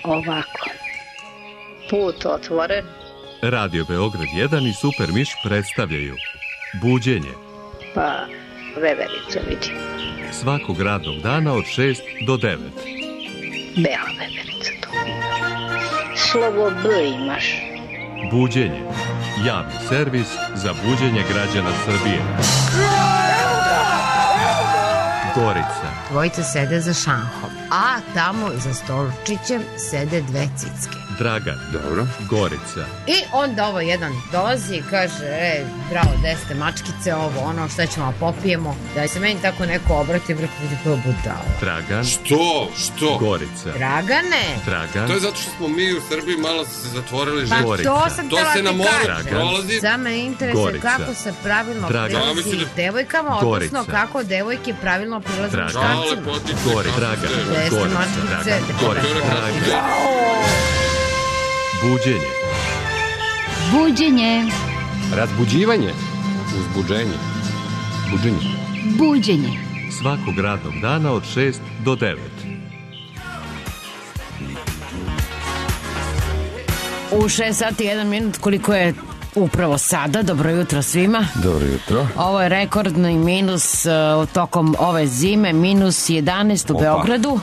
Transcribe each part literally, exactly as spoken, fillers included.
ovako. Put otvoren. Radio Beograd jedan i Super Miš predstavljaju Buđenje. Pa, veverica vidi. Svakog radnog dana od šest do devet. Bela veverica to. Slovo B imaš. Buđenje. Javni servis za buđenje građana Srbije. Gorica. Dvojica sede za šanhom, a tamo za stolčićem sede dve cicke. Dragan. Dobro. Gorica. I onda ovo jedan dolazi i kaže, e, bravo, deste mačkice, ovo, ono, šta ćemo popijemo. Da se meni tako neko obrati, vrlo vidi koja budala. Dragan. Što? Što? Gorica. Dragane. Dragan. To je zato što smo mi u Srbiji malo se zatvorili Pa život. to sam To tela se ti na moru kažem. prolazi. Za me interesuje Gorica. kako se pravilno Dragan. prilazi Ja, da... devojkama, Gorica. odnosno kako devojke pravilno prilaze Dragan. muškarcima. Gori. Dragan. Deste Gorica. mačkice. Dragan. Gorica. Dragan. Buđenje. Buđenje. Razbuđivanje. Uzbuđenje. Buđenje. Buđenje. Svakog radnog dana od šest do devet. U šest sati i jedan minut, koliko je upravo sada. Dobro jutro svima. Dobro jutro. Ovo je rekordni minus uh, tokom ove zime, minus jedanaest u Opa. Beogradu.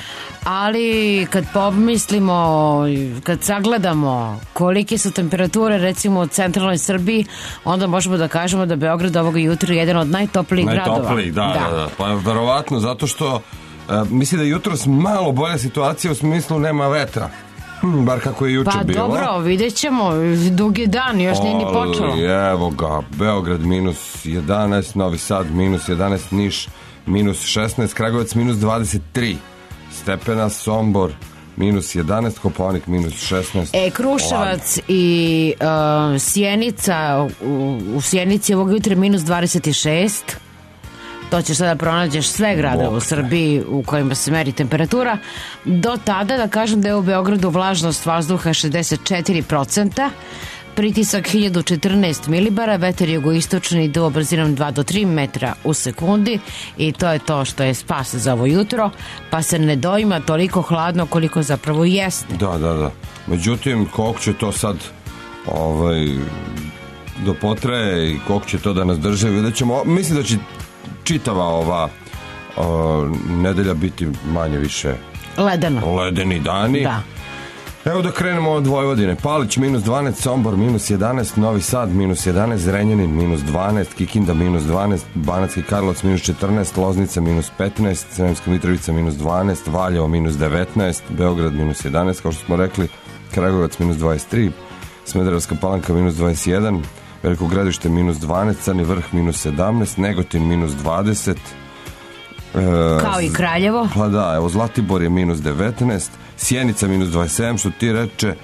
Ali kad pomislimo, kad sagledamo kolike su temperature recimo u centralnoj Srbiji, onda možemo da kažemo da Beograd ovoga jutra je jedan od najtoplijih gradova. Najtoplijih, da, da, da. Pa verovatno zato što uh, misli da je jutros malo bolja situacija u smislu nema vetra. Hmm, bar kako je juče pa, bilo. Pa dobro, vidjet ćemo, dugi dan, još nije ni počelo. Evo ga, Beograd minus jedanaest, Novi Sad minus jedanaest, Niš minus šesnaest, Kragujevac minus dvadeset tri stepena, Sombor minus jedanaest, Kopaonik minus šesnaest. E, Kruševac Ladno. i uh, Sjenica, u, u Sjenici ovog jutra minus dvadeset šest. To ćeš sada pronađeš sve grade u Srbiji u kojima se meri temperatura. Do tada da kažem da je u Beogradu vlažnost vazduha šezdeset četiri procenta, pritisak hiljadu četrnaest milibara, vetar jugoistočni ide brzinom dva do tri metra u sekundi i to je to što je spas za ovo jutro, pa se ne doima toliko hladno koliko zapravo jeste. Da, da, da. Međutim, koliko će to sad ovaj, do potraje i koliko će to da nas drže, vidjet ćemo. Mislim da će čitava ova o, nedelja biti manje više ledeno. Ledeni dani. Da. Evo da krenemo od Vojvodine. Palić minus dvanaest, Sombor minus jedanaest, Novi Sad minus jedanaest, Zrenjanin minus dvanaest, Kikinda minus dvanaest, Banatski Karlovac minus četrnaest, Loznica minus petnaest, Sremska Mitrovica minus dvanaest, Valjevo minus devetnaest, Beograd minus jedanaest, kao što smo rekli, Kragujevac minus dvadeset tri, Smederevska Palanka minus dvadeset jedan, Veliko Gradište minus dvanaest, Crni Vrh minus sedamnaest, Negotin minus dvadeset, e, kao i Kraljevo. Pa da, evo Zlatibor je minus devetnaest, Sjenica minus dvadeset sedam, što ti reče, e,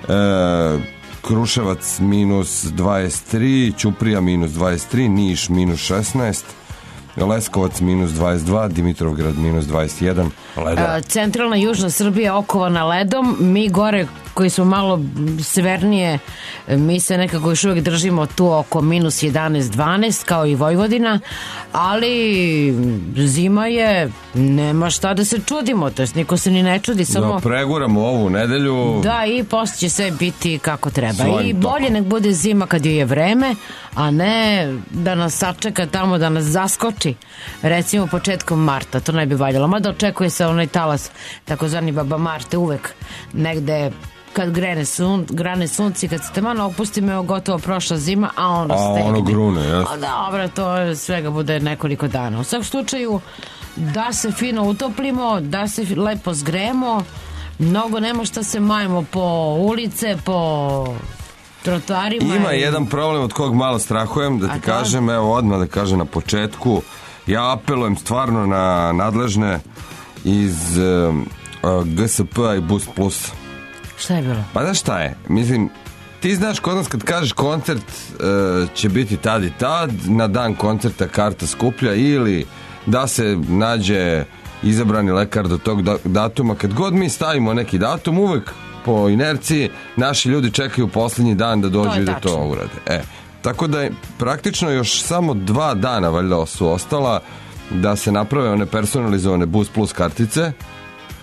Kruševac minus dvadeset tri, Ćuprija minus dvadeset tri, Niš minus šesnaest, Leskovac minus dvadeset dva, Dimitrovgrad minus dvadeset jedan. Leda. Centralna južna Srbija okovana ledom, mi gore koji smo malo severnije, mi se nekako još uvijek držimo tu oko minus jedanaest dvanaest kao i Vojvodina, ali zima je, nema šta da se čudimo, to jest niko se ni ne čudi, samo da preguramo ovu nedelju. Da, i posle će sve biti kako treba. I bolje nek bude zima kad je vreme, a ne da nas sačeka tamo, da nas zaskoči recimo početkom marta, to ne bi valjalo, mada očekuje se onaj talas takozvani baba Marte uvek negde kad grene sun, grane sunci, kad se te malo opusti, me gotovo prošla zima, a ono a stegne. ono grune, jes. A dobro, to svega bude nekoliko dana. U svakom slučaju, da se fino utoplimo, da se lepo zgremo, mnogo nema šta se majemo po ulice, po trotoarima. Ima jedan problem od kog malo strahujem, da ti kažem, evo odmah da kažem na početku, ja apelujem stvarno na nadležne iz uh, G S P-a i Bus Plus. Šta je bilo? Pa da šta je, mislim, ti znaš kod nas kad kažeš koncert uh, će biti tad i tad, na dan koncerta karta skuplja ili da se nađe izabrani lekar do tog datuma. Kad god mi stavimo neki datum, uvek po inerciji naši ljudi čekaju posljednji dan da dođu i da to urade. E, tako da je praktično još samo dva dana valjda su ostala da se naprave one personalizovane Bus Plus kartice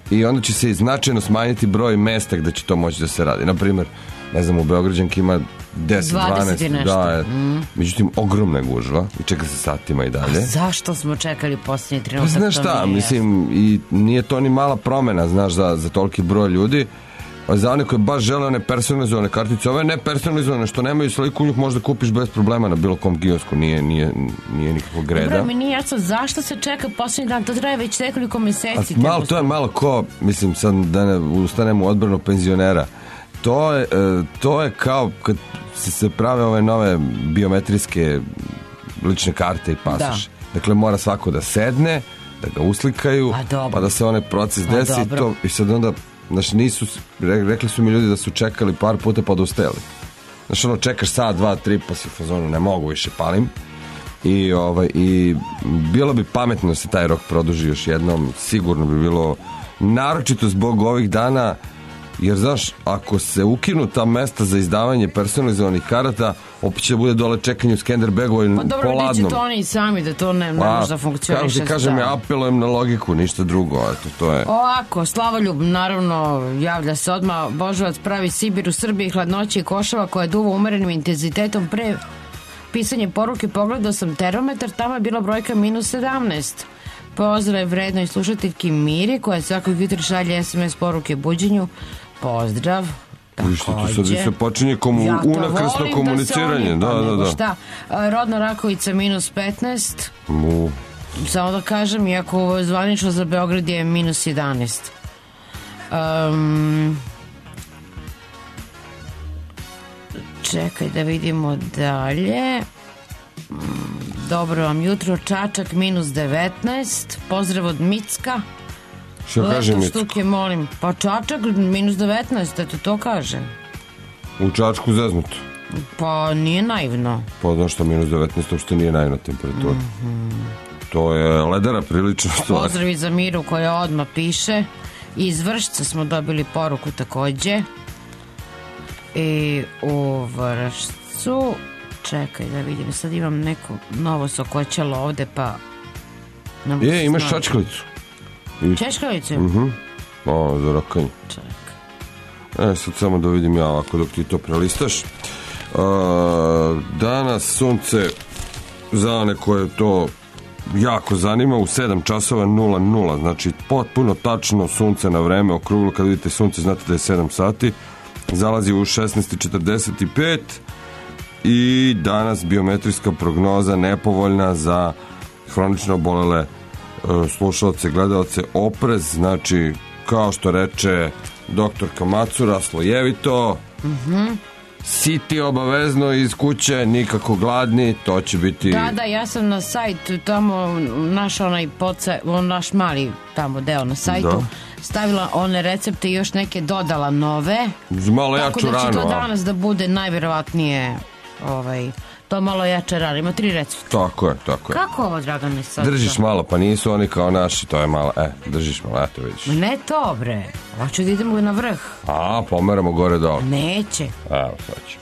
i onda će se značajno smanjiti broj mesta gde će to moći da se radi. Naprimjer, ne znam, u Beograđanki ima deset dvanaest, da, je, mm. međutim ogromna je gužva i čeka se satima i dalje. A zašto smo čekali posljednji trenutak? Pa znaš šta, mislim, i nije to ni mala promena, znaš, za, za toliki broj ljudi. Za one koje baš žele one personalizovane kartice, ove ne personalizovane što nemaju sliku, njih možda kupiš bez problema na bilo kom kiosku, nije, nije, nije nikakvog greda. Dobro, mi nije jasno zašto se čeka posljednji dan, to traje već nekoliko meseci. A malo, to je malo ko, mislim, sad da ne ustanem u odbranu penzionera, to je, to je kao kad se, se prave ove nove biometrijske lične karte i pasoš. Da. Dakle, mora svako da sedne, da ga uslikaju, pa da se onaj proces desi i to, i sad onda, znači nisu, rekli su mi ljudi da su čekali par puta pa odustajali. Znači ono, čekaš sat, dva, tri, pa si u fazonu, ne mogu više, palim. I, ovaj, i bilo bi pametno da se taj rok produži još jednom, sigurno bi bilo, naročito zbog ovih dana, jer znaš, ako se ukinu ta mesta za izdavanje personalizovanih karata, opet će da bude dole čekanje u Skenderbegu i pa dobro, po ladnom. Pa to oni sami da to ne, ne pa, može da funkcioniše. Kako ti kažem, ja apelujem na logiku, ništa drugo, eto, to je. Ovako, Slavoljub, naravno, javlja se odmah, Božovac pravi Sibir u Srbiji, hladnoće i košava koja duva umerenim intenzitetom. Pre pisanje poruke pogledao sam termometar, tamo je bila brojka minus sedamnaest. Pozdrav vrednoj slušateljki Miri, koja svakog jutra šalje es em es poruke buđenju. Pozdrav. Viš što tu sad se počinje komu, ja unakrasno komuniciranje. Da, da, da, da. Šta? Rodna Rakovica minus petnaest. Mu. Samo da kažem, iako zvanično za Beograd je minus jedanaest. Um, čekaj da vidimo dalje. Dobro vam jutro, Čačak minus devetnaest. Pozdrav od Micka. Što kaže Micka? Štuke, molim. Pa Čačak minus devetnaest, eto to kaže. U Čačku zeznuto? Pa nije naivno. Pa znaš što minus devetnaest uopšte nije naivna temperatura. Mm-hmm. To je ledara prilično stvar. Pozdrav za Miru koja odmah piše. Iz Vršca smo dobili poruku takođe. I u Vršcu... Čekaj da vidim, sad imam neko novo sokoćalo ovde, pa... Je, imaš čačkalicu. Čačkalicu? Mhm. O, za rokanje. Čekaj. E, sad samo da vidim ja ovako dok ti to prelistaš. Uh, danas sunce, za one koje to jako zanima, u sedam časova nula nula, znači potpuno tačno sunce na vreme, okruglo, kad vidite sunce znate da je sedam sati, zalazi u šesnaest četrdeset pet. I danas biometrijska prognoza nepovoljna za hronično obolele slušalce, gledalce, oprez, znači kao što reče doktorka Macura, slojevito, mm-hmm. siti obavezno iz kuće, nikako gladni, to će biti... Da, da, ja sam na sajtu tamo naš onaj poca, naš mali tamo deo na sajtu, da. Stavila one recepte i još neke dodala nove, malo tako da će rano, to danas da bude najverovatnije ovaj, to malo jače rano, ima tri recepta. Tako je, tako je. Kako ovo, Dragane, sad? Držiš to? Malo, pa nisu oni kao naši, to je malo, e, držiš malo, eto vidiš. Ne to, bre, hoću da idemo na vrh. A, pomeramo gore dole. Neće. Evo, sad ću.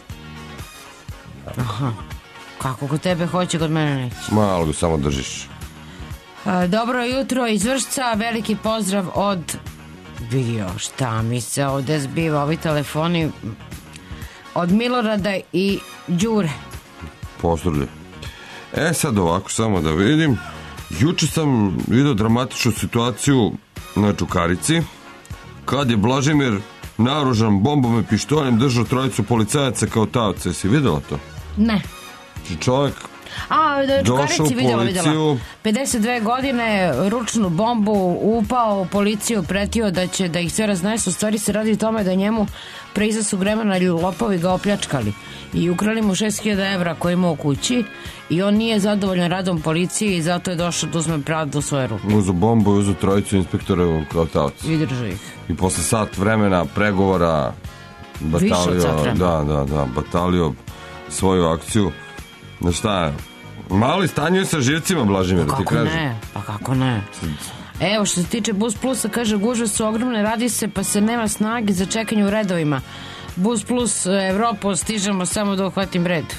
Aha, kako kod tebe hoće, kod mene neće. Malo ga samo držiš. A, dobro jutro iz Vršca, veliki pozdrav od... Vidio, šta mi se ovde zbiva, ovi telefoni od Milorada i Đure. Pozdravlje. E sad ovako, samo da vidim. Juče sam vidio dramatičnu situaciju na Čukarici, kad je Blažimir naoružan bombom i pištoljem držao trojicu policajaca kao taoce. Jesi videla to? Ne. Čovjek A, da, Čukarici vidjela, vidjela. pedeset dve godine, ručnu bombu, upao u policiju, pretio da će da ih sve raznesu. U stvari se radi o tome da njemu pre izlasu vremena lopovi ga opljačkali i ukrali mu šest hiljada evra koje ima u kući i on nije zadovoljan radom policije i zato je došao da uzme pravdu u svoje ruke. Uzu bombu i uzu trojicu inspektora kao taoci. I drži ih. I posle sat vremena pregovora batalio, da, da, da, batalio svoju akciju. Da šta je? Malo i stanju sa živcima, Blažimir, pa ti kažem. Ne, pa kako ne? Evo, što se tiče Bus Plusa, kaže, gužve su ogromne, radi se, pa se nema snage za čekanje u redovima. Bus Plus, Evropo, stižemo samo da uhvatim red.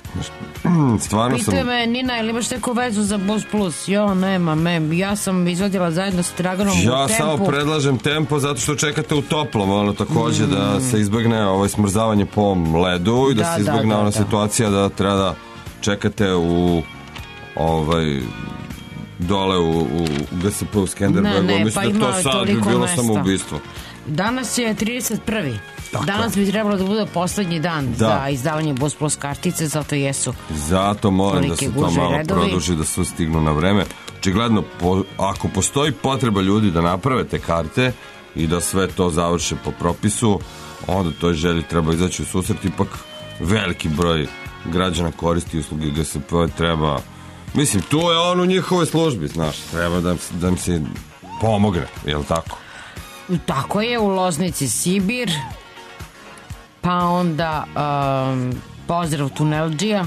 Stvarno sam... Pituje me, Nina, ili imaš neku vezu za Bus Plus? Jo, nema, mem. Ja sam izvodila zajedno sa Draganom ja u Tempu. Ja samo predlažem Tempo zato što čekate u toplom, ono takođe mm. da se izbegne ovaj smrzavanje po ledu i da, da se izbegne da, da, ona da. situacija da treba da čekate u ovaj dole u, u G S P u Skenderbegu. Ne, ne, mislim pa da to sad bi bilo samoubistvo. Danas je trideset prvi Tako Danas bi trebalo da bude poslednji dan da. za izdavanje Bus Plus kartice, zato jesu. Zato molim da se to malo redovi. produži, da sve stignu na vreme. Očigledno, po, ako postoji potreba ljudi da naprave te karte i da sve to završe po propisu, onda toj želji treba izaći u susret. Ipak veliki broj građana koristi usluge G S P, treba, mislim, tu je on u njihovoj službi, znaš, treba da, da im se pomogne, je li tako? Tako je, u Loznici Sibir, pa onda um, pozdrav Tunelđija.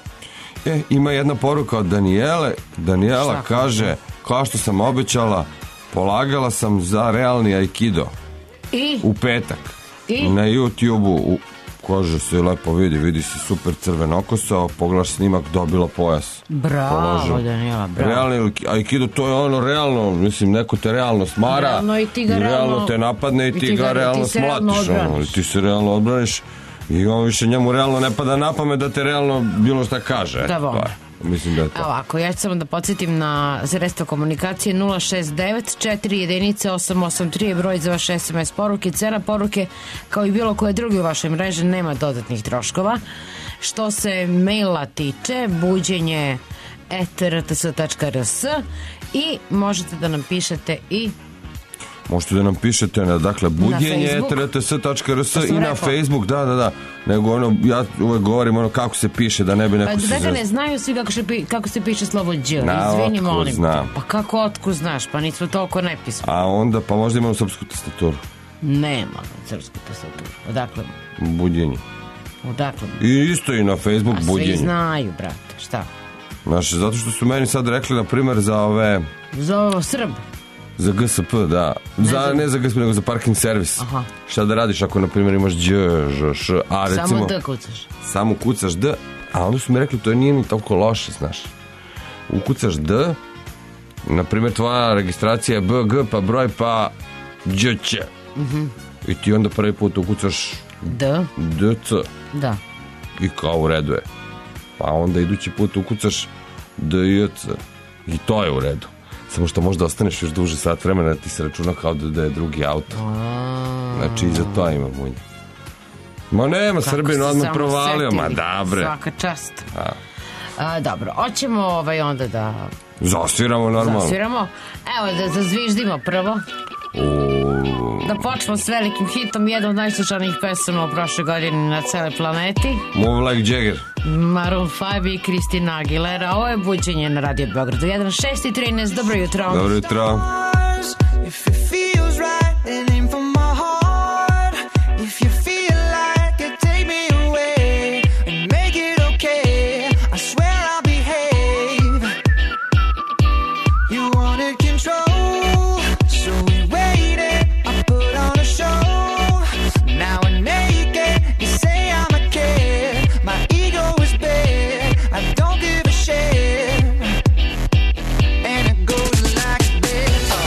E, ima jedna poruka od Danijele. Danijela Šta kaže, kaže, kao što sam obećala, polagala sam za realni aikido. I? U petak. I? Na YouTube-u, u, kaže se lepo vidi, vidi se super crvenokosao, pogledaš snimak, dobila pojas. Bravo, Položu. Danijela, bravo. Realni aikido, to je ono realno, mislim, neko te realno smara, realno i ti ga realno, realno te napadne i, i ti, ti ga realno smlatiš, ono, ti se realno odbraniš i on više njemu realno ne pada na pamet da te realno bilo šta kaže. Da, bo. Mislim da je to. Ovako, ja ću samo da podsjetim na sredstvo komunikacije nula šest devet četiri jedinice osam osam tri je broj za vaše es em es poruke. Cena poruke, kao i bilo koje druge u vašoj mreži, nema dodatnih troškova. Što se maila tiče, buđenje et er te es tačka er es i možete da nam pišete i možete da nam pišete na, dakle, budjenje et er te es tačka er es i na Facebook, da, da, da. Nego ono, ja uvek govorim ono kako se piše, da ne bi neko pa, se... Pa da ne znaju svi kako, še, kako se piše slovo Đ, na, izvini, molim. Znam. Pa kako otku znaš, pa nismo toliko nepismo. A onda, pa možda imamo srpsku tastaturu. Nema srpsku tastaturu. Odakle? Budjenje. Odakle? I isto i na Facebook a budjenje. A svi znaju, brate, šta? Znaš, zato što su meni sad rekli, na primer, za ove... Za ovo Srb. Za G S P, da. Ne za, za... ne za G S P, nego za parking servis. Aha. Šta da radiš ako, na primjer, imaš Đ, Ž, Š, A, recimo... Samo D kucaš. Samo kucaš D, a onda su mi rekli, to nije ni toliko loše, znaš. Ukucaš D, na primjer, tvoja registracija je B, G, pa broj, pa Đ, Ć. Uh-huh. I ti onda prvi put ukucaš D, D, C. Da. I kao u redu je. Pa onda idući put ukucaš D, J, C. I to je u redu. Samo što možda ostaneš još duže sat vremena da ti se računa kao da, da je drugi auto. Znači i za to ima munje. Ma nema, Srbin odmah provalio. Ma da, bre. Svaka čast. A. A, dobro, hoćemo ovaj onda da... Zasviramo normalno. Zasviramo. Evo da zazviždimo prvo. U... Da počnemo s velikim hitom, jedan od najslušanijih pesama u prošle godine na cele planeti. Move Like Jagger. Maroon pet i Kristina Aguilera. Ovo je buđenje na Radio Beogradu. jedan šest i trinaest, dobro jutro. Dobro jutro. And it goes like this.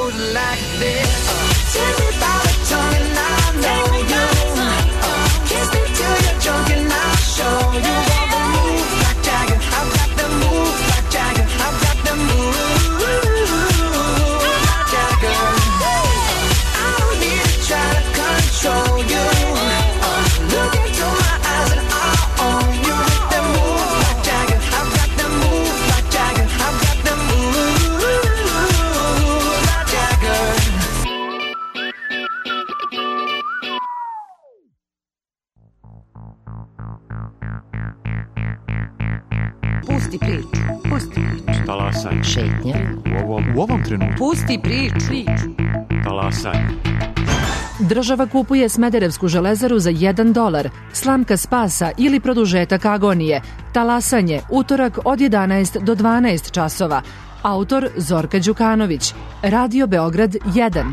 goes like this. Tell me about a tongue and I know you. Kiss me till you're drunk and I'll show you all the moves like Jagger. I've got the moves like Jagger. I've got the moves like Jagger. I don't need to try to control you. Look into my eyes and I'll own you. With the moves like Jagger. I've got the moves like Jagger. I've got the moves like Jagger. Pusti priču, pusti priču. Talasaj. Šetnja. U ovom, u ovom trenutku. Pusti priču. Talasaj. Država kupuje Smederevsku železaru za jedan dolar, slamka spasa ili produžetak agonije, talasanje, utorak od jedanaest do dvanaest časova. Autor Zorka Đukanović, Radio Beograd jedan.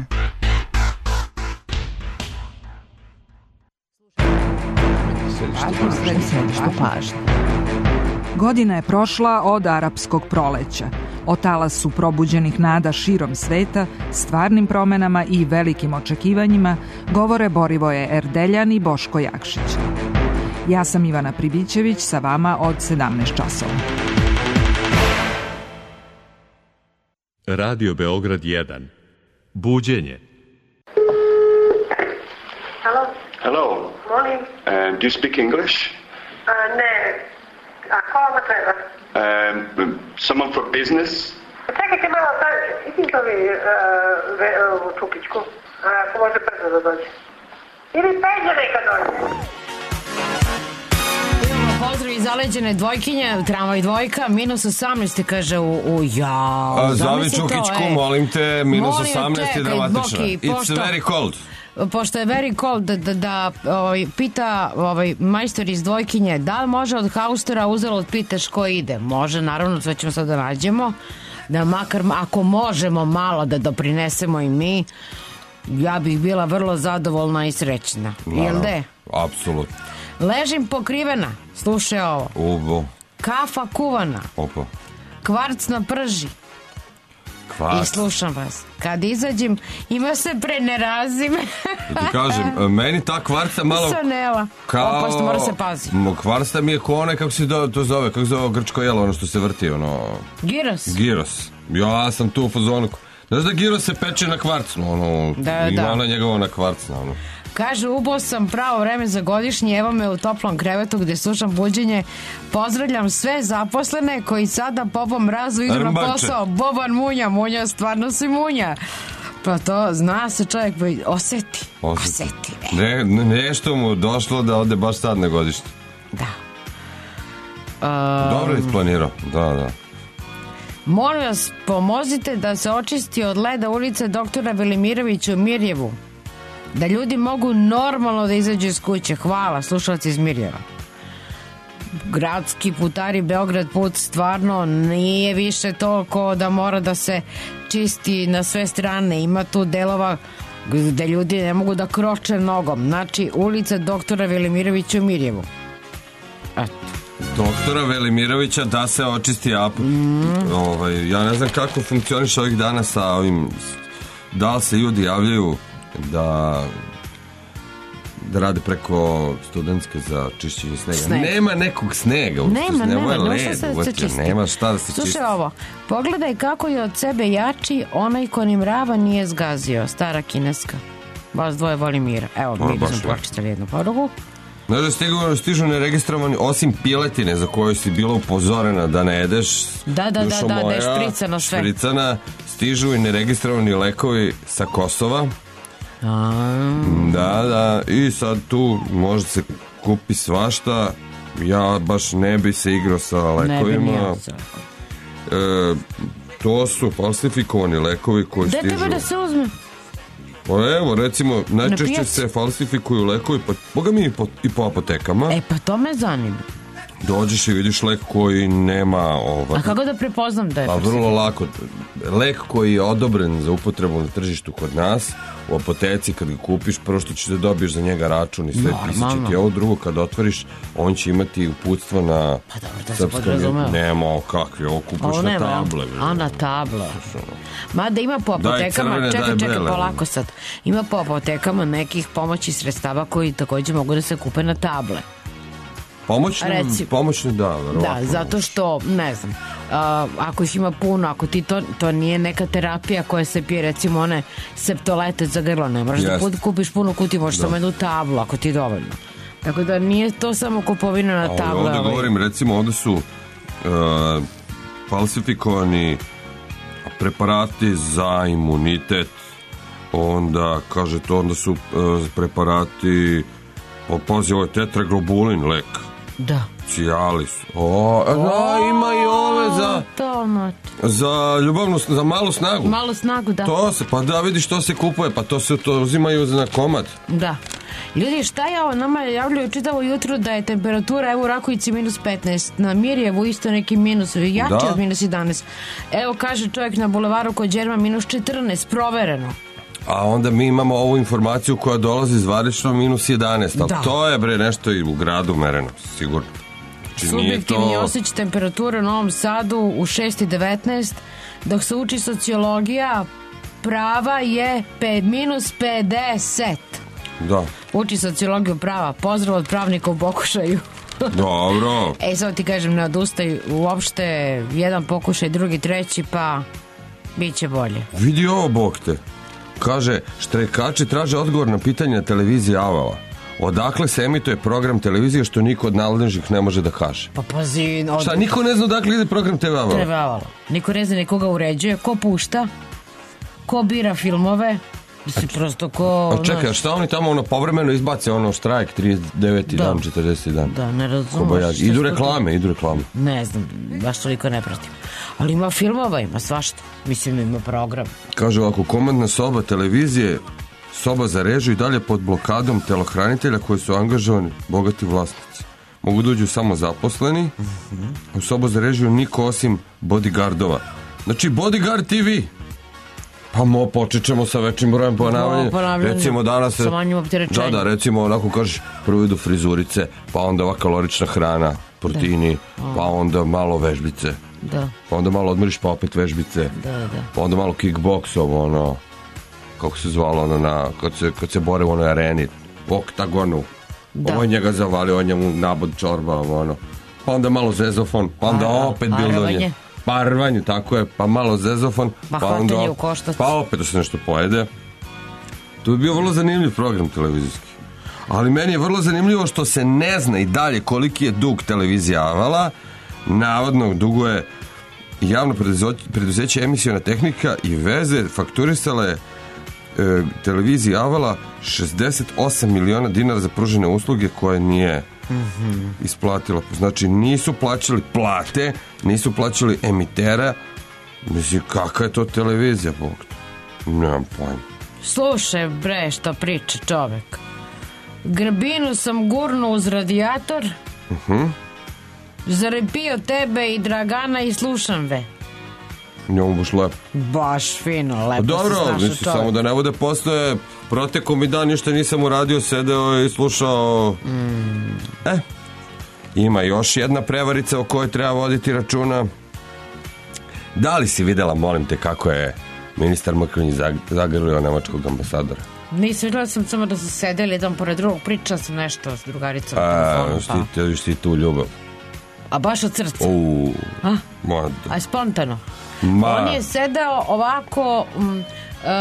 Godina je prošla od arapskog proleća. O talasu probuđenih nada širom sveta, stvarnim promenama i velikim očekivanjima govore Borivoje Erdeljan i Boško Jakšić. Ja sam Ivana Pribićević, sa vama od sedamnaest časova. Radio Beograd jedan. Buđenje. Hello? Hello. Molim? Uh, do you speak English? Uh, ne. A ko vam treba? Um, someone for business? Čekajte malo, idite li uh, u Čupićku, ako može brzo da dođe. Ili Peđa neka dođe. Pozdrav iz zaleđene dvojkinje, tramvaj dvojka, minus osamnaest, kaže u, u ja. Zove Čukićku, e. molim te, minus molim osamnaest je dramatično. Boki, It's pošto, very cold. Pošto je very cold, da, da, da ovaj, pita ovaj, majstor iz dvojkinje, da li može od haustera uzelo pitaš ko ide? Može, naravno, sve ćemo sad da nađemo. Da makar, ako možemo malo da doprinesemo i mi, ja bih bila vrlo zadovoljna i srećna. Naravno, jel de? Apsolutno. Ležim pokrivena, slušaj ovo. Ubo. Kafa kuvana. Opa. Kvarc na prži. Kvarc. I slušam vas. Kad izađem, ima se prenerazim. I ti kažem, meni ta kvarca malo... Sonela. Kao... Opasno, mora se pazi. Kvarca mi je ko onaj, kako se do, to zove, kako se zove grčko jelo, ono što se vrti, ono... Giros. Giros. Ja sam tu u fazonu. Znaš da giros se peče na kvarcu, ono... Da, ima da. ona njegova na kvarcna, ono... Kaže, ubo sam pravo vreme za godišnji, evo me u toplom krevetu gdje slušam buđenje. Pozdravljam sve zaposlene koji sada po ovom mrazu idu na posao. Boban munja, munja, stvarno si munja. Pa to zna se čovjek, oseti. Oseti. oseti ne. Ne, nešto mu došlo da ode baš sad na godišnji. Da. Um, Dobro je isplanirao, da, da. Molim vas, pomozite da se očisti od leda ulice doktora Velimirovića u Mirjevu. Da ljudi mogu normalno da izađu iz kuće. Hvala, slušalci iz Mirjeva. Gradski putari, Beograd put stvarno nije više toliko da mora da se čisti na sve strane. Ima tu delova gde ljudi ne mogu da kroče nogom. Znači, ulica doktora Velimirovića u Mirjevu. Eto. Doktora Velimirovića da se očisti ap. Mm. Ovaj, ja ne znam kako funkcioniš ovih dana sa ovim... Da li se ljudi javljaju da da rade preko studentske za čišćenje snega. Sneg. Nema nekog snega. Nema, nema, nema, led, šta da se čisti. Nema šta da se čisti. Slušaj ovo, pogledaj kako je od sebe jači onaj ko ni mrava nije zgazio. Stara kineska. Vas dvoje voli mira. Evo, mi smo pročitali jednu poruku. Znaš da stižu, stižu neregistrovani, osim piletine za koju si bila upozorena da ne jedeš. Da, da, da, da, da je špricano sve. Špricana, stižu i neregistrovani lekovi sa Kosova. A... Da, da, i sad tu može se kupi svašta. Ja baš ne bi se igrao sa lekovima. Ne bi e, to su falsifikovani lekovi koji da stižu. Da treba da se uzme. Pa evo, recimo, najčešće se falsifikuju lekovi, pa, boga mi i po, i po apotekama. E, pa to me zanima. dođeš i vidiš lek koji nema ovaj, A kako da prepoznam da je pa vrlo lako. Lek koji je odobren za upotrebu na tržištu kod nas, u apoteci kad ga kupiš, prvo što ćeš da dobiješ za njega račun i sve, pisat će ti ovo, drugo kad otvoriš, on će imati uputstvo na Pa dobro, to se srpskom. podrazumeva. Nema, kakvi, ovo kupiš Ovo na nema, table. a na table. Mada ima po Daj apotekama, crvene, čekaj, daj čekaj, bele. polako sad. Ima po apotekama nekih pomoći sredstava koji takođe mogu da se kupe na table. Pomoćni, Reci- pomoćni da, Da, verovatno. zato što, ne znam, a, ako ih ima puno, ako ti to, to nije neka terapija koja se pije, recimo one septolete za grlo, ne moraš da Jeste. put- kupiš puno kuti, možeš Da. samo jednu tablu, ako ti je dovoljno. Tako da nije to samo kupovina na Ali table. ovde ovaj. govorim, recimo, ovde su uh, falsifikovani preparati za imunitet, onda, kaže to, onda su uh, preparati, o, pazi, ovo je tetraglobulin lek, Da. Cialis, o, a, da, ima i ove za, To, ono, za ljubavnu, za malu snagu. malo snagu, da. To se, pa da, vidiš, to se kupuje, pa to se to uzimaju na komad. Da. Ljudi, šta je ovo? Nama javljaju čitavo jutro da je temperatura, evo u Rakovici minus petnaest, na Mirjevu isto neki minus, jači Da. od minus jedanaest. Evo kaže čovjek na bulevaru kod Đerma minus četrnaest, provereno. A onda mi imamo ovu informaciju koja dolazi zvanično minus jedanaest, ali Da. to je bre nešto i u gradu mereno, sigurno. Znači, nije Subjektivni to- osjećaj temperature u Novom Sadu u šest i devetnaest, dok se uči sociologija, prava je pe, minus pedeset. Da, Uči sociologiju prava, pozdrav od pravnika u pokušaju. dobro. E, sad ti kažem, ne odustaj uopšte, jedan pokušaj, drugi, treći, pa bit će bolje. Vidi ovo, bog te. Kaže, štrajkači traže odgovor na pitanje na televiziji Avala. Odakle se emituje program televizije što niko od nadležnih ne može da kaže? Pa pazi... Od... Šta, niko ne zna odakle ide program te ve Avala? Trebavalo. Niko ne zna ni koga uređuje, ko pušta, ko bira filmove, mislim, prosto ko... A čekaj, a šta oni tamo ono povremeno izbace ono štrajk, trideset deveti Da. dan, četrdeseti dan? Da, ne razumeš. Kobajagi. šta Idu se to- reklame, idu reklame. Ne znam, baš toliko ne pratim. Ali ima filmova, ima svašta. Mislim, ima program. Kaže ovako, komandna soba televizije, soba za režiju i dalje pod blokadom telohranitelja koji su angažovani bogati vlasnici. Mogu da uđu samo zaposleni, u sobu za režiju niko osim bodyguardova. Znači, Bodyguard te ve. Pa mo, počet ćemo sa većim brojem ponavljanja. Da, ponavljanja. Recimo danas... Sa manjim opterećenjem. Da, da, recimo onako kažeš, prvo idu frizurice, pa onda ova kalorična hrana, proteini, pa onda malo vežbice. Da, Pa onda malo odmoriš, pa opet vežbice. da, da. Pa onda malo kickbox, ovo ono, kako se zvalo, ono, na, kad, se, kad se bore u onoj areni, u oktagonu. Da. Ovo je njega zavalio, on njemu nabod čorba, ovo, ono. Pa onda malo zezofon, pa onda Par- opet parvanje. bildanje. Parvanje, tako je, pa malo zezofon, Pa pa onda, hvatanje u koštac. pa opet da se nešto pojede. To bi bio vrlo zanimljiv program televizijski. Ali meni je vrlo zanimljivo što se ne zna i dalje koliki je dug televizija Avala. Navodno duguje javno preduzeće, preduzeće Emisiona tehnika i veze fakturisala je e, televizija Avala šezdeset osam miliona dinara za pružene usluge koje nije Mhm. isplatila. Znači nisu plaćali plate, nisu plaćali emitera. Mislim, kakva je to televizija, Bog te? Nemam pojma. Slušaj, bre, što priča čovek. Grbinu sam gurnuo uz radijator, Uh-huh. zarepio tebe i Dragana i slušam ve. Njemu baš lepo. Baš fino, lepo Dobro, se snašao mislim, samo čovek. da ne bude posle, proteko mi dan, ništa nisam uradio, sedeo i slušao. Mm. E, ima još jedna prevarica o kojoj treba voditi računa. Da li si videla, molim te, kako je ministar Mrkonjić zag- zagrlio nemačkog ambasadora? Nisam vidjela sam samo da su sedeli jedan pored drugog, pričala sam nešto s drugaricom. A, telefonu, ti, pa. ti, ti tu ljubav. A baš od srca. U, A? ma, A spontano. ma, On je sedeo ovako mm, uh,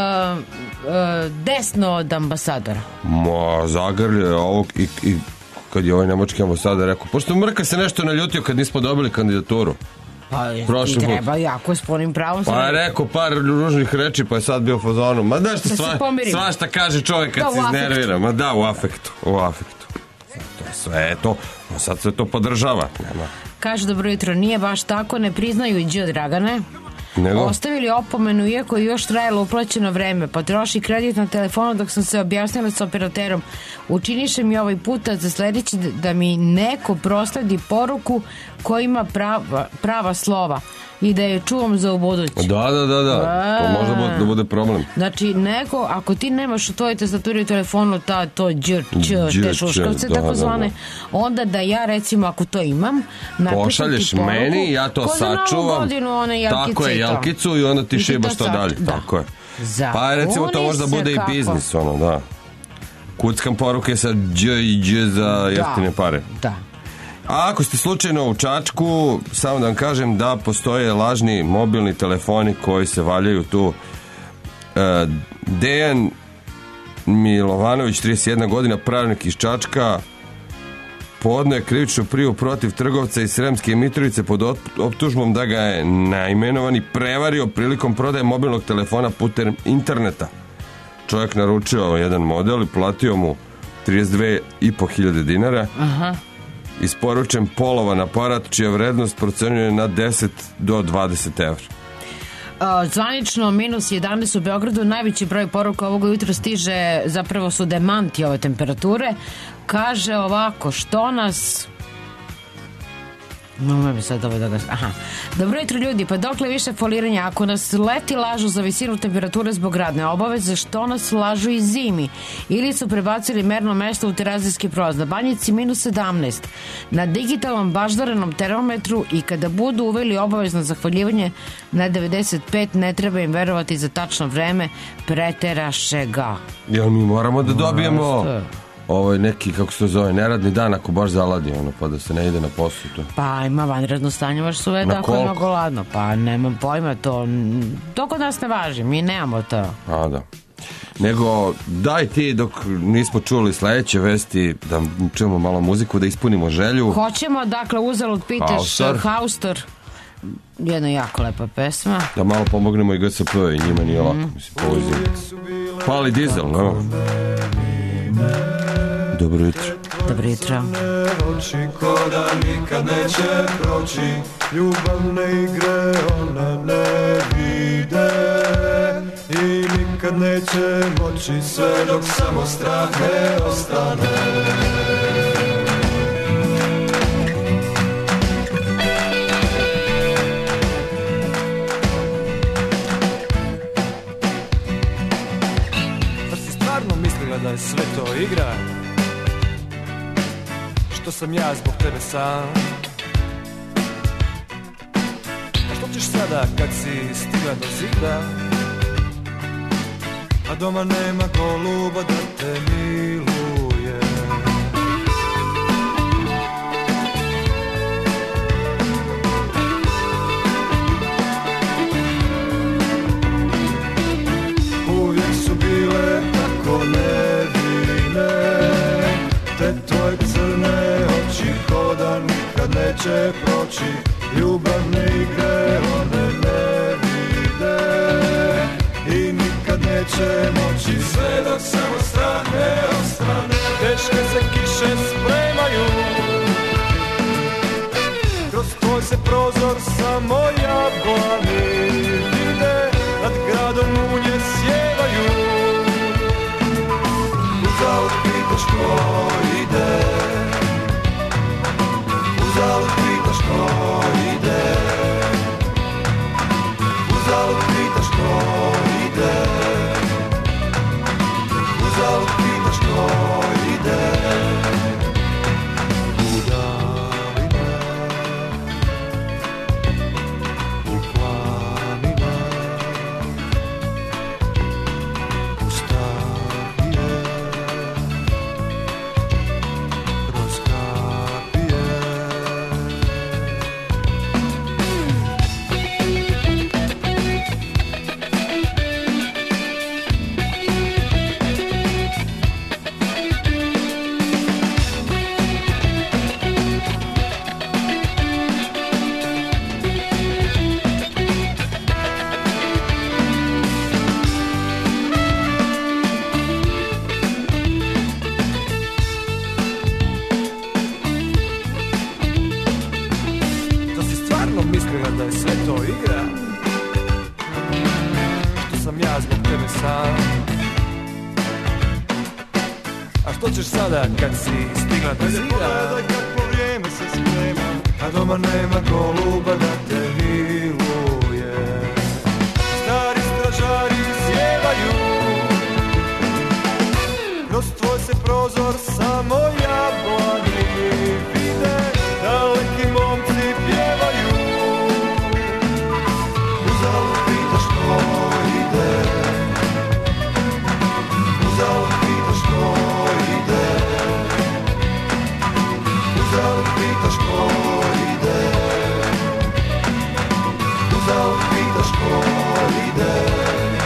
uh, desno od ambasadora. ma, zagrlio je ovog i, i kad je ovaj nemački ambasador rekao, pošto Mrka se nešto naljutio kad nismo dobili kandidaturu. Pa Prošli i put. treba jako s punim pravom. Pa je rekao par ružnih reči, pa je sad bio u fazonu. Ma da što Da se sva, pomirimo. svašta kaže čovjek kad Da, se u afektu. iznervira. Ma da, u afektu. U afektu. To sve je to. On sad sve to podržava. Nema. Kaže dobro jutro, nije baš tako, ne priznaju i Đio Dragane. Nego? Ostavili opomenu iako je još trajalo uplaćeno vreme. Potroši kredit na telefonu dok sam se objasnila sa operaterom. Učiniše mi ovaj puta za sledeći da mi neko prosledi poruku koja ima prava, prava slova i da je čuvam za ubuduće. Da, da, da, da. To može da bude problem. Znači, neko, ako ti nemaš u tvojoj tastaturi u telefonu ta, to dž, č, te šuškavce, tako zvane, onda da ja, recimo, ako to imam, pošalješ meni, ja to sačuvam, tako je, jelkicu i onda ti šibaš to dalje, tako je. Pa recimo to možda bude i biznis, ono, da. Kuckam poruke sa dž i dž za jeftine pare. Da. A ako ste slučajno u Čačku, samo da vam kažem da postoje lažni mobilni telefoni koji se valjaju tu. E, Dejan Milovanović, trideset jedna godina, pravnik iz Čačka, podneo je krivičnu prijavu protiv trgovca iz Sremske Mitrovice pod optužbom da ga je naimenovani prevario prilikom prodaje mobilnog telefona putem interneta. Čovjek naručio jedan model i platio mu trideset dve i po hiljade dinara. Aha. Isporučen polovan aparat čija vrednost procenjuje na deset do dvadeset evra. Zvanično minus jedanaest u Beogradu. Najveći broj poruka ovoga jutra stiže, zapravo su demanti ove temperature. Kaže ovako, što nas... No, mi sad ovo da ga... Aha. Dobro jutro ljudi, pa dokle više foliranja? Ako nas leti lažu za visinu temperature zbog radne obaveze, što nas lažu i zimi? Ili su prebacili merno mesto u terazijski prolaz. Na Banjici minus sedamnaest. Na digitalnom baždarenom termometru i kada budu uveli obavezno zahvaljivanje na devedeset pet, ne treba im verovati za tačno vreme, preteraše ga. Jel mi moramo da dobijemo... Ovo je neki, kako se to zove, neradni dan ako baš zaladi, ono, pa da se ne ide na poslu to. Pa ima vanredno stanje, baš su uveda ako je mnogo ladno. Pa nemam pojma, to to kod nas ne važi, mi nemamo to. A da. Nego, daj ti dok nismo čuli sledeće vesti, da čujemo malo muziku, da ispunimo želju. Hoćemo, dakle, uzalud pitaš Haustor. Jedna jako lepa pesma. Da malo pomognemo i G S P i njima nije lako, mm. mislim, povizim. Pali dizel, no? Dobro jutro. Dobro jutro. Oči ko da nikad neće proći, ljubavne igre ona ne vide i nikad neće moći sve dok samo strah ne ostane. Zar si stvarno mislila da je sve to igra? Što sam ja zbog tebe sam? A što ćeš sada kad si stigla do zida? A doma nema goluba da te miluje. Uvijek su bile tako nevine te tvoje crne oči ko da nikad neće proći, ljubavne igre one ne vide i nikad neće moći sve dok samo strah ne ostane. Teške se kiše spremaju, kroz tvoj se prozor samo jablani vide, nad gradom munje sjevaju. Uzalud pitaš ko ide, uzalud pitaš ko ide, uzalud pitaš ko ide, uzalud pitaš ko ide. U daline, u planine, u starije, sam. A što ćeš sada kad si stigla do zida? Pogledaj kako vrijeme se sprema, a doma nema goluba da te miluje. Stari stražari sjevaju, kroz tvoj se prozor samo jablani vide, daleki momci pjevaju. Uzalud pitaš ko ide, uzalud pitaš ko ide, uzalud pitaš ko ide, uzalud pitaš ko ide.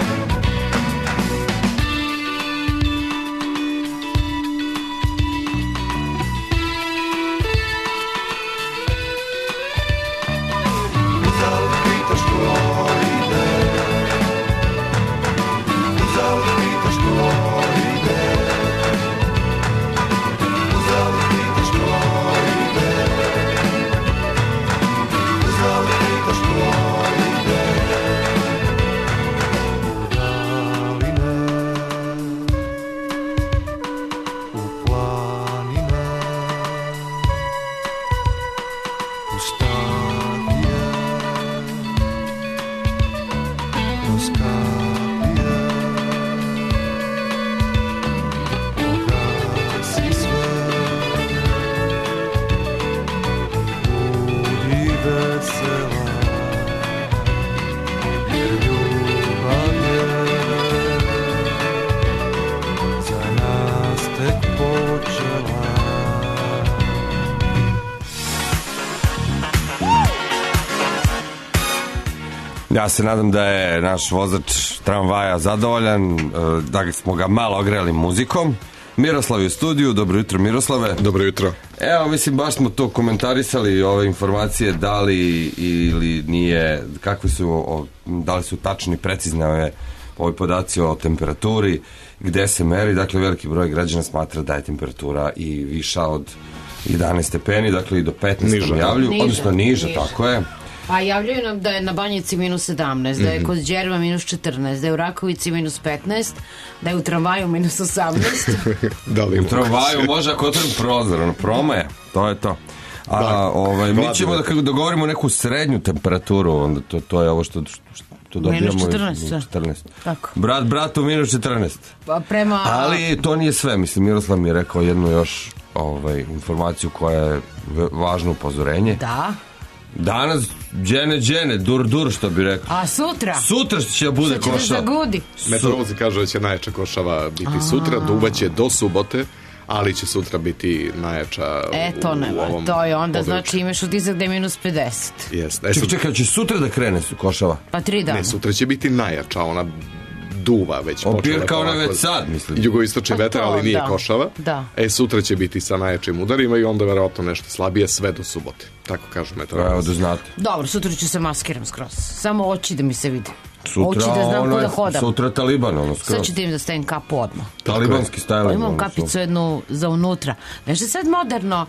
Ja se nadam da je naš vozač tramvaja zadovoljan, da smo ga malo ogreli muzikom. Miroslav je u studiju, dobro jutro Miroslave. Dobro jutro. Evo, mislim, baš smo to komentarisali, ove informacije, da li ili nije, kakvi su, da li su tačni, precizne ove, ove podaci o temperaturi, gde se meri. Dakle, veliki broj građana smatra da je temperatura i viša od jedanaest stepeni, dakle i do petnaest nam javlju, odnosno niža, niža, tako je. A javljaju nam da je na Banjici minus sedamnaest, mm-hmm. da je kod Đerva minus četrnaest, da je u Rakovici minus petnaest, da je u tramvaju minus osamnaest. Da li u tramvaju može ako otvorim prozor, ono, promaje, to je to. A da, ovaj, mi ćemo da kako dogovorimo neku srednju temperaturu, onda to, to je ovo što, što dobijamo. Minus četrnaest. Minus četrnaest. Tako. Brat, bratu, minus četrnaest. Pa prema... Ali to nije sve, mislim, Miroslav mi je rekao jednu još ovaj, informaciju koja je važno upozorenje. Da. Danas džene džene, dur dur, što bi rekao. A sutra? Sutra će bude košava. Što će da zagudi? Meteorolozi kažu da će najjača košava biti A. sutra, duvaće do subote, ali će sutra biti najjača e, to u, nema, u ovom to je onda, području. Znači imaš utisak da je minus pedeset. Jest. E, čekaj, čekaj, će sutra da krene su košava? Pa tri dana. Ne, sutra će biti najjača, ona duva već počela. Opir kao na već sad, mislim. Jugoistočni pa vetar, to, ali nije da. košava. Da. E, sutra će biti sa najjačim udarima i onda verovatno nešto slabije sve do subote. Tako kažu meteorolozi. Evo da znate. Dobro, sutra ću se maskiram skroz. Samo oči da mi se vidi. Sutra, oči da znam ono, kuda hodam. Sutra Taliban, ono skroz. Sad ću ti im da stavim kapu odmah. Talibanski stajali. Imam kapicu jednu za unutra. Nešto sad moderno,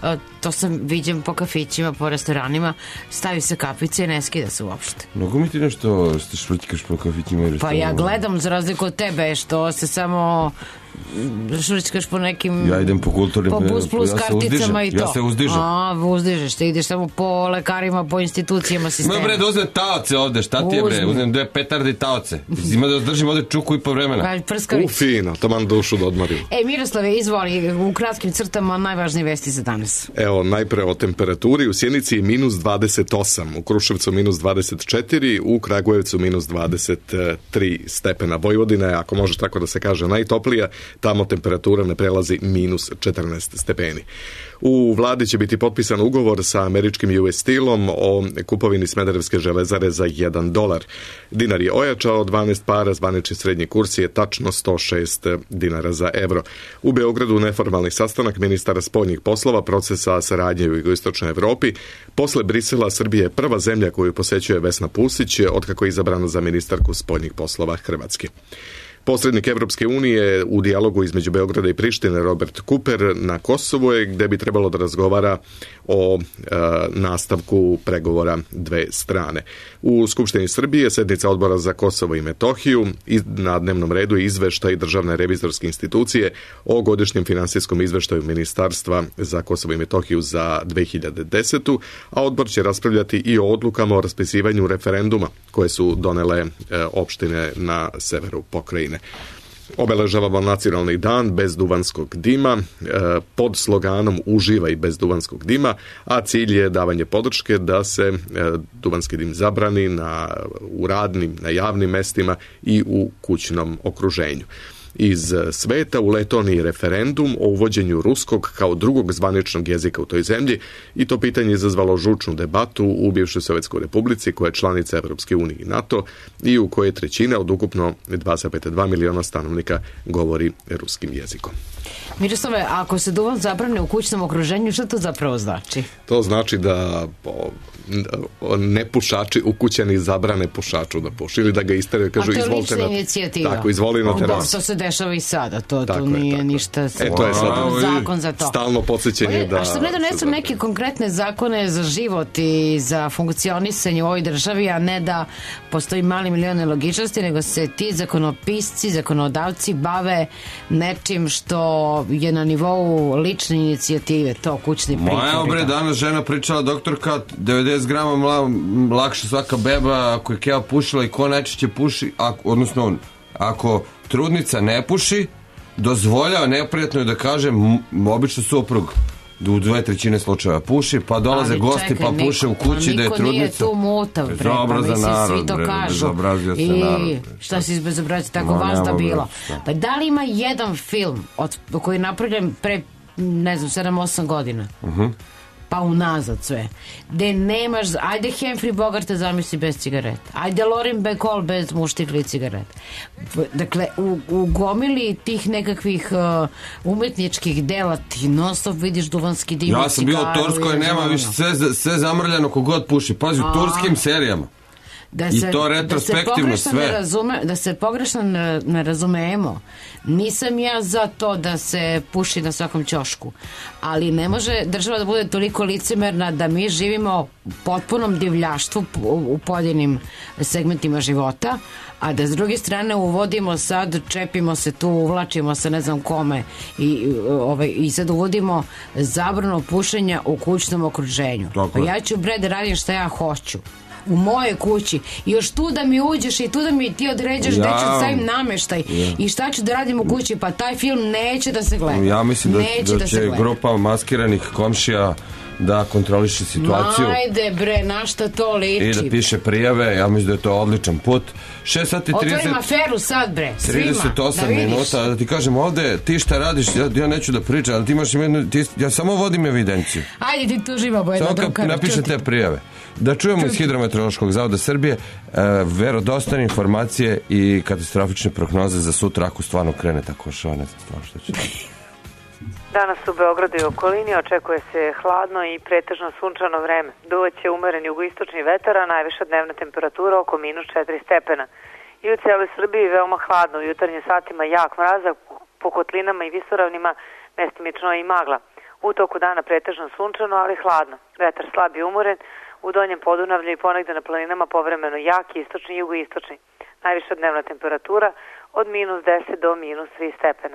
to sam viđem po kafićima, po restoranima, stavi se kapica i ne skida se uopšte. Mnogo mi ti nešto ste švrtikaš po kafićima i pa ja gledam za razliku od tebe, što se samo švrtikaš po nekim... Ja idem po kulturnim... Po bus plus ja karticama i to. Ja se uzdižem. A, uzdižeš, ti ideš samo po lekarima, po institucijama sistema. Ma bre, da uzmem taoce ovde, šta ti je bre? Uzmem dve petarde taoce. Ima da držim ovde čuku i po vremena. U fino, taman dušu da odmorim. E, Miroslave, izvoli, u kratkim crtama najvažnije vesti za danas. Evo, najpre o temperaturi. U Sjenici je minus dvadeset osam, u Kruševcu minus dvadeset četiri, u Kragujevcu minus dvadeset tri stepena. Vojvodina je, ako može tako da se kaže, najtoplija. Tamo temperatura ne prelazi minus četrnaest stepeni. U vladi će biti potpisan ugovor sa američkim U S Steelom o kupovini Smederevske železare za jedan dolar. Dinar je ojačao dvanaest para, zvanični srednji kurs je tačno sto šest dinara za evro. U Beogradu neformalni sastanak ministara spoljnih poslova procesa saradnje u jugoistočnoj Evropi. Posle Brisela, Srbija je prva zemlja koju posećuje Vesna Pusić, otkako je izabrana za ministarku spoljnih poslova Hrvatske. Posrednik Evropske unije u dijalogu između Beograda i Prištine, Robert Cooper, na Kosovo je, gde bi trebalo da razgovara o e, nastavku pregovora dve strane. U Skupštini Srbije sednica odbora za Kosovo i Metohiju, na dnevnom redu je izveštaj Državne revizorske institucije o godišnjem finansijskom izveštaju Ministarstva za Kosovo i Metohiju za dve hiljade desetu. a odbor će raspravljati i o odlukama o raspisivanju referenduma koje su donele e, opštine na severu pokrajine. Obeležavamo nacionalni dan bez duvanskog dima e, pod sloganom Uživaj bez duvanskog dima, a cilj je davanje podrške da se e, duvanski dim zabrani na, u radnim, na javnim mestima i u kućnom okruženju. Iz sveta u Letoniji referendum o uvođenju ruskog kao drugog zvaničnog jezika u toj zemlji i to pitanje izazvalo žučnu debatu u bivšoj Sovjetskoj republici koja je članica Evropske unije i NATO i u kojoj trećina od ukupno dva zarez dva miliona stanovnika govori ruskim jezikom. Miroslave, ako se duvan zabrane u kućnom okruženju, što to zapravo znači? To znači da o, nepušači ukućani zabrane pušaču da puši ili da ga isteraju, kažu izvolite. A to je lična inicijativa. Tako, izvoli na terasu. To se dešava i sada, to, to nije tako, ništa. E, to je sad zakon za to. Stalno podsjećanje da... A što ne donesu neke konkretne zakone za život i za funkcionisanje u ovoj državi, a ne da postoji mali milion nelogičnosti, nego se ti zakonopisci, zakonodavci bave nečim što je na nivou lične inicijative, to kućni pritvor. Moja obre, danas žena pričala, doktorka, devedeset grama mla, lakše svaka beba ako je keva pušila i ko najčešće puši, ako, odnosno ako trudnica ne puši, dozvoljava, neprijatno je da kažem, obično suprug da u dve trećine slučajeva puši, pa dolaze ali gosti čekaj, pa puše niko, u kući da je trudnica. Niko nije tu mutav, bre, pa mislim, narod, svi to bre, kažu. Bezobrazio se I narod. Šta si izbezobrazio, tako vas da bilo. Pa da li ima jedan film od, koji je napravljen pre, ne znam, sedam osam godina? Uh -huh. Pa unazad sve. Gde nemaš, ajde Humphrey Bogart zamisli bez cigareta. Ajde Lauren Bacall bez muštikli i cigareta. Dakle, u, u gomili tih nekakvih uh, umetničkih dela ti non stop vidiš duvanski dim. Ja sam bio u Turskoj, nema više sve, sve zamrljano kogod puši. Pazi, u turskim serijama. Da se, I to retrospektivno da sve. Ne razume, da se pogrešno ne, ne razumemo. Nisam ja za to da se puši na svakom ćošku. Ali ne može država da bude toliko licemerna da mi živimo u potpunom divljaštvu u, u pojedinim segmentima života, a da s druge strane uvodimo sad, čepimo se tu, uvlačimo se ne znam kome i, ovaj, i sad uvodimo zabranu pušenja u kućnom okruženju. Pa ja ću bre da radim šta ja hoću u moje kući i još tu da mi uđeš i tu da mi ti određaš ja, gde ću stavim nameštaj ja. I šta ću da radim u kući, pa taj film neće da se gleda. Ja mislim da, da, da će grupa maskiranih komšija da kontroliše situaciju. Ajde bre, na šta to liči? I da piše prijave, ja mislim da je to odličan put. šest sati trideset Otvorim aferu sad bre, svima, trideset osam da minuta, da ti kažem ovde, ti šta radiš, ja, ja neću da pričam, ali ti imaš jednu, ti, ja samo vodim evidenciju. Ajde ti tu živa boja da drukara. Samo napišem te prijave. Da čujemo iz Hidrometeorološkog zavoda Srbije e, verodostojne informacije i katastrofične prognoze za sutra ako stvarno krene tako što ne znam stvarno što će. Danas u Beogradu i okolini očekuje se hladno i pretežno sunčano vreme. Duvaće umeren jugoistočni vetar, a najviša dnevna temperatura oko minus četiri stepena. I u cijeloj Srbiji veoma hladno, u jutarnjim satima jak mrazak, po kotlinama i visoravnima mestimično i magla. U toku dana pretežno sunčano, ali hladno. Vetar slab i umoren, u donjem Podunavlju i ponegde na planinama povremeno jak, istočni i jugoistočni. Najviša dnevna temperatura od minus deset do minus tri stepena.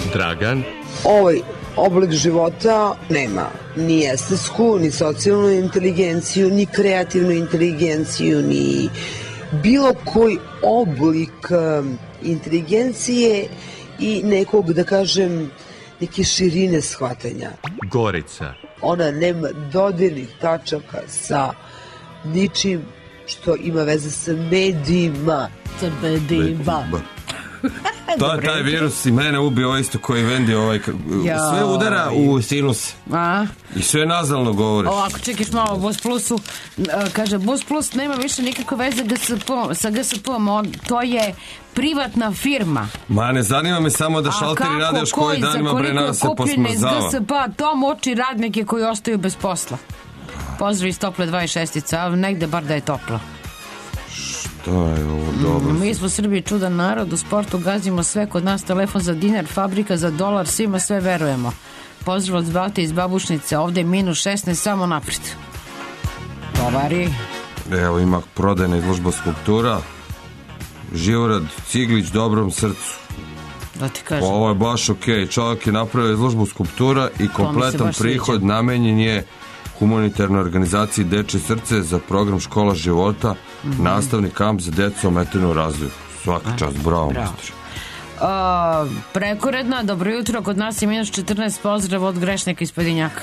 Dragan, Ovaj oblik života nema ni estetsku, ni socijalnu inteligenciju, ni kreativnu inteligenciju, ni bilo koji oblik um, inteligencije i nekog, da kažem, neke širine shvatanja. Gorica, Ona nema dodirnih tačaka sa ničim što ima veze sa medijima. Sa medijima. To je taj virus i mene ubio ovo isto koji vendi ovaj, sve udara u sinus. A? I sve nazalno govoriš. Ovako, čekiš malo Bus Plusu, kaže, Bus Plus nema više nikakve veze G S P, sa G S P-om, to je privatna firma. Ma ne zanima me samo da šalteri rade još koji danima bre nas se posmrzava. G S P, to moči radnike koji ostaju bez posla. Pozdrav iz tople dvadeset šestica, a negde bar da je toplo. To je ovo dobro. Mi smo Srbiji čudan narod, u sportu gazimo sve, kod nas telefon za dinar, fabrika za dolar, svima sve verujemo. Pozdrav od Zbate iz Babušnice, ovde je minus šesnaest, samo napred. Tovari. Evo ima prodajna izložba skulptura. Živorad Ciglić, dobrom srcu. Da ti kažem. Ovo je baš okej. Okay. Čovjek je napravio izložbu skulptura i kompletan prihod sviđa. Namenjen je humanitarnoj organizaciji Dečje srce za program Škola života, mm-hmm. nastavni kamp za decu ometenu u razvoju. Svaka čast, bravo, bravo. Master. Uh, prekoredna, dobro jutro, kod nas je minus četrnaest, pozdrav od grešnika iz Padinjaka.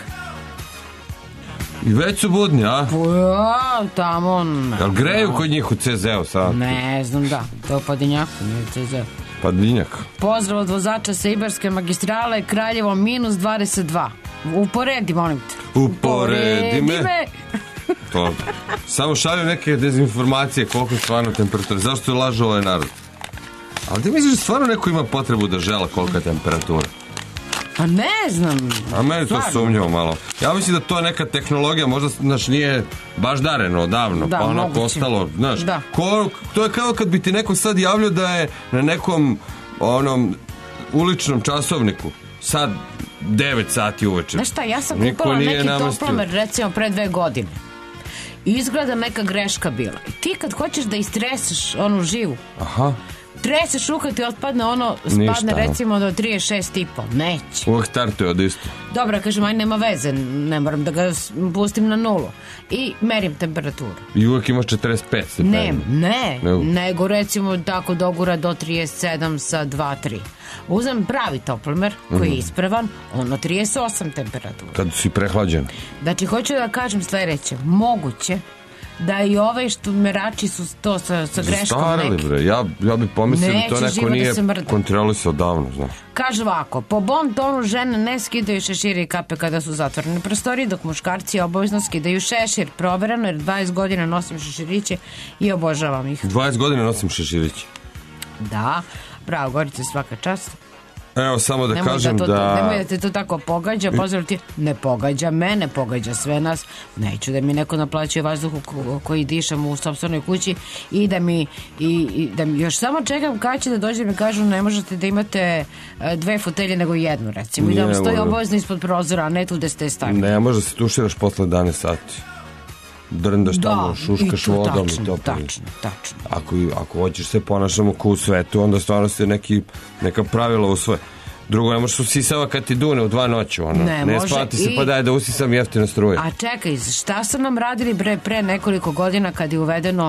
I već su budni, a? Ja, tamo... Ne, jel greju kod njih u C Z-u sad? Ne znam, da, to je u Padinjaku, nije u C Z-u. Padinjak. Pozdrav od vozača sa Ibarske magistrale, Kraljevo minus dvadeset dva. Uporedi, molim te. Uporedi me. me. To. Samo šalju neke dezinformacije koliko je stvarno temperatura. Zašto je lažu ovaj narod? Ali ti misliš da stvarno neko ima potrebu da žela kolika je temperatura? Pa ne znam. A meni to sumnjivo malo. Ja mislim da to je neka tehnologija, možda znaš, nije baš dareno odavno, da, pa onako ostalo, znaš. Da. Ko, to je kao kad bi ti neko sad javljao da je na nekom onom uličnom časovniku sad devet sati uveče. Znaš šta, ja sam kupala neki toplomer recimo pre dve godine. Izgleda neka greška bila. I ti kad hoćeš da istreseš onu živu, aha, treseš ruka, ti otpadne ono, spadne ništa, recimo do trideset šest i po. Neće. Uvijek startuje od isto. Dobro, kažem, aj nema veze, ne moram da ga pustim na nulu. I merim temperaturu. I uvijek imaš četrdeset pet stepeni. Ne, ne, ne, nego recimo tako dogura do trideset sedam sa dva tri. Uzem pravi toplomer koji je ispravan, ono trideset osam temperatura. Kad si prehlađen. Znači, hoću da kažem sledeće, moguće da i ove što merači su to sa, sa greškom zastarili, neki. Bre. Ja, ja bi pomislio da to neko nije da kontrolisao davno, znaš. Kaže ovako, po bon tonu žene ne skidaju šešire i kape kada su zatvorene prostorije, dok muškarci obavezno skidaju šešir. Provereno, jer dvadeset godina nosim šeširiće i obožavam ih. dvadeset godina nosim šeširiće? Da, bravo, Gorice, svaka čast. Evo, samo da nemoj kažem da... To, da... Nemoj da te to tako pogađa, pozdrav ti, ne pogađa mene, pogađa sve nas. Neću da mi neko naplaćuje vazduh koji dišem u sopstvenoj kući i da mi, i, i da mi još samo čekam kada će da dođe i mi kažu ne možete da imate dve fotelje nego jednu, recimo. I da vam stoji obavezno ispod prozora, a ne tu gde ste stavili. Ne, možda se tuširaš posle jedanaest sati. Drndaš tamo, da, šuškaš vodom i to. Tačno, tačno. Ako, ako hoćeš se ponašamo ko u svetu, onda stvarno se neki, neka pravila usvoje. Drugo, ne možeš usisava kad ti dune u dva noću, ono. Ne, ne spati se i... pa daj da usisam jeftino struje. A čekaj, šta su nam radili bre, pre nekoliko godina kad je uvedeno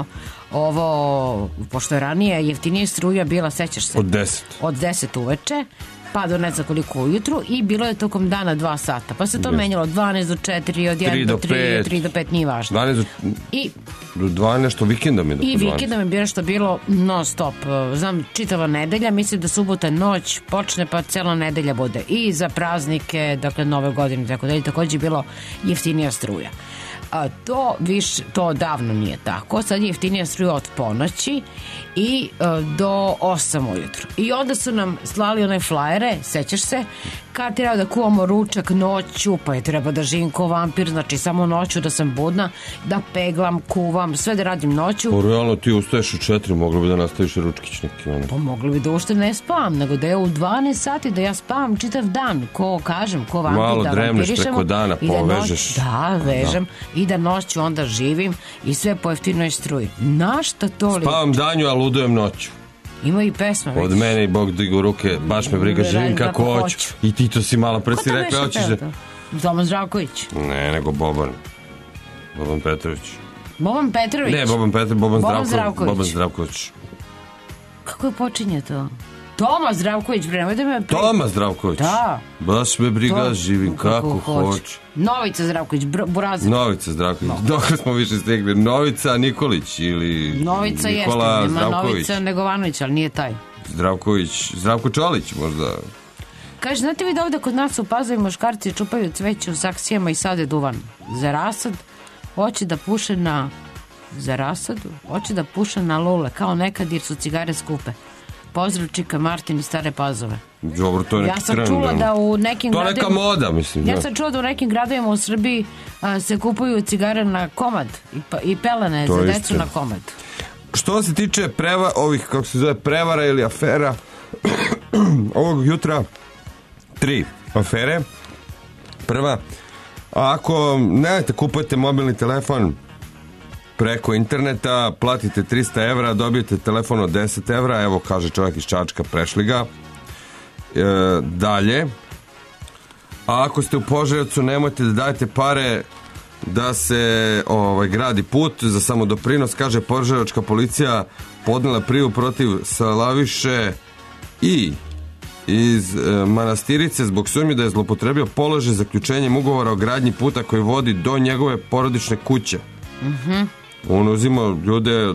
ovo, pošto je ranije jeftinije struja bila, sećaš se? Od deset. Od deset uveče, pa do ne znam koliko ujutru i bilo je tokom dana dva sata. Pa se to yes. menjalo od dvanaest do četiri, od jedan do tri, od tri do pet, nije važno. dvanaest do... I... do dvanaest, što vikendom je do I vikendom je bilo što bilo non stop. Znam, čitava nedelja, mislim da subota noć počne pa cela nedelja bude. I za praznike, dakle nove godine, tako da je takođe bilo jeftinija struja. A to više, to davno nije tako. Sad je jeftinija struja od ponoći i uh, do osam ujutru. I onda su nam slali one flajere, sećaš se, kad treba da kuvamo ručak noću, pa je treba da živim ko vampir, znači samo noću da sam budna, da peglam, kuvam, sve da radim noću. Pa realno ti ustaješ u četiri, moglo bi da nastaviš ručkić neki. Ono. Pa moglo bi da ušte ne spavam, nego da je u dvanaest sati da ja spavam čitav dan, ko kažem, ko vampir, malo da dremneš preko dana, povežeš. Da, vežem. Da. I da noću onda živim i sve po jeftinoj struji. Na šta to li? Spavam danju, a ludujem noću. Ima i pesma već. Od mene i Bog digu ruke, baš me briga, živim kako hoću. I ti to si malo pre si rekla, hoćeš da... Zoman Zdravković. Ne, nego Boban. Boban Petrović. Boban Petrović? Ne, Boban Petrović, Boban, Boban Zdravko, Zdravković. Boban Zdravković. Kako je počinje to? Toma Zdravković, bre, nemoj da me... Pre... Toma Zdravković? Da. Baš me briga, To, živim kako, kako hoću. Novica Zdravković, Burazer. Novica Zdravković. No. Dok smo više stigli. Novica Nikolić ili Novica Nikola jeste, nema Zdravković. Novica Negovanović, ali nije taj. Zdravković, Zdravko Čolić možda. Kaže, znate vi da ovde kod nas u Pazovi muškarci čupaju cveće u saksijama i sade duvan? Za rasad hoće da puše na... Za rasadu hoće da puše na lule, kao nekad jer su cigare skupe. Pozdrav Čika Martin iz Stare Pazove. Dobro, to je neki Ja sam trend, čula da. da u nekim to je gradovima... neka moda, mislim. Ja da. sam čula da u nekim gradovima u Srbiji a, se kupuju cigare na komad i, pa, i pelene To za je decu istina. na komad. Što se tiče preva, ovih, kako se zove, prevara ili afera, ovog jutra tri afere. Prva, ako nemate, kupujete mobilni telefon preko interneta, platite trista evra, dobijete telefon od deset evra, evo kaže čovjek iz Čačka, prešli ga. E, dalje, a ako ste u Požarevcu, nemojte da dajete pare da se ovaj, gradi put za samodoprinos, kaže požarevačka policija podnela prijavu protiv Salaviše i iz e, Manastirice zbog sumnje da je zloupotrebio položaj zaključenjem ugovora o gradnji puta koji vodi do njegove porodične kuće. Mhm. On uzima ljude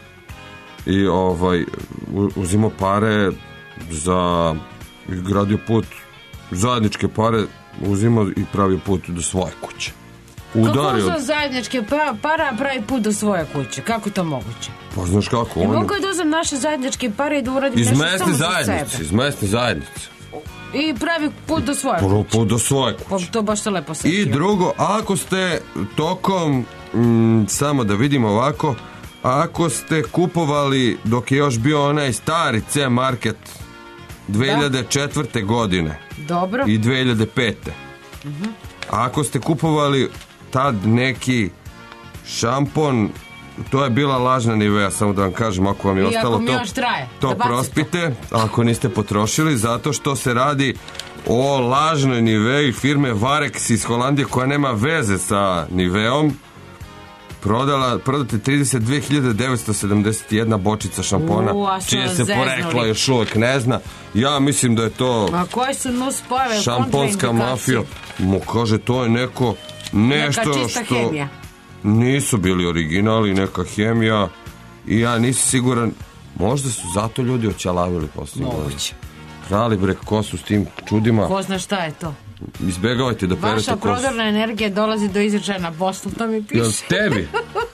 i ovaj uzima pare za gradio put, zajedničke pare uzima i pravi put do svoje kuće. Udario. Kako su zajedničke pa, para pravi put do svoje kuće? Kako je to moguće? Pa znaš kako? Ne On... mogu da uzem naše zajedničke pare i da uradim Iz nešto mesne samo za zajednice, sebe. iz mesne zajednice. I pravi put do svoje Prvo kuće. put do svoje kuće. Pa to baš se lepo setio. I drugo, ako ste tokom, mm, samo da vidimo ovako, ako ste kupovali dok je još bio onaj stari C-Market dve hiljade četvrte. godine Dobro. i dve hiljade pete. Mhm. Ako ste kupovali tad neki šampon, to je bila lažna Nivea, samo da vam kažem, ako vam je I ostalo ako mi to, još traje, to da bacite. prospite, ako niste potrošili, zato što se radi o lažnoj Nivei firme Varex iz Holandije koja nema veze sa Niveom. Prodala, prodate trideset dve hiljade devetsto sedamdeset jedna bočica šampona, U, a su čije nas se zeznuli. poreklo još uvijek ne zna. Ja mislim da je to A koje su nus pojave, šamponska kontraindikacije? mafija. Mu kaže, to je neko nešto Neka čista što hemija. nisu bili originali, neka hemija, i ja nisam siguran, možda su zato ljudi oćalavili posle. Moguće. Prali bre kosu s tim čudima. Ko zna šta je to? Izbegavajte da perete Vaša kosu. prodorna energija dolazi do izražaja na Bosnu, to mi piše. Jel tebi?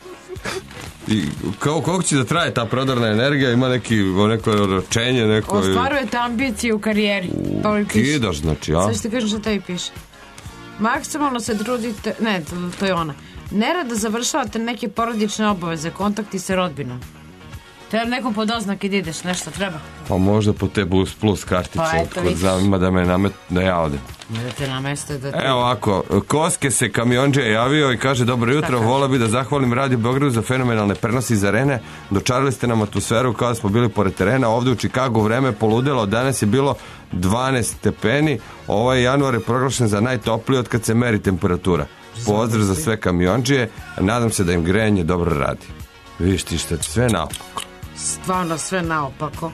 I kao, koliko će da traje ta prodorna energija? Ima neki, neko ročenje, neko... Ostvarujete ambicije u karijeri. To mi piše. Kidaš, znači, a? Sad ćete kažem što tebi piše. Maksimalno se trudite, ne, to, to je ona. Nerado završavate neke porodične obaveze, kontakti sa rodbinom. Treba nekom pod oznak i da ideš, nešto treba. Pa možda po te Bus Plus kartice, Pa eto, kod vidiš. zanima da me namet, da ja odem. Ne da te nameste da te... Evo ovako, Koske se kamionđe javio i kaže: dobro jutro, volao bi da zahvalim Radio Beogradu za fenomenalne prenosi iz arene. Dočarali ste nam atmosferu kao da smo bili pored terena. Ovde u Čikagu vreme poludelo, danas je bilo dvanaest stepeni. Ovaj januar je proglašen za najtopliji od kad se meri temperatura. Pozdrav za sve kamionđije, nadam se da im grejanje dobro radi. Viš ti šta, sve naopako. Stvarno sve naopako.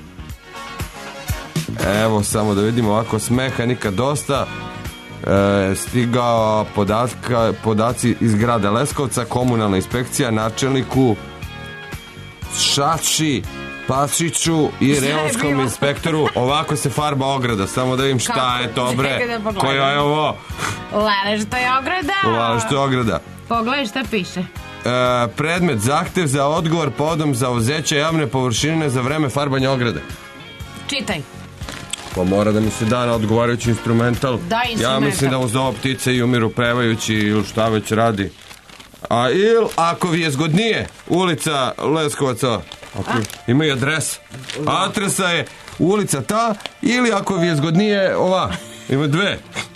Evo, samo da vidimo ovako, smeha nikad dosta. E, stigao podatka, podaci iz grada Leskovca, komunalna inspekcija, načelniku Šači Pasiću i Šta je reonskom bilo? inspektoru. Ovako se farba ograda, samo da vidim šta Kako? je to, bre. Čekaj da pogledam. Koja je ovo? Lele, što je ograda? Ova što je ograda. Pogledaj šta piše. E, predmet, zahtev za odgovor povodom za uzeće javne površine za vreme farbanja ograde. Čitaj. Pa mora da mi se da na odgovarajući instrumental. Da, instrumental. Ja mislim da uz ovo ptice i umiru pevajući ili šta već radi. A il, ako vi je zgodnije, ulica Leskovaca, ako imaju adres. Adresa je ulica ta, ili ako vi je zgodnije ova, ima dve.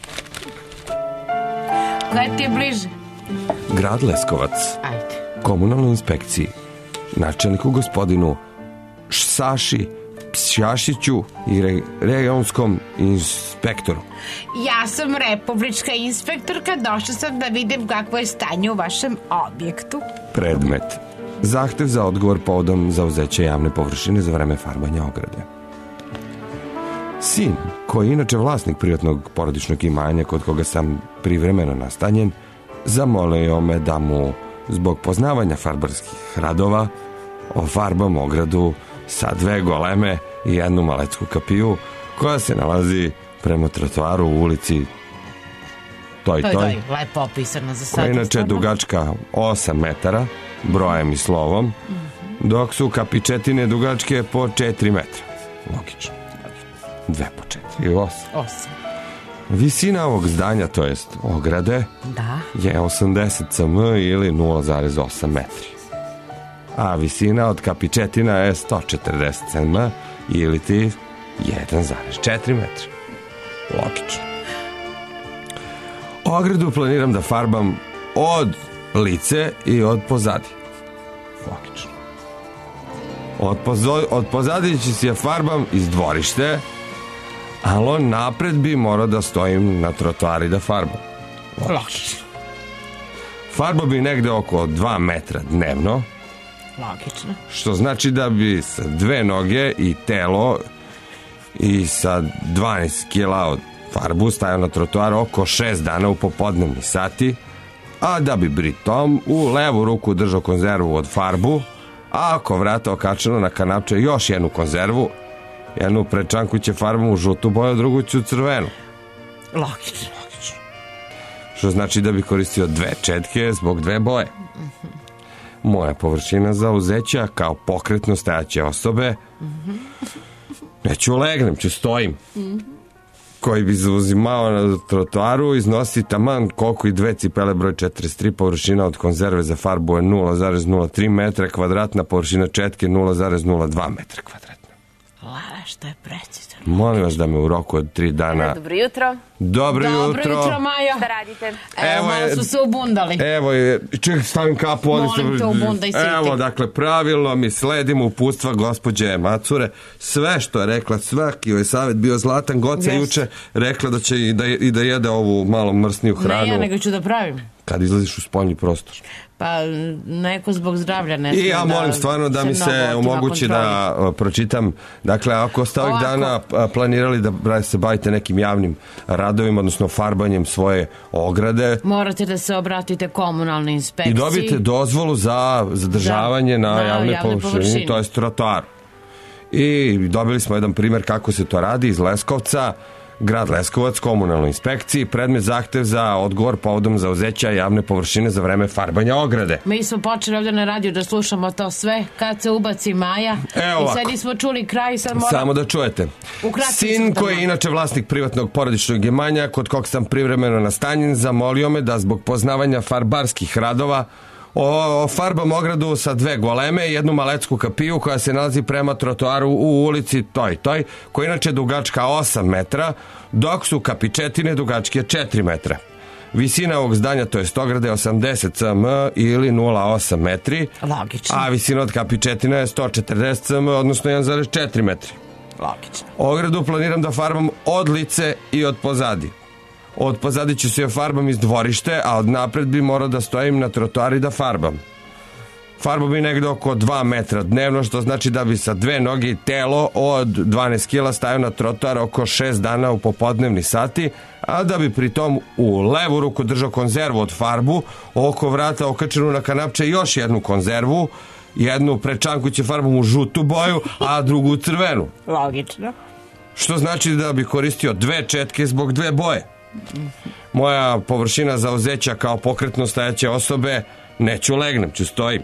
Kaj ti je bliže? Grad Leskovac. Ajde. Komunalnoj inspekciji, načelniku gospodinu Saši Šjašiću i re, regionskom inspektoru. Ja sam republička inspektorka, došla sam da vidim kakvo je stanje u vašem objektu. Predmet. Zahtev za odgovor povodom zauzeća javne površine za vreme farbanja ograde. Sin, koji je inače vlasnik privatnog porodičnog imanja kod koga sam privremeno nastanjen, zamolio me da mu, zbog poznavanja farbarskih radova, ofarbam ogradu sa dve goleme i jednu maletsku kapiju koja se nalazi prema trotoaru u ulici Toj Toj, Toj, lepo opisano za sad. koja je inače dugačka osam metara brojem i slovom, dok su kapičetine dugačke po četiri metra. Logično. Dve po četiri, osam. Osam. Visina ovog zdanja, to jest ograde, Da. je osamdeset centimetara ili nula zarez osam metri. A visina od kapičetina je sto četrdeset centimetara ili ti jedan zarez četiri metra. Logično. Ogradu planiram da farbam od lice i od pozadi. Logično. Od, pozo, od pozadi će se farbam iz dvorište, ali on napred bi morao da stojim na trotoari da farbam. Logično. Farba bi negde oko dva metra dnevno, Logično. što znači da bi sa dve noge i telo i sa dvanaest kila od farbu stajao na trotoar oko šest dana u popodnevni sati, a da bi pritom u levu ruku držao konzervu od farbu, a ako vrata okačeno na kanapče još jednu konzervu, jednu prečanku će farbom u žutu boju, drugu ću u crvenu. Logično. Što znači da bi koristio dve četke zbog dve boje. Moja površina zauzeća kao pokretno stajaće osobe, neću legnem, ću stojim, koji bi zauzimao na trotoaru, iznosi taman koliko i dve cipele broj četrdeset tri, površina od konzerve za farbu je nula zarez nula tri metra kvadratna, površina četke nula zarez nula dva metra kvadratna. Lala, što je precizno. Molim vas da me u roku od tri dana... Dobro jutro. Dobro jutro. Dobro jutro, Majo. Šta radite? Evo, Evo malo je- su se ubundali. Evo je, ček, stavim kapu. ovdje Molim se- te, ubundaj se i ti. Evo, dakle, pravilno mi sledimo uputstva gospođe Macure. Sve što je rekla, svaki joj savjet bio zlatan. Goca Jeste. juče rekla da će i da, i da jede ovu malo mrsniju hranu Ne ja, nego ću da pravim. kad izlaziš u spoljni prostor. Pa neko zbog zdravlja ne I sme ja da molim stvarno da mi mnogo se otima omogući kontroli. da a, pročitam. Dakle, ako ste ovih Ovako. dana a, planirali da bra- se bavite nekim javnim radovima, odnosno farbanjem svoje ograde, Morate da se obratite komunalnoj inspekciji. i dobijete dozvolu za zadržavanje Da, na na javnoj javnoj površini, površini. to je trotoaru. I dobili smo jedan primjer kako se to radi iz Leskovca, grad Leskovac, komunalnoj inspekciji, predmet zahtev za odgovor povodom zauzeća javne površine za vreme farbanja ograde. Mi smo počeli ovdje na radiju da slušamo to sve, kad se ubaci Maja. Evo I ovako. sad nismo čuli kraj, sad moram... Samo da čujete. Ukratko Sin sam koji je tamo. inače vlasnik privatnog porodičnog imanja kod kog sam privremeno nastanjen zamolio me da zbog poznavanja farbarskih radova o, farbam ogradu sa dve goleme i jednu maletsku kapiju koja se nalazi prema trotoaru u ulici Toj Toj, koja je inače dugačka osam metra, dok su kapičetine dugačke četiri metra. Visina ovog zdanja, to je ograde, osamdeset centimetara ili nula zarez osam metri, Logično. a visina od kapičetina je sto četrdeset centimetara, odnosno jedan zarez četiri metri. Logično. Ogradu planiram da farbam od lice i od pozadi. Od pozadi ću se joj farbam iz dvorište, a od napred bi morao da stojim na trotoari da farbam. Farba bi negde oko dva metra dnevno, što znači da bi sa dve noge i telo od dvanaest kila stajao na trotoar oko šest dana u popodnevni sati, a da bi pritom u levu ruku držao konzervu od farbu, oko vrata okačenu na kanapče još jednu konzervu, jednu prečanku će farbom u žutu boju, a drugu u crvenu. Logično. Što znači da bi koristio dve četke zbog dve boje. Moja površina zauzeća kao pokretno stajaće osobe, neću legnem, ću stojim.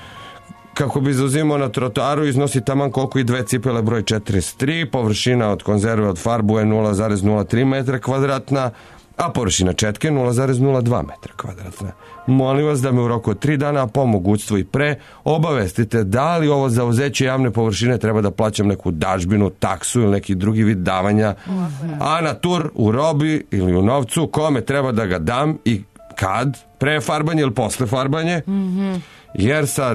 Kako bi zauzimao na trotoaru, iznosi taman koliko i dve cipele broj četrdeset tri, površina od konzerve od farbu je nula zarez nula tri metra kvadratna, a površina četke nula zarez nula dva metra kvadratna. Molim vas da me u roku od tri dana, a po mogućstvu i pre, obavestite da li ovo zauzeće javne površine treba da plaćam neku dažbinu, taksu ili neki drugi vid davanja, a na tur u robi ili u novcu, kome treba da ga dam i kad, pre farbanje ili posle farbanje, jer sa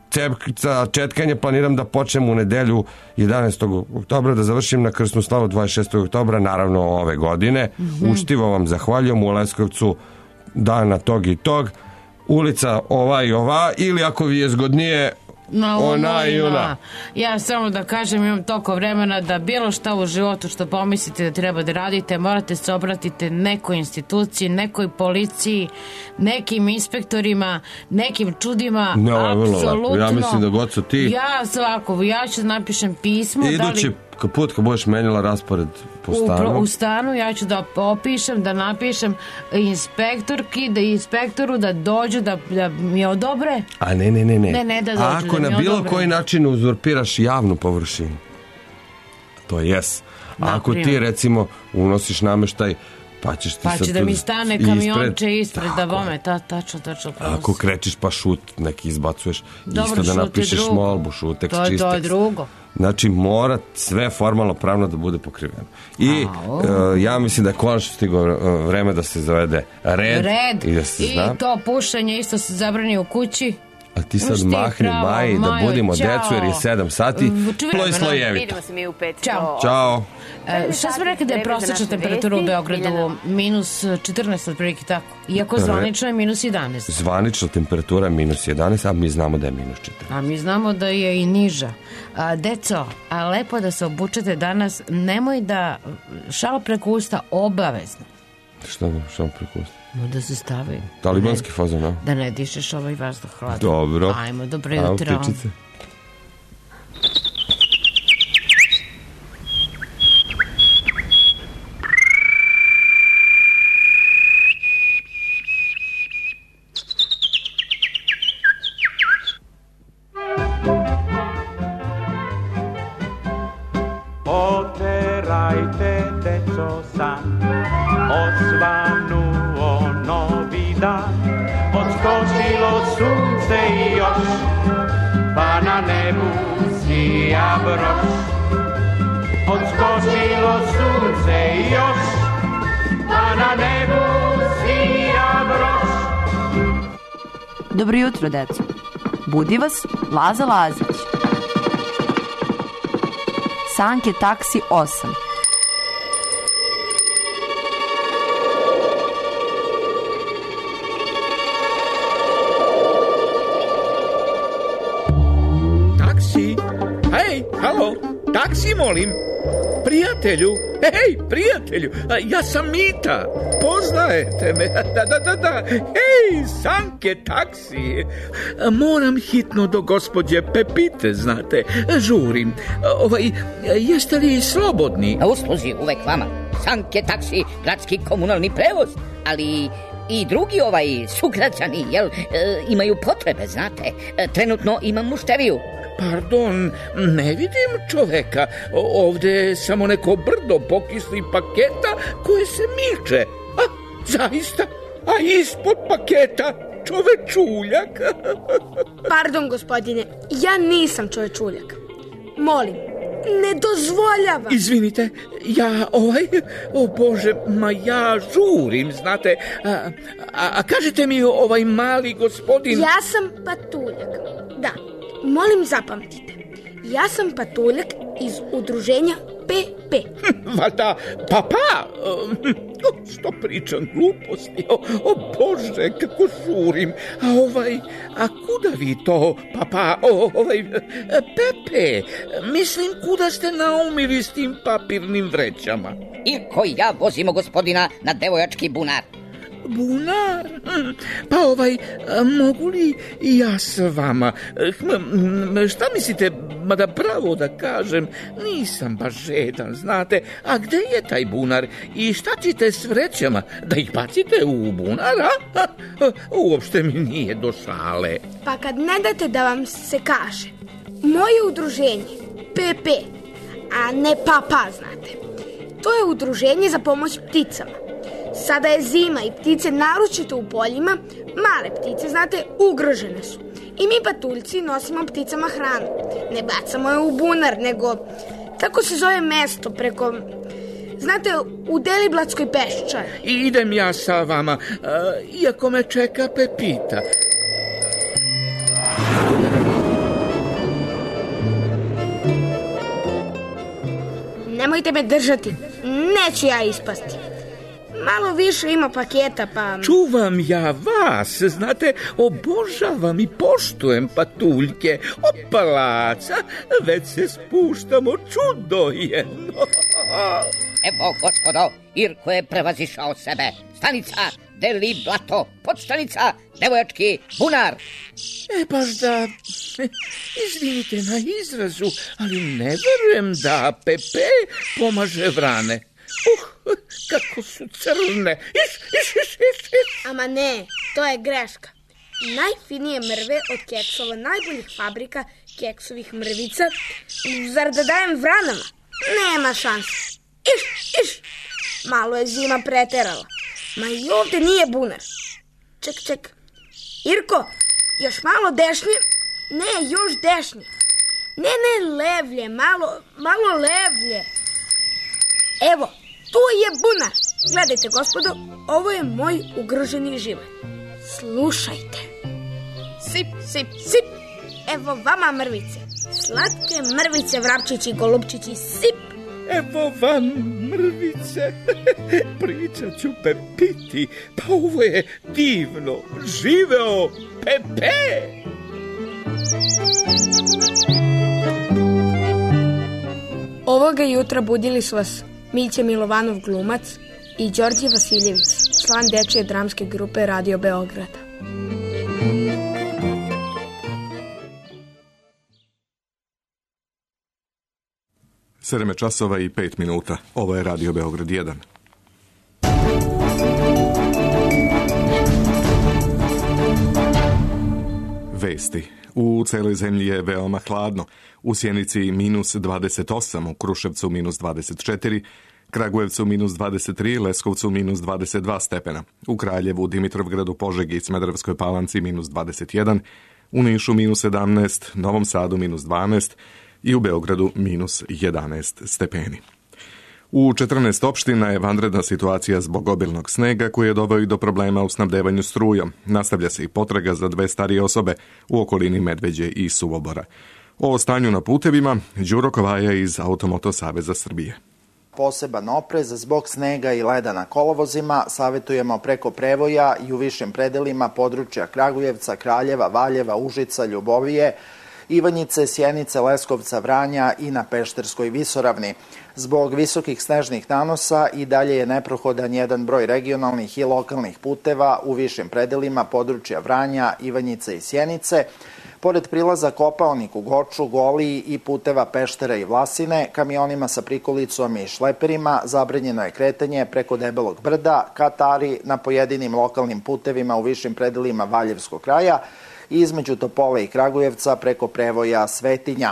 cepkica, četkanje planiram da počnem u nedelju jedanaestog oktobra, da završim na Krsnu slavu dvadeset šestog oktobra, naravno ove godine. Mm-hmm. Učtivo vam zahvaljujem, u Leskovcu dana tog i tog, ulica ova i ova, ili ako vi je zgodnije Na ona i ona. Ja samo da kažem, imam toliko vremena da bilo šta u životu što pomislite da treba da radite, morate se obratiti nekoj instituciji, nekoj policiji, nekim inspektorima, nekim čudima. Ne, ovo je vrlo apsolutno. lako. Ja mislim da god su ti. Ja svako, ja ću da napišem pismo. Idući da li... put kad budeš menjala raspored po stanu. U, u stanu ja ću da opišem, da napišem inspektorki, da inspektoru da dođu da, da mi odobre. A ne, ne, ne, ne. Ne, ne da dođu, A ako da na mi bilo odobre. koji način uzurpiraš javnu površinu, to je yes. A ako ti recimo unosiš nameštaj, pa ćeš ti pa sad će da mi stane ispred, kamionče ispred da bome, ta, tačno, tačno. ako krečiš pa šut, neki izbacuješ. Dobro, isto da šut je napišeš drugo. molbu, šuteks, To je, čisteks. to je drugo. Znači mora sve formalno pravno da bude pokriveno. I uh, ja mislim da je konačno stiglo uh, vreme da se zavede red, Red. i da se I zna. to pušenje isto se zabrani u kući. A ti sad Uš ti mahni pravo, Maji da Majo, budimo ćao. decu jer je sedam sati. Ploj slojevito. Vidimo se mi u pet. Ćao. Ćao. E, šta smo rekli da je prosječna temperatura u Beogradu minus četrnaest otprilike tako? Iako zvanično je minus jedanaest. Zvanična temperatura je minus jedanaest, a mi znamo da je minus četrnaest. A mi znamo da je i niža. A, deco, a lepo da se obučete danas, nemoj da šal preko usta obavezno. Šta da šal preko usta? Da se stavi. Talibanski fazon, a? Da ne dišeš ovaj vazduh hladan. Dobro. Ajmo, dobro Ajmo, jutro. ptičice. Oterajte, deco, san, osvanuo novi dan, odskočilo sunce i još, pa na nebu sija broš. Odskočilo sunce i još, pa na nebu sija broš. Dobro jutro, deco. Budi vas Laza Lazić. Sanke taksi osam. Taksi? Hej, halo, taksi molim. Prijatelju, hej, prijatelju, ja sam Mita, poznajete me, da, da, da, da, hej, Sanke taksi. Moram hitno do gospođe Pepite, znate, žurim. Ovaj, jeste li slobodni? Na usluzi uvek vama. Sanke taksi, gradski komunalni prevoz, ali i drugi ovaj sugrađani, jel, e, imaju potrebe, znate. E, trenutno imam mušteriju. Pardon, ne vidim čoveka. O, ovde je samo neko brdo pokislih paketa koje se miče. A, zaista? A ispod paketa čovečuljak? Pardon, gospodine, ja nisam čovečuljak. Molim, ne dozvoljavam. Izvinite, ja ovaj, o Bože, ma ja žurim, znate. A, a, a kažite mi, ovaj mali gospodin... Ja sam patuljak, da. Molim, zapamtite. Ja sam patuljak iz udruženja P P. Valjda, papa! Što pričam gluposti? O, o Bože, kako žurim. A ovaj, a kuda vi to, papa? O, ovaj, Pepe, mislim, kuda ste naumili s tim papirnim vrećama? Ilko i ja vozimo gospodina na devojački bunar. Bunar? Pa ovaj, mogu li i ja s vama? Šta mislite, mada pravo da kažem, nisam baš žedan, znate. A gde je taj bunar? I šta ćete s vrećama? Da ih bacite u bunar, a? Uopšte mi nije do šale. Pa kad ne date da vam se kaže, moje udruženje, P P, a ne papa, znate, to je udruženje za pomoć pticama. Sada je zima i ptice, naročito u poljima, male ptice, znate, ugrožene su. I mi patuljci nosimo pticama hranu. Ne bacamo je u bunar, nego tako se zove mesto preko, znate, u Deliblatskoj peščari. I idem ja sa vama, uh, iako me čeka Pepita. nemojte me držati. Neću ja ispasti. Malo više ima paketa, pa... Čuvam ja vas, znate, obožavam i poštujem patuljke. Opalaca, već se spuštamo, čudo jedno. Evo, gospodo, Irko je prevazišao sebe. Stanica, deli blato, podstanica, devojački bunar. E, baš da, izvinite na izrazu, ali ne verujem da Pepe pomaže vrane. Uh, kako su crne. Iš, iš, iš, iš, iš. Ama ne, to je greška. Najfinije mrve od keksova najboljih fabrika keksovih mrvica, zar da dajem vranama? Nema šanse. Iš, iš. Malo je zima preterala. Ma i ovde nije bunar. Ček, ček. Irko, još malo dešnje? Ne, još dešnje. Ne, ne, levlje, malo, malo levlje. Evo, tu je bunar. Gledajte, gospodo, ovo je moj ugroženi život. Slušajte. Sip, sip, sip. Evo vama mrvice. Slatke mrvice, vrapčići, golubčići, sip. Evo vam mrvice. Pričat ću Pepiti. Pa ovo je divno. Živeo Pepe. Ovoga jutra budili su vas Mića Milovanov glumac i Đorđe Vasiljević, član dečije dramske grupe Radio Beograda. Sedam časova i pet minuta. Ovo je Radio Beograd jedan. Vesti. U celoj zemlji je veoma hladno. U Sjenici minus dvadeset osam, u Kruševcu minus dvadeset četiri, Kragujevcu minus dvadeset tri, Leskovcu minus dvadeset dva stepena. U Kraljevu, Dimitrovgradu, Požegi i Smederevskoj Palanci minus dvadeset jedan, u Nišu minus sedamnaest, Novom Sadu minus dvanaest i u Beogradu minus jedanaest stepeni. U četrnaest opština je vanredna situacija zbog obilnog snega koji je doveo i do problema u snabdevanju strujom. Nastavlja se i potraga za dve starije osobe u okolini Medveđe i Suvobora. O stanju na putevima Đuro Kovaja iz Automoto Saveza Srbije. Poseban oprez zbog snega i leda na kolovozima savjetujemo preko prevoja i u višim predelima područja Kragujevca, Kraljeva, Valjeva, Užica, Ljubovije, Ivanjice, Sjenice, Leskovca, Vranja i na Pešterskoj visoravni. Zbog visokih snežnih nanosa i dalje je neprohodan jedan broj regionalnih i lokalnih puteva u višim predelima područja Vranja, Ivanjice i Sjenice. Pored prilaza Kopaonik u Goču, Goliji i puteva Peštera i Vlasine, kamionima sa prikolicom i šleperima zabranjeno je kretanje preko Debelog brda, Katari na pojedinim lokalnim putevima u višim predelima Valjevskog kraja i između Topole i Kragujevca preko prevoja Svetinja.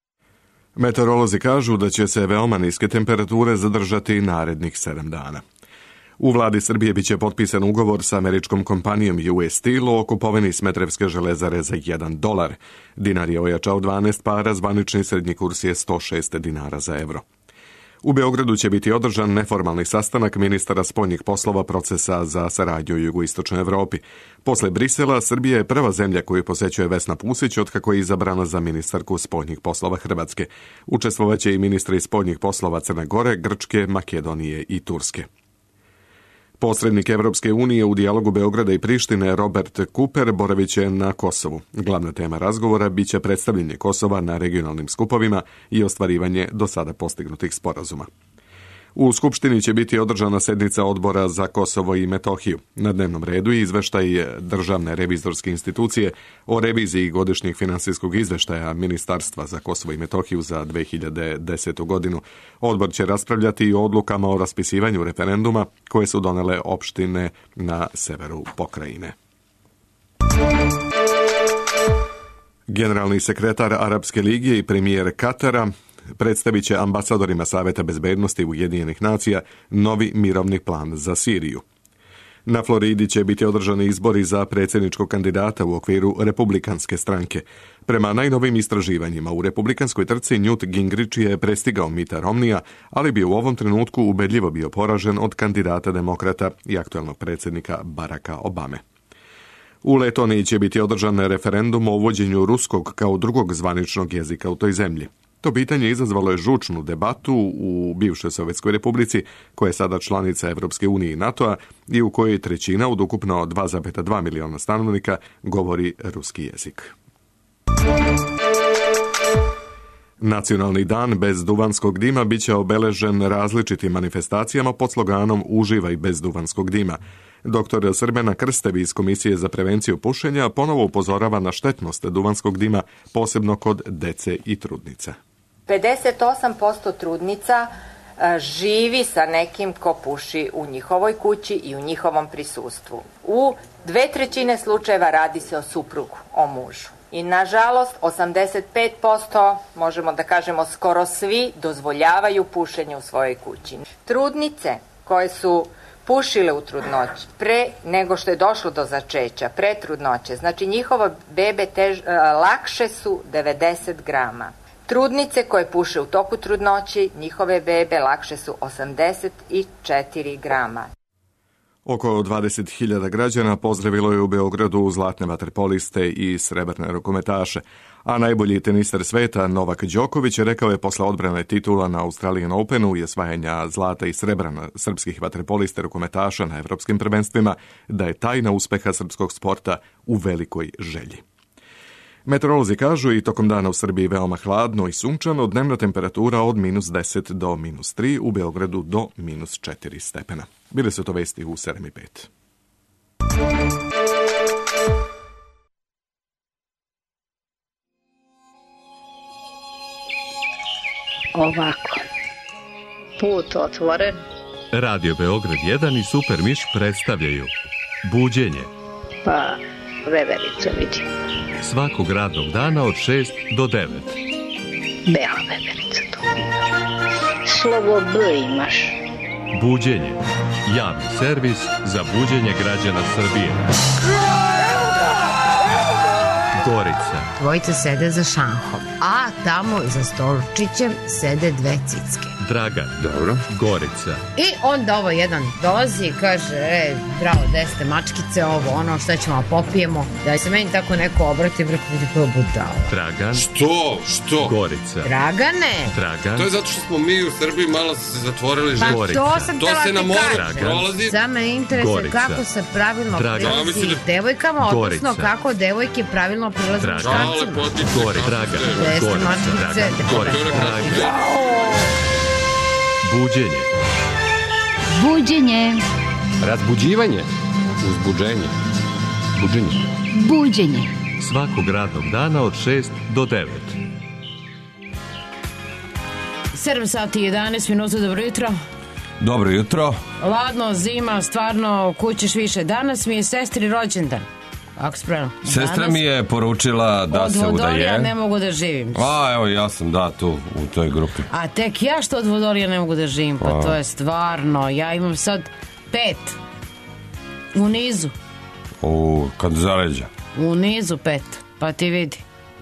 Meteorolozi kažu da će se veoma niske temperature zadržati narednih sedam dana. U vladi Srbije biće potpisan ugovor sa američkom kompanijom U S Steel o kupovini Smederevske železare za jedan dolar. Dinar je ojačao dvanaest para, zvanični srednji kurs je sto šest dinara za evro. U Beogradu će biti održan neformalni sastanak ministara spoljnih poslova procesa za saradnju u jugoistočnoj Evropi. Posle Brisela, Srbija je prva zemlja koju posećuje Vesna Pusić od kako je izabrana za ministarku spoljnih poslova Hrvatske. Učestvovaće i ministri spoljnih poslova Crne Gore, Grčke, Makedonije i Turske. Posrednik Evropske unije u dijalogu Beograda i Prištine Robert Cooper boravit će na Kosovu. Glavna tema razgovora biće predstavljanje Kosova na regionalnim skupovima i ostvarivanje do sada postignutih sporazuma. U Skupštini će biti održana sednica odbora za Kosovo i Metohiju. Na dnevnom redu je izveštaj Državne revizorske institucije o reviziji godišnjeg finansijskog izveštaja Ministarstva za Kosovo i Metohiju za dve hiljade desetu godinu. Odbor će raspravljati i o odlukama o raspisivanju referenduma koje su donele opštine na severu pokrajine. Generalni sekretar Arapske lige i premijer Katara predstavit će ambasadorima Saveta bezbednosti Ujedinjenih nacija novi mirovni plan za Siriju. Na Floridi će biti održani izbori za predsjedničkog kandidata u okviru Republikanske stranke. Prema najnovim istraživanjima u republikanskoj trci Newt Gingrich je prestigao Mitta Romneya, ali bi u ovom trenutku ubedljivo bio poražen od kandidata demokrata i aktuelnog predsjednika Baracka Obame. U Letoniji će biti održan referendum o uvođenju ruskog kao drugog zvaničnog jezika u toj zemlji. To pitanje izazvalo je žučnu debatu u bivšoj Sovjetskoj republici, koja je sada članica Evropske unije i NATO-a i u kojoj trećina od ukupno dva zarez dva miliona stanovnika govori ruski jezik. Nacionalni dan bez duvanskog dima biće obeležen različitim manifestacijama pod sloganom Uživaj bez duvanskog dima. Doktor Srbena Krstevi iz Komisije za prevenciju pušenja ponovo upozorava na štetnost duvanskog dima, posebno kod dece i trudnica. pedeset osam posto trudnica živi sa nekim ko puši u njihovoj kući i u njihovom prisustvu. U dve trećine slučajeva radi se o suprugu, o mužu. I nažalost, osamdeset pet posto, možemo da kažemo skoro svi, dozvoljavaju pušenje u svojoj kući. Trudnice koje su pušile u trudnoći pre nego što je došlo do začeća, pre trudnoće, znači njihova bebe tež, lakše su devedeset grama. Trudnice koje puše u toku trudnoći, njihove bebe lakše su osamdeset četiri grama. Oko dvadeset hiljada građana pozdravilo je u Beogradu zlatne vaterpoliste i srebrne rukometaše, a najbolji teniser sveta Novak Đoković rekao je posle odbrane titula na Australian Openu i osvajanja zlata i srebrana srpskih vaterpolista rukometaša na evropskim prvenstvima da je tajna uspeha srpskog sporta u velikoj želji. Meteorolozi kažu i tokom dana u Srbiji veoma hladno i sunčano, dnevna temperatura od minus deset do minus tri, u Beogradu do minus četiri stepena. Bile su to vesti u sedam i pet. Ovako, put otvoren. Radio Beograd jedan i Super Miš predstavljaju Buđenje. Pa, veverica vidi. Svakog radnog dana od šest do devet. Bela veverica to. Slovo B imaš. Buđenje. Javni servis za buđenje građana Srbije. Gorica. Dvojica sede za šanhom, a tamo za stolčićem sede dve cicke. Dragan. Dobro. Gorica. I onda ovo jedan dolazi i kaže, e, bravo, gde ste mačkice, ovo, ono, šta ćemo popijemo. Da se meni tako neko obrati, vrlo vidi koja budala. Dragan. Što? Što? Gorica. Dragane. Dragan. To je zato što smo mi u Srbiji malo se zatvorili život. Pa Gorica. to sam To tela se na ti moru kažem. prolazi. Za me interesuje Gorica. kako se pravilno Dragan. prilazi Ja, devojkama, odnosno Gorica. kako devojke pravilno prilaze Dragan. muškarcima. Gorica. Dragan. Gde ste Gorica. mačkice? Dragan. Gorica. Buđenje. Buđenje. Razbuđivanje. Uzbuđenje. Buđenje. Buđenje. Svakog radnog dana od šest do devet. sedam sati i jedanaest minuta, dobro jutro. Dobro jutro. Ladno, zima, stvarno, kućeš više. Danas mi je sestri rođendan. Ako spremno. Sestra mi je poručila da od se Vodolija udaje. ne mogu da živim. A, evo, ja sam da tu u toj grupi. A tek ja što od Vodolija ne mogu da živim, pa A. to je stvarno. Ja imam sad pet. U nizu. U, kad zaleđa. U nizu pet. Pa ti vidi.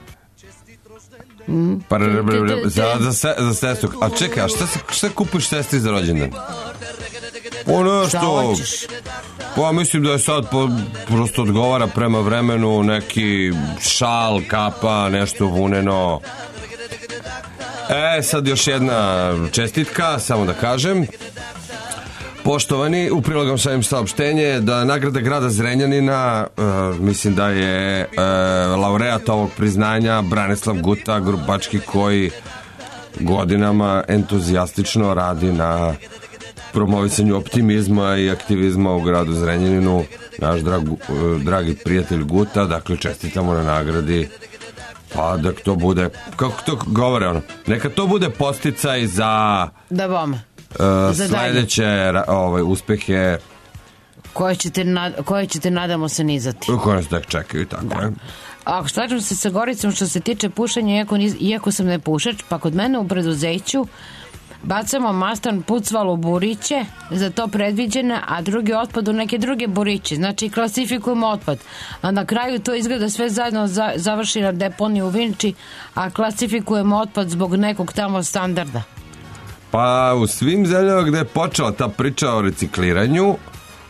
Mm. Pa, za, za, se, za sestru. A čekaj, a šta, se, šta kupiš sestri za rođendan? O, nešto. Šta hoćeš? Pa mislim da je sad po, prosto odgovara prema vremenu neki šal, kapa, nešto vuneno. E, sad još jedna čestitka, samo da kažem. Poštovani, u prilogom šaljem saopštenje da nagrada grada Zrenjanina, uh, mislim da je uh, laureat ovog priznanja Branislav Guta, grupački koji godinama entuzijastično radi na promovisanju optimizma i aktivizma u gradu Zrenjaninu. Naš drag, uh, dragi prijatelj Guta, dakle čestitamo na nagradi. Pa da to bude, kako to govore ono, neka to bude posticaj za... Da bome. Uh, sledeće ovaj, uspehe koje ćete, nad, koje ćete nadamo se nizati. Koje nas tek čekaju, tako da. je. Ako slažem se sa Goricom što se tiče pušenja, iako, iako sam ne pušač, pa kod mene u preduzeću bacamo mastan pucval u buriće, za to predviđene, a drugi otpad u neke druge buriće. Znači klasifikujemo otpad. A na kraju to izgleda sve zajedno za, završi na deponiju u Vinči, a klasifikujemo otpad zbog nekog tamo standarda. Pa u svim zemljama gde je počela ta priča o recikliranju,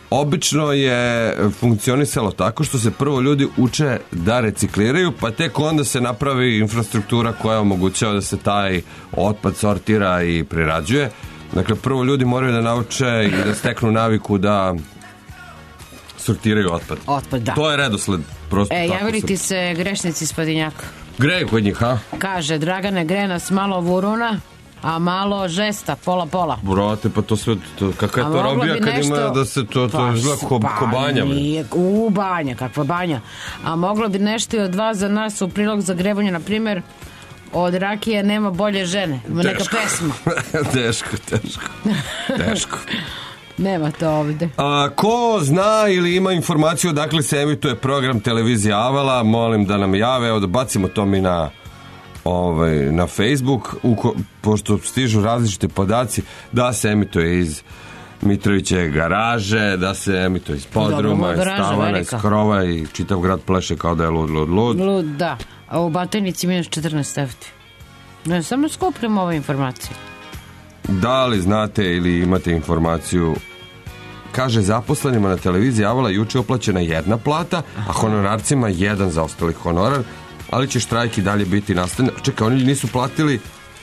obično je funkcionisalo tako što se prvo ljudi uče da recikliraju, pa tek onda se napravi infrastruktura koja omogućava da se taj otpad sortira i prerađuje. Dakle, prvo ljudi moraju da nauče i da steknu naviku da sortiraju otpad. Otpad, da. To je redosled. Prosto e, tako javili ti se... se grešnici iz Padinjaka. Greju kod njih, ha? Kaže, Dragane, gre nas malo vuruna, a malo žesta, pola pola. Brate, pa to sve, to, kakva je to robija kad nešto... ima da se to, to pa, izgleda ko, ko banja. Nije, u banja, kakva banja. A moglo bi nešto i od vas za nas u prilog zagrevanju, na primjer, od rakije nema bolje žene. Ima neka pesma. teško, teško. Teško. Nema to ovde. A, ko zna ili ima informaciju odakle se emituje program televizije Avala, molim da nam jave, evo da bacimo to mi na ovaj, na Facebook, uko, pošto stižu različite podaci, da se emituje iz Mitroviće garaže, da se emituje iz podruma, iz stavana, iz krova i čitav grad pleše kao da je lud, lud, lud. Lud, da. A u Batajnici minus četrnaest stepeni. Ne, samo skupljamo ove informacije. Da li znate ili imate informaciju? Kaže, zaposlenima na televiziji Avala juče uplaćena jedna plata, a honorarcima jedan zaostali honorar, ali će štrajk i dalje biti nastavljen. Čekaj, oni nisu platili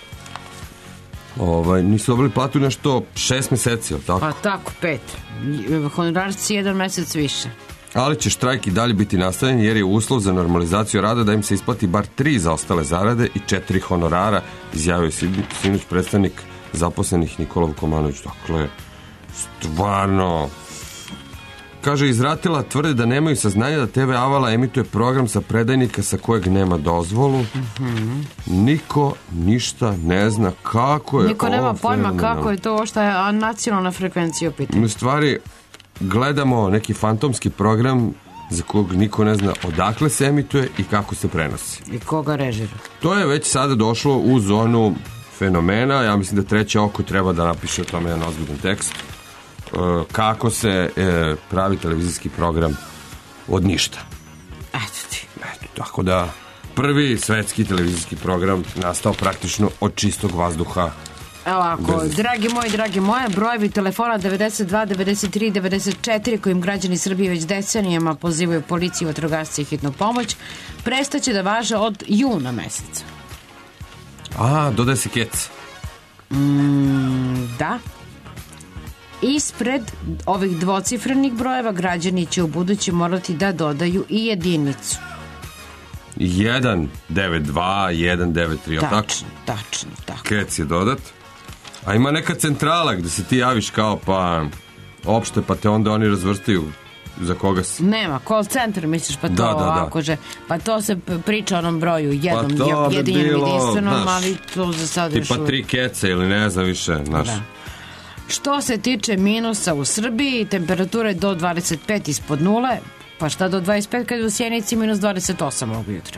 ovaj, nisu dobili platu nešto šest meseci, ili tako? Pa tako, pet. Honorarci jedan mesec više. Ali će štrajk i dalje biti nastavljen jer je uslov za normalizaciju rada da im se isplati bar tri zaostale zarade i četiri honorara, izjavio sinoć predstavnik zaposlenih Nikola Vukomanović. Dakle, stvarno... Kaže, iz Ratila tvrde da nemaju saznanja da te ve Avala emituje program sa predajnika sa kojeg nema dozvolu. Mm-hmm. Niko ništa ne zna kako je... Niko nema pojma kako je to što je nacionalna frekvencija u pitanju. U stvari, gledamo neki fantomski program za kog niko ne zna odakle se emituje i kako se prenosi. I koga režira. To je već sada došlo u zonu fenomena. Ja mislim da Treće oko treba da napiše o tome jedan ozbiljan tekst. Kako se e, pravi televizijski program od ništa. Eto ti. Eto, tako da prvi svetski televizijski program nastao praktično od čistog vazduha. Evo ako, bez... dragi moji, dragi moje, brojevi telefona devedeset dva, devedeset tri, devedeset četiri kojim građani Srbije već decenijama pozivaju policiju, vatrogasce i hitnu pomoć, prestaće da važe od juna meseca. A, dodaje se kec. Mm, da. Ispred ovih dvocifrenih brojeva građani će u budući morati da dodaju i jedinicu. jedan devet dva jedan devet tri, tačno, tako? Tačno, tako. Kec je dodat. A ima neka centrala gde se ti javiš kao pa opšte, pa te onda oni razvrstaju za koga si. Nema, call center misliš, pa to da, da, ovako da. Že, pa to se priča o onom broju jednom, pa jedinjenom jedinstvenom, ali to za sad još tipa tri kece ili ne znam više, znaš. Da. Što se tiče minusa u Srbiji, temperatura je do dvadeset pet ispod nule, pa šta do dvadeset pet kad je u Sjenici minus dvadeset osam ovog jutra.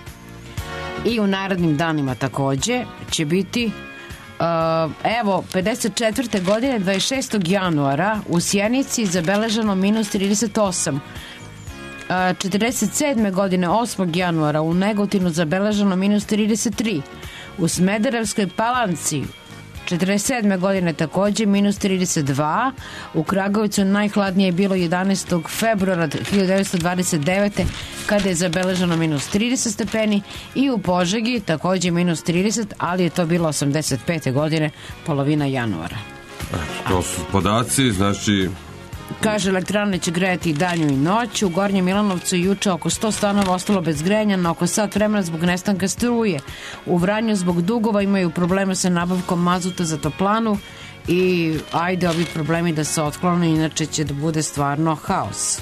I u narednim danima takođe će biti uh, evo, pedeset četvrte godine dvadeset šestog januara u Sjenici zabeleženo minus trideset osam. Uh, četrdeset sedme godine osmog januara u Negotinu zabeleženo minus trideset tri. U Smederevskoj Palanci četrdeset sedme godine takođe minus trideset dva. U Kragujevcu najhladnije je bilo jedanaestog februara hiljadu devetsto dvadeset devete kada je zabeleženo minus trideset stepeni i u Požegi takođe minus trideset, ali je to bilo osamdeset pete godine, polovina januara. To su podaci, znači... Kaže, elektrane će grejati i danju i noću. U Gornjem Milanovcu juče oko sto stanova ostalo bez grejanja na oko sat vremena zbog nestanka struje. U Vranju zbog dugova imaju probleme sa nabavkom mazuta za toplanu i ajde ovi problemi da se otklone, inače će da bude stvarno haos.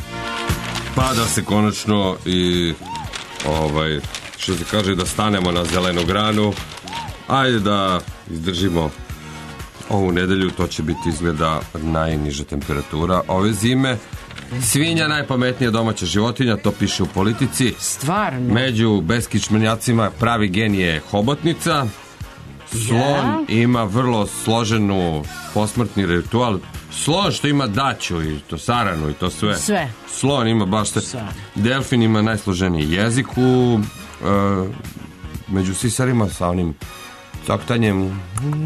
Pa da se konačno i ovaj, što se kaže, da stanemo na zelenu granu. Ajde da izdržimo ovu nedelju, to će biti izgleda najniža temperatura ove zime. Svinja najpametnija domaća životinja, to piše u Politici. Stvarno? Među beskičmenjacima pravi genije hobotnica. Slon yeah. ima vrlo složenu posmrtni ritual. Slon što ima daću i to saranu i to sve. Sve. Slon ima baš sve. sve. Delfin ima najsloženiji jezik u uh, među sisarima sa onim Coktanjem.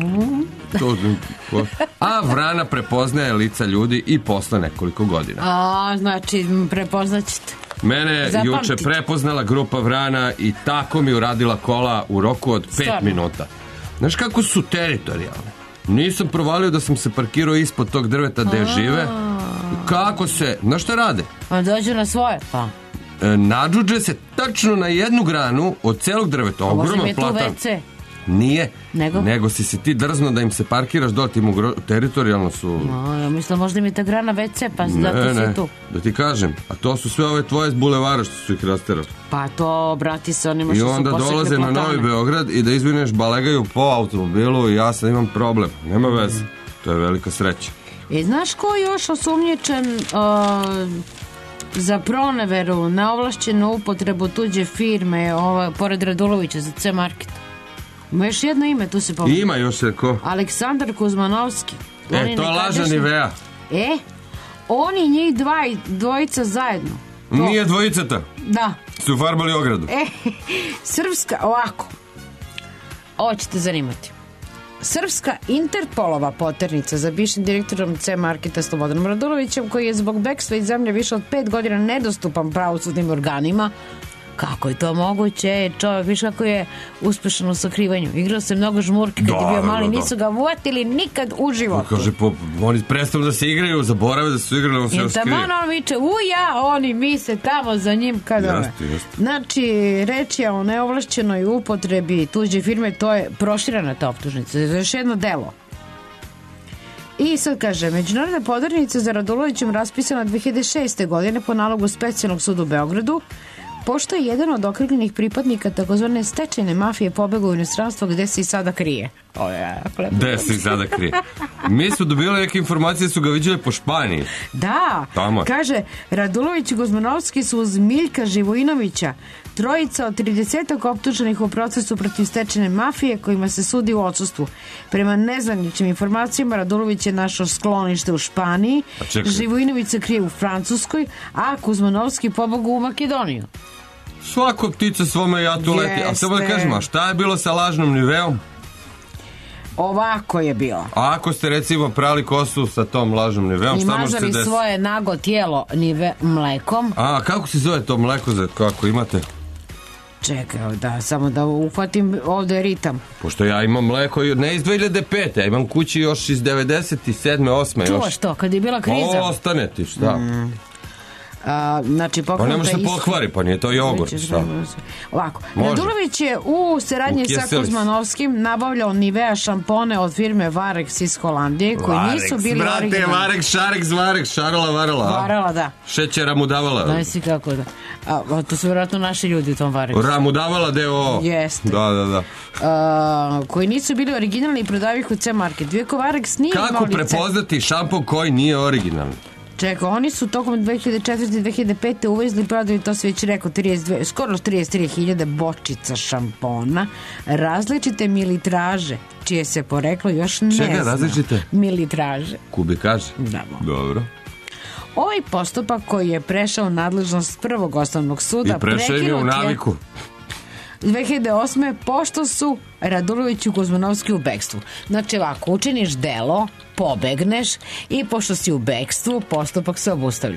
A vrana prepoznaje lica ljudi i posle nekoliko godina. A, znači, prepoznaćete. Mene juče prepoznala grupa vrana i tako mi uradila kola u roku od pet Stvarno? minuta. Znaš kako su teritorijalne? Nisam provalio da sam se parkirao ispod tog drveta gde žive. Kako se, znaš šta rade? Pa dođu na svoje, pa. E, nadžuđe se tačno na jednu granu od celog drveta. Ogroman platan. Nije, nego? nego si se ti drzno da im se parkiraš dole, tim ugro... teritorijalno su... No, ja mislim, možda mi je ta grana ve ce, pa ne, zato ne, si tu. Da ti kažem, a to su sve ove tvoje z bulevara što su ih rasterali. Pa to, brati se onima što su posekli platane. I onda dolaze na Novi Beograd i da izvineš balegaju po automobilu i ja sad imam problem. Nema veze, to je velika sreća. I znaš ko je još osumnjičen uh, za proneveru, neovlašćenu upotrebu tuđe firme, ova, pored Radulovića za C-Market? Ima još jedno ime, tu se pomoći. Ima još je ko? Aleksandar Kuzmanovski. E, to je lažna Nivea. E, oni njih dva, dvojica zajedno. To. Nije dvojica ta? Da. Su farbali ogradu. E, srpska, ovako. Ovo će te zanimati. Srpska Interpolova poternica za bivšim direktorom C-Marketa Slobodanom Radulovićem, koji je zbog bekstva iz zemlje više od pet godina nedostupan pravosudnim organima. Kako je to moguće? Čovjek, viš kako je uspešan u sakrivanju. Igrao se mnogo žmurke kad da, je bio mali, da, da. Nisu ga uvotili nikad u životu. Kaže, po, oni prestanu da se igraju, zaborave da su igrali, on se skrije. I tamo on viče, uja, oni mi se tamo za njim kad ove. Znači, reč je o neovlašćenoj upotrebi tuđe firme, to je proširana ta optužnica. To je još jedno delo. I sad kaže, međunarodna poternica za Radulovićem raspisana dve hiljade šeste. godine po nalogu Specijalnog suda u Beogradu, pošto je jedan od okrivljenih pripadnika takozvane stečajne mafije pobegao u inostranstvo gde se i sada krije. O, ja, gde se i sada krije? Mi smo dobili neke informacije, su ga viđali po Španiji. Da, Tamo. Kaže, Radulović i Kuzmanovski su uz Miljka Živojinovića, trojica od tridesetak optuženih u procesu protiv stečajne mafije kojima se sudi u odsustvu. Prema nezvaničnim informacijama, Radulović je našao sklonište u Španiji, Živojinović se krije u Francuskoj, a Kuzmanovski pobegao u Makedoniju. Svako ptica svome ja tu leti. A samo da kažem, a šta je bilo sa lažnom Niveom? Ovako je bilo. A ako ste recimo prali kosu sa tom lažnom Niveom, šta može se desiti? I mazali svoje nago tijelo Nive mlekom. A kako se zove to mleko za kako imate? Čekaj, da, samo da uhvatim ovdje ritam. Pošto ja imam mleko ne iz dve hiljade pete, ja imam kući još iz devedeset sedme osme Čuvaš još. To, kad je bila kriza? O, ostane ti, šta? Mm. A, znači, pa ne može se pokvari, pa nije to jogurt. Ovako, Radulović je u saradnji sa Kuzmanovskim nabavljao Nivea šampone od firme Varex iz Holandije, koji Varex, nisu bili brate, originalni. Varex, Šarex, Varex, Šarala, Varala. Varala, da. Šećera mu davala. Znaš si kako da. A, to su vjerojatno naši ljudi u tom Varexu. Ramu davala deo. Jeste. Da, da, da. A, koji nisu bili originalni i prodavih ih u C-Market. Vijeko Varex nije imao Kako prepoznati šampon koji nije originalni? Čekaj, oni su tokom dve hiljade četvrte i dve hiljade pete uvezli i prodali, to se već rekao, trideset dve, skoro trideset tri hiljade bočica šampona, različite militraže, čije se poreklo još ne zna. Čega različite? Militraže. Kubikaže? Da. Dobro. Ovaj postupak koji je prešao nadležnost prvog osnovnog suda... I prešao im je u naviku. dve hiljade osme. pošto su Radulović i Kuzmanovski u bekstvu. Znači ovako, učiniš delo, pobegneš i pošto si u bekstvu, postupak se obustavlja.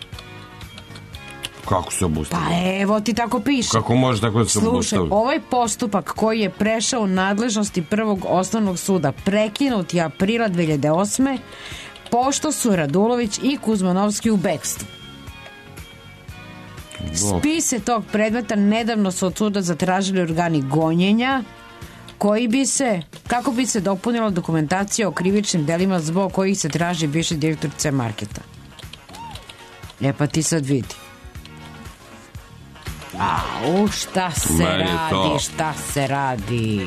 Kako se obustavlja? Pa evo ti tako piše. Kako može tako da se obustavlja? Slušaj, ovaj postupak koji je prešao nadležnosti prvog osnovnog suda prekinut je aprila dve hiljade osme. pošto su Radulović i Kuzmanovski u bekstvu. Spise tog predmeta nedavno su od suda zatražili organi gonjenja koji bi se, kako bi se dopunila dokumentacija o krivičnim delima zbog kojih se traži bivši direktor C-Marketa. E pa ti sad vidi. Au, šta se radi, šta se radi.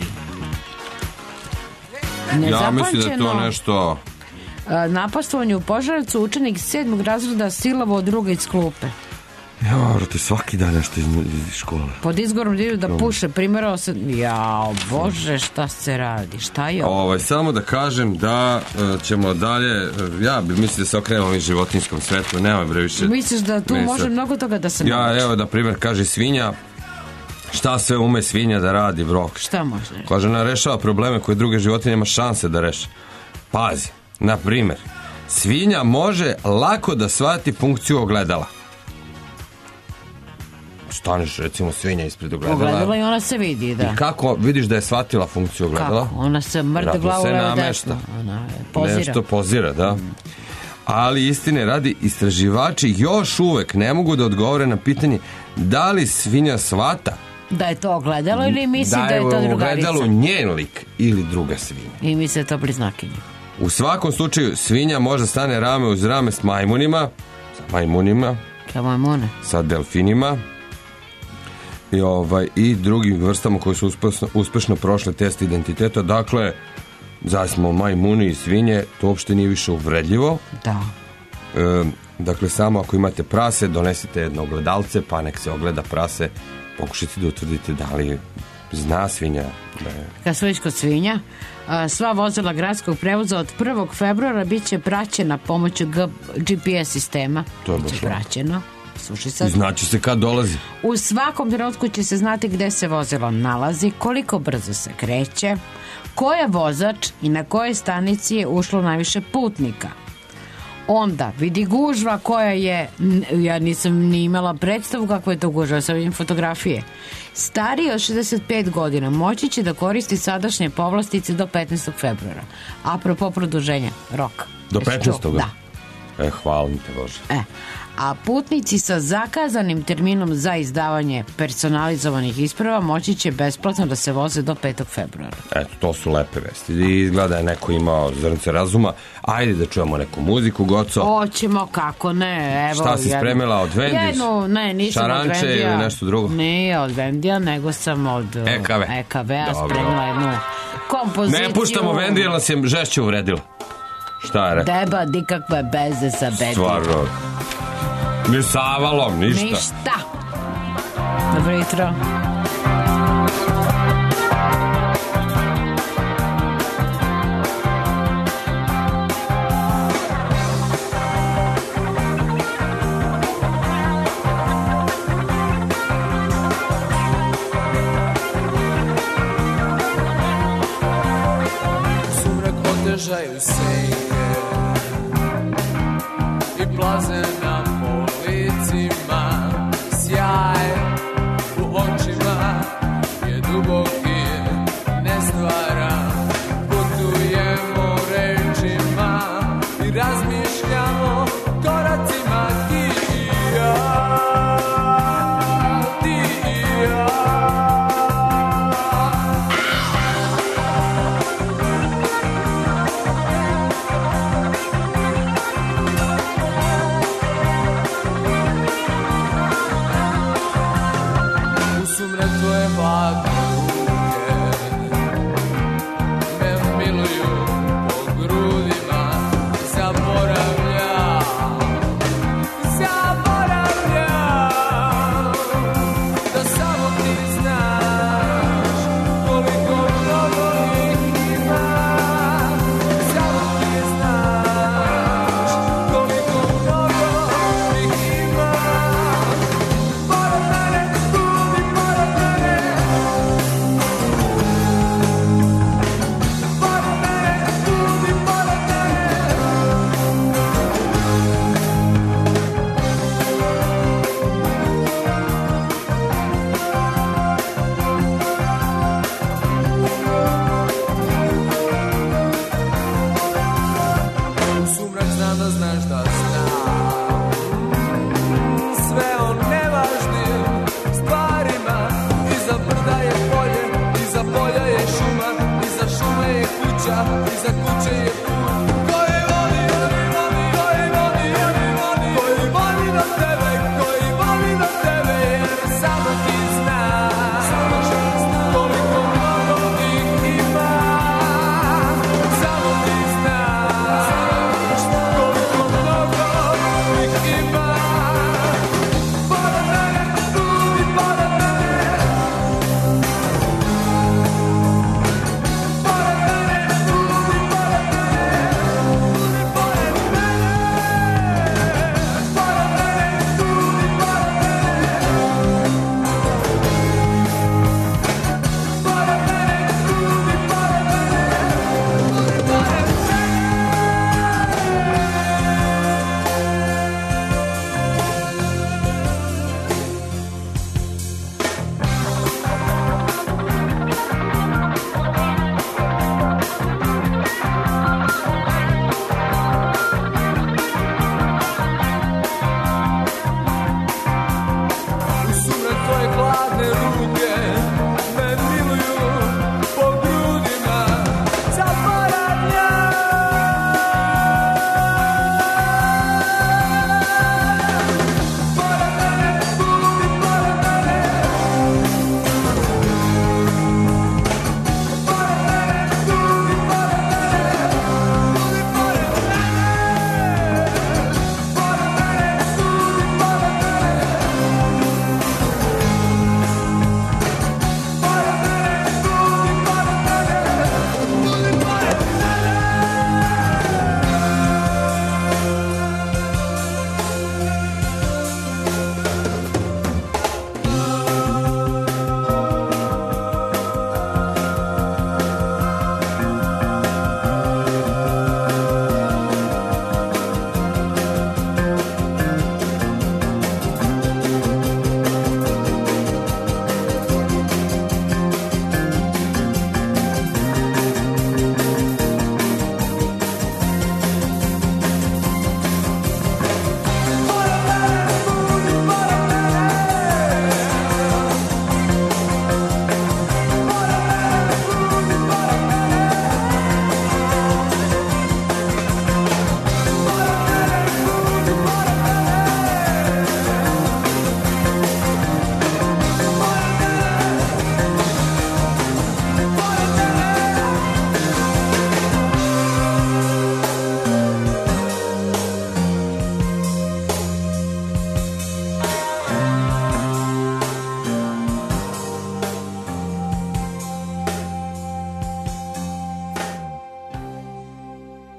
Ja mislim da je to nešto... Napastovanje u Požarevcu, učenik sedmog razreda silovao druga iz klupe. Ja, vrati, svaki dan nešto iz, iz škole. Pod izgorom dio da puše, primjerao se... Jao, bože, šta se radi, šta je ovo? Ovaj, samo da kažem da uh, ćemo dalje, uh, ja bi mislio da se okrenemo i životinskom svetu, nemoj bre više. Misliš da tu Misle. može mnogo toga da se Ja, nauči? Evo da primjer kaže svinja, Šta sve ume svinja da radi, bro? Šta može? Kaže, ona rešava probleme koje druge životinje ima šanse da reše. Pazi, na primjer, svinja može lako da shvati funkciju ogledala. Staneš, recimo, svinja ispred ogledala. Ogledala i ona se vidi, da. I kako vidiš da je shvatila funkciju ogledala? Kako? Ona se mrde glavu levo desno. Ona pozira. Nešto pozira, da. Mm. Ali istine radi, istraživači još uvek ne mogu da odgovore na pitanje da li svinja shvata da je to ogledalo ili misli da, da je to drugarica. Da je ogledalo njen lik ili druga svinja. I misli da je to bliznakinja. U svakom slučaju svinja može stane rame uz rame s majmunima, sa majmunima, sa majmune, sa delfinima i, ovaj, i drugim vrstama koji su uspešno, uspešno prošle test identiteta. Dakle, zasmo majmuni i svinje, to uopšte nije više uvredljivo. Da. E, dakle, samo ako imate prase, donesite jedno ogledalce, pa nek se ogleda prase, pokušajte da utvrdite da li zna svinja. Da je... Kad su već kod svinja, sva vozila gradskog prevoza od prvog februara bit će praćena pomoću G P S sistema. To je baš praćeno. Slušaj sad. Znači se kad dolazi. U svakom trenutku će se znati gde se vozilo nalazi, koliko brzo se kreće, ko je vozač i na kojoj stanici je ušlo najviše putnika. Onda vidi gužva koja je, ja nisam ni imala predstavu kako je to gužva, sad vidim fotografije. Stariji od šezdeset pet godina moći će da koristi sadašnje povlastice do petnaestog februara. Apropo produženja roka. Do petnaestog Da. E, hvala mi te Bože. E, a putnici sa zakazanim terminom za izdavanje personalizovanih isprava moći će besplatno da se voze do petog februara. Eto, to su lepe vesti. I izgleda je neko imao zrnce razuma. Ajde da čujemo neku muziku, Goco. Hoćemo, kako ne. Evo, šta si jednu, spremila od Vendija? Jednu, ne, nisam Šaranče od Vendija. Ili nešto drugo? Nije od Vendija, nego sam od E K V. E K V-a spremila jednu kompoziciju. Ne puštamo Vendija, ali nas je žešće uvredila. Šta je rekao? Deba, nikakve beze sa Bedijom. Stvarno. Ni sa Avalom, ništa. Ništa. Dobro jutro. Sumrak otežaju senke i plaze na policima, sjaj u očima je duboki, nestvaran. Putujemo rečima i razmišljamo koracima, ti i ja, ti i ja.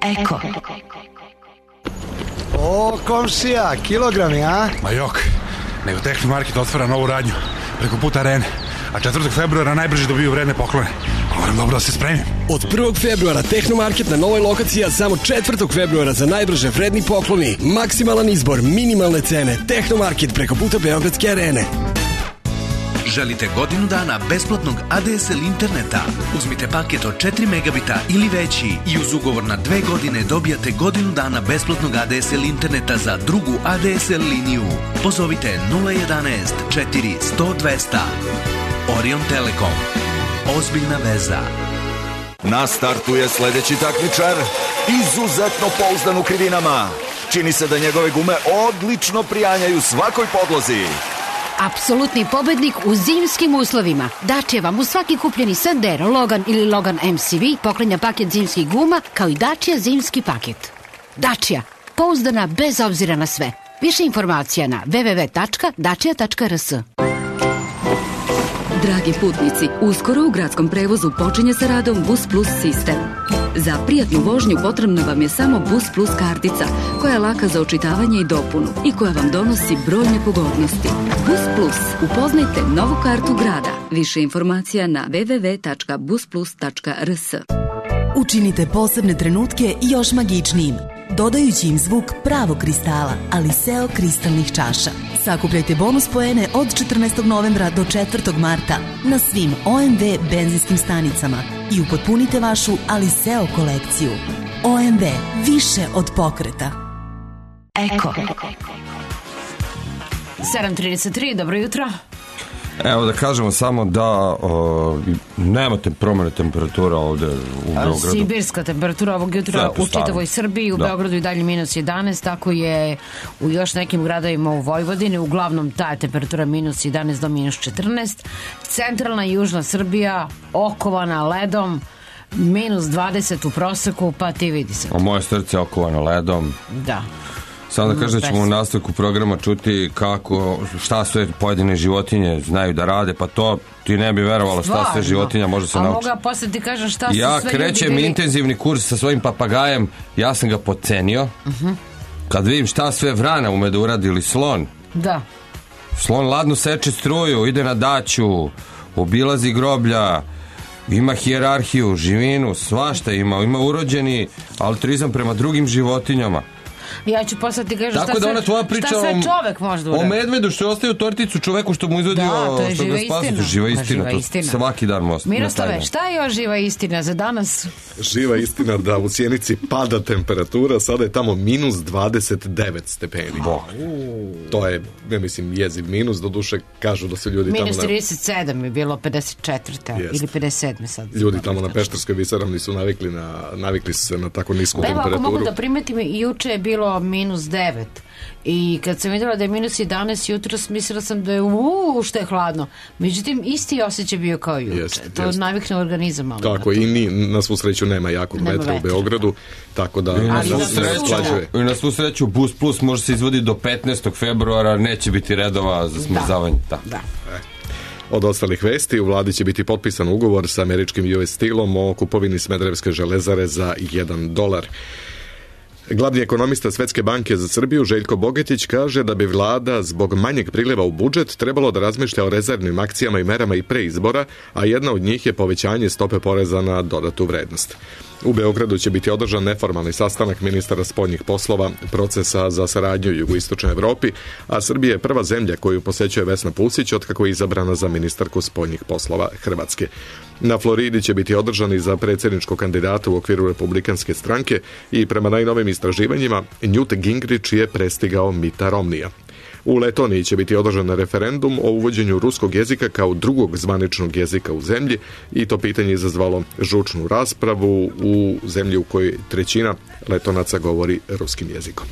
Eko. O, komšija, kilogrami, a? Ma jok, nego Tehnomarket otvara novu radnju preko puta Arene, a četvrtog februara najbrže dobiju vredne poklone. Moram dobro da se spremim. Od prvog februara Tehnomarket na novoj lokaciji, a samo četvrtog februara za najbrže vredni pokloni. Maksimalan izbor, minimalne cene. Tehnomarket preko puta Beogradske Arene. Želite godinu dana besplatnog A D S L interneta? Uzmite paket od četiri megabita ili veći i uz ugovor na dve godine dobijate godinu dana besplatnog A D S L interneta za drugu A D S L liniju. Pozovite nula jedanaest četiri sto dvesta. Orion Telekom. Ozbiljna veza. Na startu je sledeći takmičar, izuzetno pouzdan u krivinama. Čini se da njegove gume odlično prijanjaju svakoj podlozi. Apsolutni pobednik u zimskim uslovima. Dacia vam u svaki kupljeni Sandero, Logan ili Logan M C V poklanja paket zimskih guma kao i Dacia zimski paket. Dacia, pouzdana bez obzira na sve. Više informacija na w w w tačka dacia tačka r s. Dragi putnici, uskoro u gradskom prevozu počinje sa radom Bus Plus sistem. Za prijatnu vožnju potrebna vam je samo Bus Plus kartica, koja je laka za očitavanje i dopunu i koja vam donosi brojne pogodnosti. Bus Plus, upoznajte novu kartu grada. Više informacija na w w w tačka bus plus tačka r s. Učinite posebne trenutke još magičnijim, dodajući im zvuk pravog kristala, Aliseo kristalnih čaša. Sakupljajte bonus poene od četrnaestog novembra do četvrtog marta na svim O M V benzinskim stanicama i upotpunite vašu Aliseo kolekciju. O M V, više od pokreta. Eko. sedam trideset tri, dobro jutro. Evo da kažemo samo da o, nemate promjene temperatura ovde u Beogradu. Sibirska temperatura ovog jutra u čitavoj Srbiji, u da. Beogradu i dalje minus jedanaest, tako je u još nekim gradovima u Vojvodini, uglavnom ta je temperatura minus jedanaest do minus četrnaest. Centralna i južna Srbija okovana ledom, minus dvadeset u proseku, pa ti vidi se. A moje srce je okovano ledom. Da. Samo da kažem da ćemo u nastavku programa čuti kako, šta sve pojedine životinje znaju da rade, pa to ti ne bi verovalo šta sve životinja može se naučiti. A moga posle ti kažem šta su ja sve ljudi bili... Ja krećem intenzivni kurs sa svojim papagajem, ja sam ga podcenio. Uh-huh. Kad vidim šta sve vrana ume da uradi ili slon. Da. Slon ladno seče struju, ide na daću, obilazi groblja, ima hijerarhiju, živinu, svašta ima, ima urođeni altruizam prema drugim životinjama. Ja ću posle ti kažem šta, da sve, priča šta sve čovek može da uradi. O medvedu što je ostavio torticu čoveku što mu izvodio, da, to je što živa ga spasio. istina. Živa istina, živa to istina. svaki dan most. Mirostave, šta je još živa istina za danas? Živa istina da u Sjenici pada temperatura, sada je tamo minus dvadeset devet stepeni. Bog. To je, ja mislim, jeziv minus, do duše kažu da su ljudi minus tamo... Minus trideset sedam je bilo pedeset četiri ili pedeset sedam sad. Ljudi tamo na Pešterskoj visoravni su navikli, na, navikli su se na tako nisku pa temperaturu. Evo, ako mogu da primetim, juče je bilo minus devet. I kad sam vidjela da je minus jedanaest jutros, mislila sam da je uuu što je hladno. Međutim, isti osjećaj bio kao juče. Jest, to jest. Navikne organizam. Ali tako, i ni, na svu sreću nema jakog nema vetra, vetra u Beogradu, tako da I na, svu sreću, i na svu sreću Bus Plus može se izvoditi do petnaestog februara, neće biti redova za smrzavanje. Da, da. E. Od ostalih vesti, u vladi će biti potpisan ugovor sa američkim U S Steelom o kupovini Smederevske železare za jedan dolar. Glavni ekonomista Svetske banke za Srbiju Željko Bogetić kaže da bi vlada zbog manjeg priliva u budžet trebalo da razmišlja o rezervnim akcijama i merama i pre izbora, a jedna od njih je povećanje stope poreza na dodatu vrednost. U Beogradu će biti održan neformalni sastanak ministara spoljnih poslova procesa za saradnju u jugoistočnoj Evropi, a Srbija je prva zemlja koju posećuje Vesna Pusić otkako je izabrana za ministarku spoljnih poslova Hrvatske. Na Floridi će biti održani za predsjedničkog kandidata u okviru Republikanske stranke i prema najnovim istraživanjima Newt Gingrich je prestigao Mitta Romneya. U Letoniji će biti održan referendum o uvođenju ruskog jezika kao drugog zvaničnog jezika u zemlji i to pitanje izazvalo žučnu raspravu u zemlji u kojoj trećina Letonaca govori ruskim jezikom.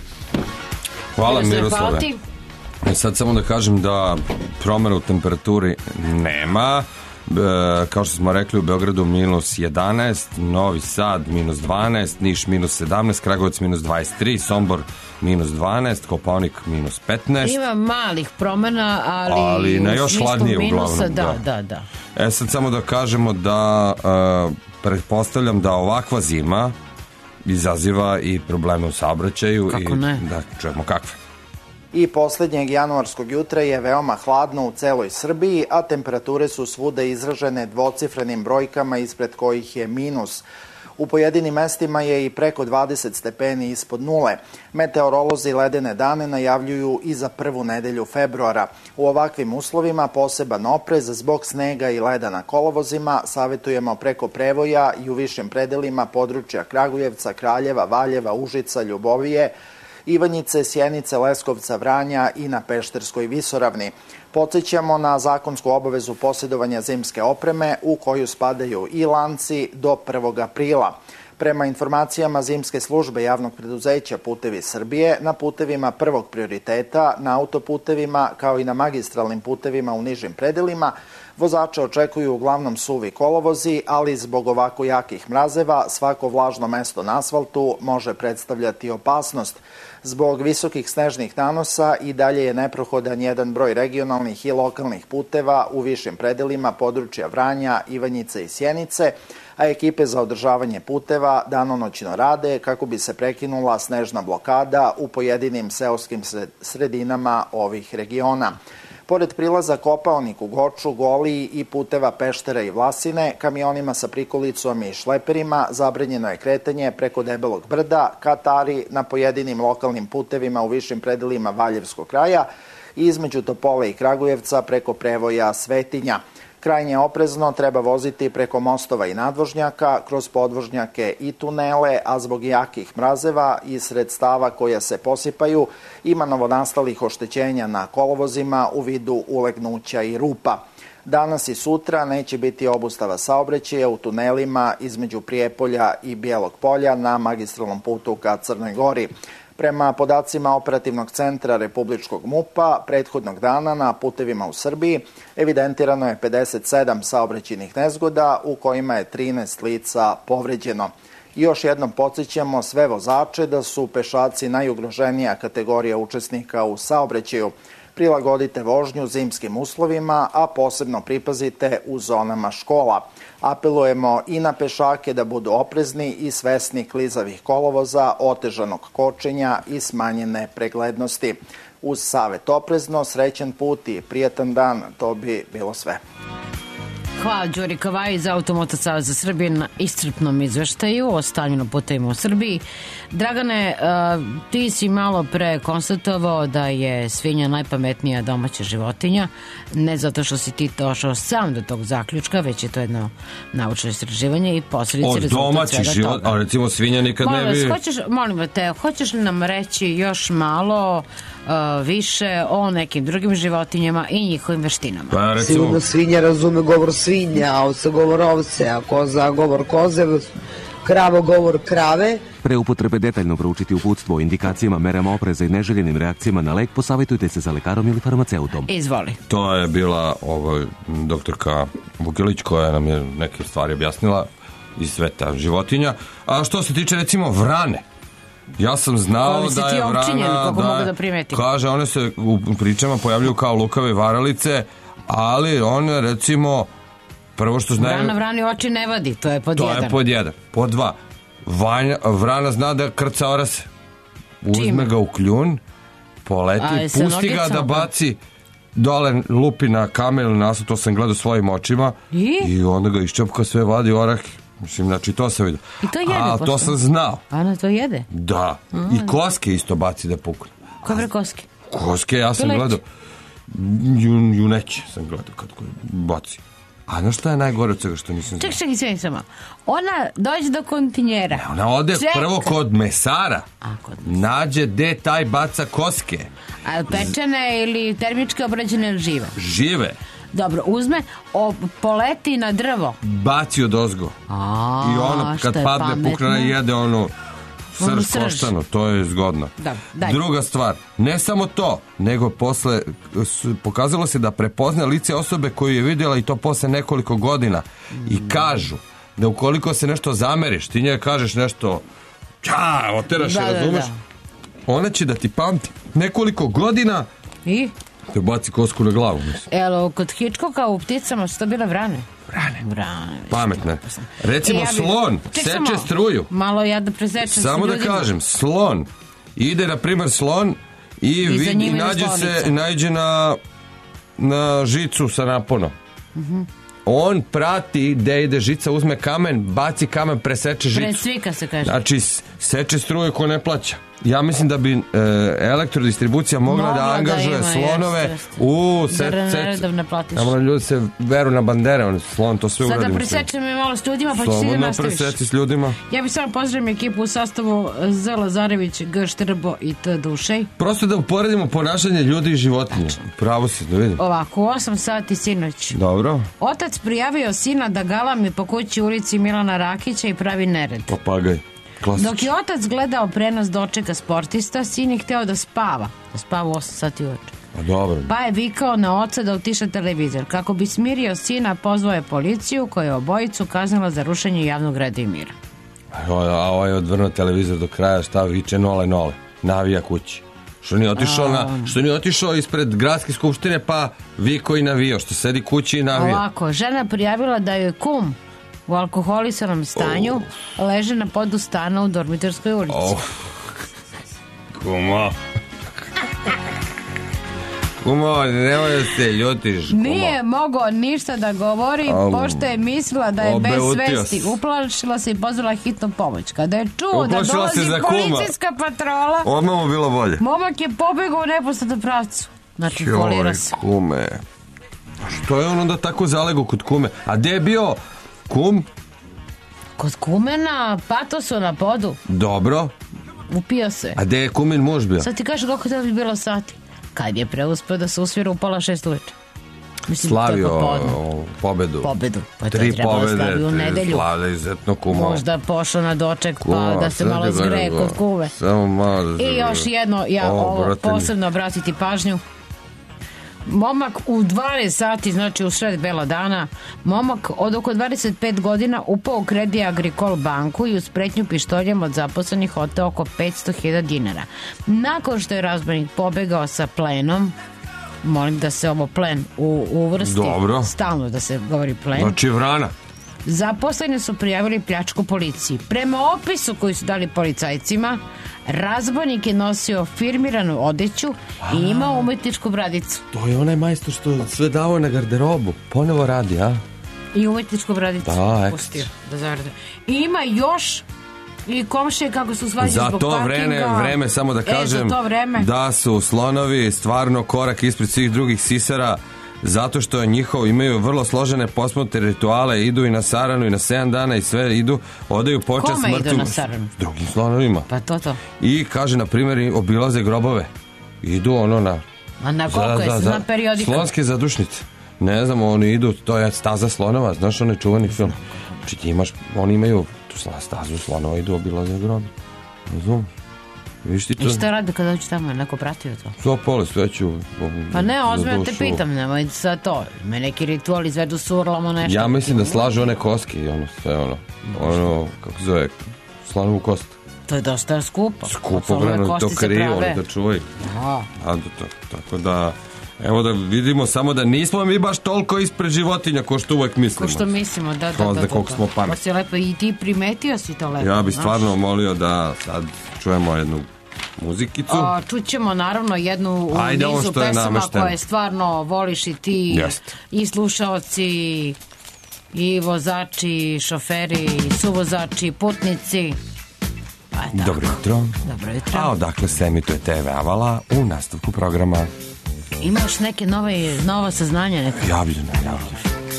Hvala Miroslave. Sad samo da kažem da promjena u temperaturi nema. E, kao što smo rekli, u Beogradu minus jedanaest, Novi Sad minus dvanaest, Niš minus sedamnaest, Kragujevac minus dvadeset tri, Sombor minus dvanaest, Kopaonik minus petnaest. Ima malih promjena, ali, ali na još hladnije uglavnom. Da, da, da, da. E sad samo da kažemo da uh, pretpostavljam da ovakva zima izaziva i probleme u saobraćaju. Kako i, ne? Da, čujemo kakve. I poslednjeg januarskog jutra je veoma hladno u celoj Srbiji, a temperature su svuda izražene dvocifrenim brojkama ispred kojih je minus. U pojedinim mestima je i preko dvadeset stepeni ispod nule. Meteorolozi ledene dane najavljuju i za prvu nedelju februara. U ovakvim uslovima poseban oprez zbog snega i leda na kolovozima savetujemo preko prevoja i u višim predelima područja Kragujevca, Kraljeva, Valjeva, Užica, Ljubovije, Ivanjice, Sjenice, Leskovca, Vranja i na Pešterskoj visoravni. Podsećamo na zakonsku obavezu posjedovanja zimske opreme u koju spadaju i lanci do prvog aprila. Prema informacijama zimske službe javnog preduzeća Putevi Srbije, na putevima prvog prioriteta, na autoputevima kao i na magistralnim putevima u nižim predelima, vozače očekuju uglavnom suvi kolovozi, ali zbog ovako jakih mrazeva svako vlažno mesto na asfaltu može predstavljati opasnost. Zbog visokih snežnih nanosa i dalje je neprohodan jedan broj regionalnih i lokalnih puteva u višim predelima područja Vranja, Ivanjice i Sjenice, a ekipe za održavanje puteva danonoćno rade kako bi se prekinula snežna blokada u pojedinim seoskim sredinama ovih regiona. Pored prilaza Kopaonik u Goču, Goliji i puteva Peštera i Vlasine, kamionima sa prikolicom i šleperima zabranjeno je kretanje preko Debelog brda, Katari na pojedinim lokalnim putevima u višim predelima Valjevskog kraja i između Topole i Kragujevca preko prevoja Svetinja. Krajnje oprezno treba voziti preko mostova i nadvožnjaka, kroz podvožnjake i tunele, a zbog jakih mrazeva i sredstava koja se posipaju ima novonastalih oštećenja na kolovozima u vidu ulegnuća i rupa. Danas i sutra neće biti obustava saobraćaja u tunelima između Prijepolja i Bijelog polja na magistralnom putu ka Crnoj Gori. Prema podacima Operativnog centra Republičkog MUP-a, prethodnog dana na putevima u Srbiji evidentirano je pedeset sedam saobraćajnih nezgoda u kojima je trinaest lica povređeno. Još jednom podsjećamo sve vozače da su pešaci najugroženija kategorija učesnika u saobraćaju. Prilagodite vožnju zimskim uslovima, a posebno pripazite u zonama škola. Apelujemo i na pešake da budu oprezni i svesni klizavih kolovoza, otežanog kočenja i smanjene preglednosti. Uz savet oprezno, srećan put i prijatan dan, to bi bilo sve. Hvala Đuri Kavaji za Automoto Saveza Srbije na iscrpnom izveštaju o stanju na putevima u Srbiji. Dragane, ti si malo pre konstatovao da je svinja najpametnija domaća životinja, ne zato što si ti došao sam do tog zaključka, već je to jedno naučno istraživanje i posljedice rezultat svega život, toga. A recimo svinja nikad molim ne bi... Vas, hoćeš, molim te, hoćeš li nam reći još malo uh, više o nekim drugim životinjama i njihovim veštinama? Pa, recimo... Sigurno svinja razume govor svinja, a ovce govor ovce, a koza govor koze, kravo govor krave. Pre upotrebe detaljno proučiti uputstvo o indikacijama, merama opreza i neželjenim reakcijama na lek, posavitujte se sa lekarom ili farmaceutom. Izvoli. To je bila ovo, doktorka Vukilić koja nam je neke stvari objasnila iz sveta životinja. A što se tiče recimo vrane, ja sam znao da je vrana, da, da kaže, one se u pričama pojavljuju kao lukave varalice, ali one recimo prvo što znaju... Vrana vrani oči ne vadi, to je pod to jedan. To je pod jedan. Pod dva, Vanja, vrana zna da krca orase. Uzme Čima? ga u kljun, poleti, A, pusti ga da baci dole, lupi na kamen ili nasu, to sam gledao svojim očima i, i onda ga iščepka, sve vadi orah. Mislim, znači to sam vidio. I to jede, a to sam znao. Ana to jede? Da. A, i koske isto baci da pukne. Koje koske? Koske, ja sam gledao. Jun, juneće sam gledao kad koje baci. A znaš što je najgore od svega što nisam znao? Ček, čekaj, sve sama. Ona dođe do kontinjera. Ne, ona ode Čeka. prvo kod mesara. A, kod mesara. Nađe gde taj baca koske. A pečene ili termički obrađene ili žive? Žive. Dobro, uzme, o, poleti na drvo. Baci od ozgo. A, i ono kad padne pametno. Pukne jede ono srž koštano, to je zgodno. Da, druga stvar, ne samo to, nego posle pokazalo se da prepozna lice osobe koju je vidjela i to posle nekoliko godina i kažu da ukoliko se nešto zameriš, ti njega kažeš nešto ča, oteraš da, je, razumeš? Da, da. Ona će da ti pamti nekoliko godina i te baci kosku na glavu. Elo, kod Hitchcocka u Pticama su to bile vrane? Brane. Brane. Pametne. Recimo E, ja bi- slon Ček, seče samo, struju. Malo ja da presečem. Samo sa da ljudima. kažem, slon ide na primer slon i, I za vidi, njim ide nađe se slonica. nađe na na žicu sa naponom. Mhm. On prati gde ide žica, uzme kamen, baci kamen, preseče žicu. Presvika se kaže. Znači, s- seče struje ko ne plaća. Ja mislim da bi e, elektrodistribucija mogla, Mogla da da angažuje ima, slonove jeste, jeste. u Da set, set. neredovno platiš. Tamo ljudi se veru na bandere, on slon to sve Sada uradi. presečem me malo s ljudima, pa ćeš ti da Slobodno nastaviš. preseci s ljudima. Ja bih samo pozdravim ekipu u sastavu Z. Lazarević, G. Štrbo i T. Dušej. Prosto da uporedimo ponašanje ljudi i životinje. Pravo se, da vidim. Ovako, u osam sati sinoć. Dobro. Otac prijavio sina da galami po kući u ulici Milana Rakića i pravi nered. Papagaj. Klasično. Dok je otac gledao prenos dočeka sportista, sin je hteo da spava. Da spava u osam sati uveče. Pa dobro. Pa je vikao na oca da utiša televizor. Kako bi smirio sina, pozvao je policiju koja je obojicu kaznila za rušenje javnog reda i mira. A ovaj je odvrnuo televizor do kraja, šta viče nole nole. Navija kući. Što nije otišao, na, što nije otišao ispred gradske skupštine pa viko i navio. Što sedi kući i navija. Ovako, žena prijavila da joj kum u alkoholisanom stanju oh. leže na podu stana u Dormitorskoj ulici. Oh. Kuma. Kuma, nemoj da se ljutiš. Kuma. Nije mogao ništa da govori, Au. pošto je mislila da je bez Obeutio svesti. se. Uplašila se i pozvala hitnu pomoć. Kada je čuo da Uplašila se dolazi za kuma. policijska patrola, Odmah mu bilo bolje. momak je pobegao u nepoznatom pravcu. Znači, folira Joj, se. kume. A što je on onda tako zalego kod kume? A gde je bio kum? Kod kume na patosu na podu. Dobro. Upio se. A gde je kumin muž bio? Sad ti kažeš koliko to bi bilo sati. Kad je preuspeo da se usvira u pola šest uveče. Mislim, Slavio to je popodne. o, pobedu. Pobedu. Pa to je Tri trebalo pobede, slavi u tri nedelju. slavlja, izuzetno kumo. Možda pošao na doček pa Kuma, da se sad malo je zgreje gledao. kod kume. Samo malo da se I još zgreje. jedno, ja O, ovo brate mi. posebno obratiti pažnju. Momak u dvanaest sati, znači u sred bela dana, momak od oko dvadeset pet godina upao u Credit Agricole banku i uz pretnju pištoljem od zaposlenih oteo oko petsto hiljada dinara. Nakon što je razbojnik pobegao sa plenom, molim da se ovo plen u, uvrsti, Dobro. stalno da se govori plen. Znači vrana. Zaposleni su prijavili pljačku policiji. Prema opisu koji su dali policajcima, razbojnik je nosio firmiranu odeću i imao umetničku bradicu. To je onaj majstor što sve dao na garderobu. Ponovo radi, a? I umetničku bradicu. Da, pustio da zarade. I ima još i komšije kako su svađali Za zbog to parkinga. vreme, vreme, samo da kažem e, za to vreme. da su slonovi stvarno korak ispred svih drugih sisara, zato što njihov imaju vrlo složene posmrtne rituale, idu i na saranu i na sedam dana i sve idu, odaju počast Kome smrtu idu na saranu? drugim slonovima. Pa to to. I kaže, na primjer, obilaze grobove. Idu ono na... A na koliko je? Na periodika? Slonske zadušnice. Ne znam, oni idu, to je staza slonova, znaš onaj čuvani film. Znači ti imaš, oni imaju tu stazu slonova, idu obilaze grobe. Razum? Viš ti to? I šta rade kada dođu tamo? Neko pratio to? Svo pole sveću. Pa ne, za ozbiljno te dušu. pitam, nemoj sa to. Me neki ritual izvedu surlamo nešto. Ja mislim da slažu one koske i ono sve ono. Ono, kako se zove, slonovu kost. To je dosta skupo. Skupo, vrano, to kriju, ono da čuvaju. A. A, to, tako da, evo da vidimo samo da nismo mi baš toliko ispred životinja ko što uvek mislimo. Ko što mislimo, da, da, Ko da. zna da, koliko da. smo pametni. Pa si lepo, i ti primetio si to lepo. Ja bih znaš. stvarno molio da sad čujemo jednu muzikicu. A, čućemo naravno jednu u Ajde, ovo nizu što je pesama namešteno. koje stvarno voliš i ti, Jest. i slušaoci, i vozači, i šoferi, i suvozači, i putnici. Pa je tako. Dobro jutro. Dobro jutro. A odakle se emituje T V Avala u nastavku programa. Imaš neke nove, nova saznanja? Neka? Javljeno, javljeno.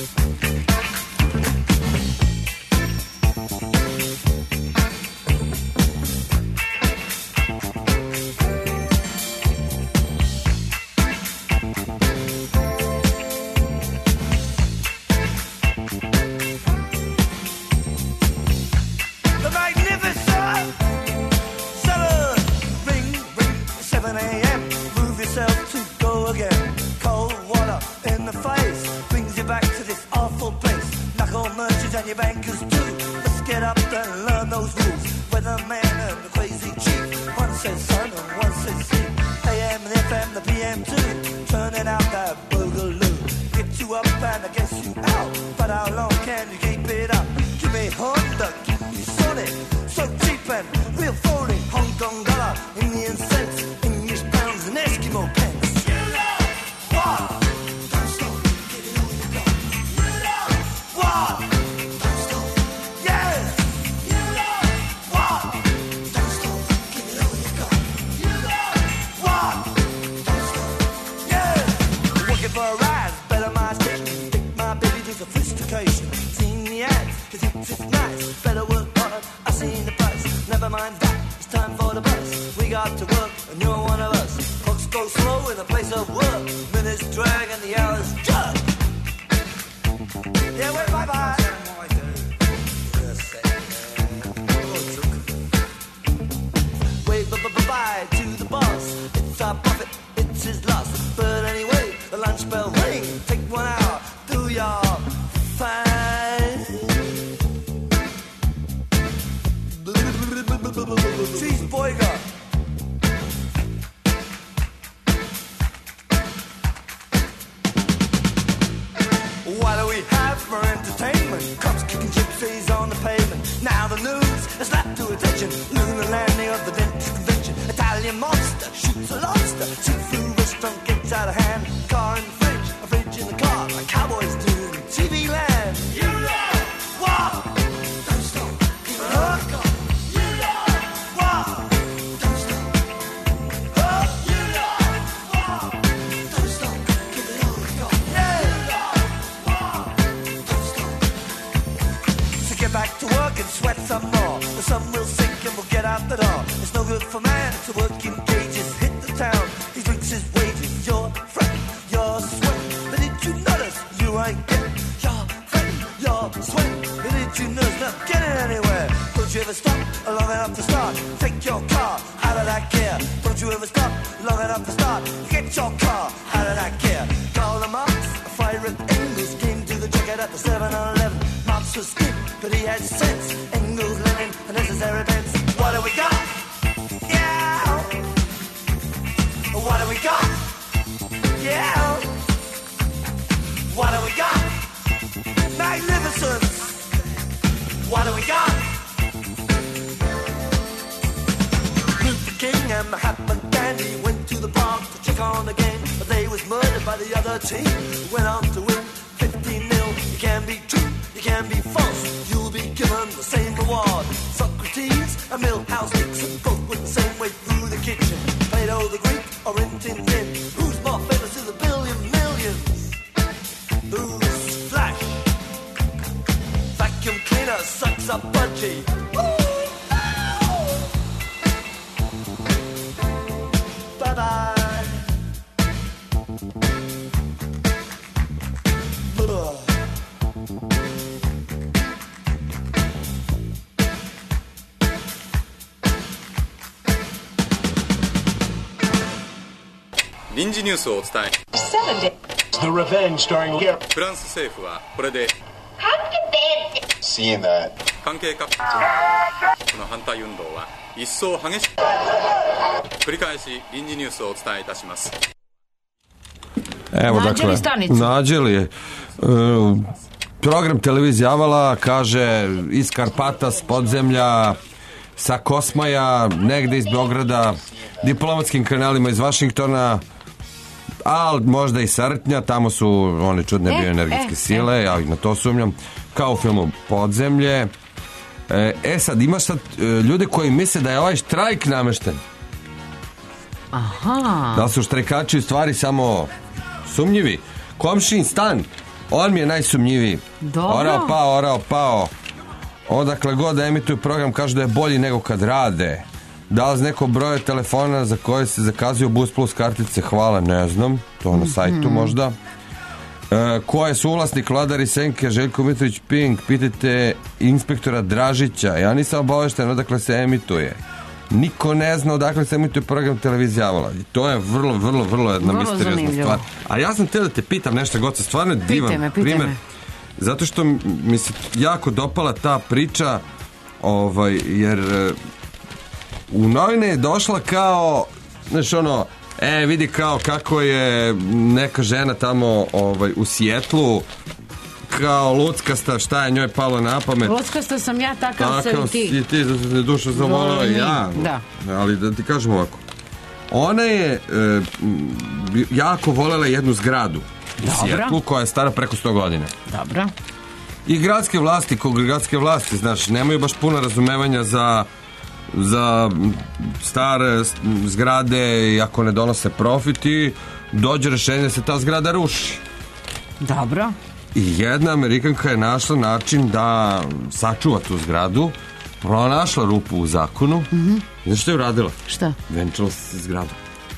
The magnificent seven, ring, ring, seven a.m. Move yourself to go again. Cold water in the face brings you back to this awful place. Knuckle merchants and your bankers too. Let's get up and learn those rules. Weatherman and the crazy chief. One says sun and one says sea. A M and F M, the P M too. Turning out that boogaloo. Get you up and I guess you out. But how long nice. Better work hard, I seen the price. Never mind that, it's time for the bus. We got to work, and you're one of us. Clocks go slow in a place of work. Minutes drag and the hours jug. Yeah, well, bye-bye. Wave bye-bye to the boss. It's our profit, it's his loss. But anyway, the lunch bell ring. Take one hour, do your fine. Cheese boyga. What do we have for entertainment? Cops kicking gypsies on the pavement. Now the news is slapped to attention. Lunar landing of the dentist convention. Italian monster shoots a lobster. Seafood restaurant gets out of hand. Car in the fridge, a fridge in the car. Like cowboys do in T V land. You know what? Don't stop, keep it up. You know what? Don't stop. Oh, you know what? Don't stop, keep it up. Yeah. Get back to work and sweat some more. The sun will sink and we'll get out the door. It's no good for man to work in cages. Hit the town, he drinks his wages. Your friend, your sweat. But did you notice you ain't getting your friend, your sweat? But did you notice not getting anywhere? Don't you ever stop long enough to start? Take your car out of that gear. Don't you ever stop long enough to start? Get your car out of that gear. Call the Marx, a fire at Engels. Came to the jacket at the seven eleven. Marx was skin, but he had sense. Engels, Lenin, a necessary pence. What do we got? Yeah. What do we got? Yeah. What do we got? Magnificence. What do we got? Luther King and Mahatma Gandhi went to the park to check on the game, but they was murdered by the other team. Went on to win fifteen nil. You can be true, you can be false. You'll be given the same reward. Socrates and Milhouse Nixon both went the same way through the kitchen. Plato the Greek or Rin Tin Tin. Who's more famous to the billion millions? Who's Flash? Vacuum cleaner sucks up budgie. Bye bye. 臨時ニュースをお伝え。The revenge starring here. フランス政府はこれで Seeing that. 関係各地のこの反対運動は一層激しく繰り返し臨時ニュースをお伝えいたします。 Evo, dakle, nađeli je uh, program televizije Avala, kaže iz Karpata, s podzemlja, sa Kosmaja, negde iz Beograda, diplomatskim kanalima iz Vašingtona, ali možda i Srtnja, tamo su one čudne e, bioenergetske e, sile, e. ja na to sumnjam, kao u filmu Podzemlje. E, e sad, imaš sad ljude koji misle da je ovaj štrajk namešten. Aha. Da su štrajkači u stvari samo sumnjivi. Komšin stan, on mi je najsumnjiviji. Dobro. Orao pao, orao pao. Odakle god da emituju program kažu da je bolji nego kad rade. Da li z neko broje telefona za koje se zakazuju Bus Plus kartice? Hvala, ne znam. To na sajtu mm-hmm. možda. E, ko je suvlasnik Vladari Senke, Željko Mitrović Pink? Pitajte inspektora Dražića. Ja nisam obavešten odakle se emituje. Niko ne zna odakle se emituje program televizija Avala. I to je vrlo, vrlo, vrlo jedna vrlo misteriozna zanimljivo. Stvar. A ja sam te da te pitam nešto, Goca, stvarno je divan pitaj me, pitaj primer. Me. Zato što mi se jako dopala ta priča, ovaj, jer u novine je došla kao, znaš ono, e, vidi kao kako je neka žena tamo ovaj, u Sijetlu, kao luckasta, šta je njoj palo na pamet. Luckasta sam ja, takav sam i ti. I ti, da se duša zavolao i ja. Da. Ali da ti kažem ovako. Ona je e, jako volela jednu zgradu u Sijetlu koja je stara preko sto godina. Dobro. I gradske vlasti, kog gradske vlasti, znaš, nemaju baš puno razumevanja za za stare zgrade i ako ne donose profit i dođe rešenje da se ta zgrada ruši. Dobro. i jedna Amerikanka je našla način da sačuva tu zgradu, pronašla rupu u zakonu. Mhm. Znaš što je uradila? Šta? Venčala se zgradu.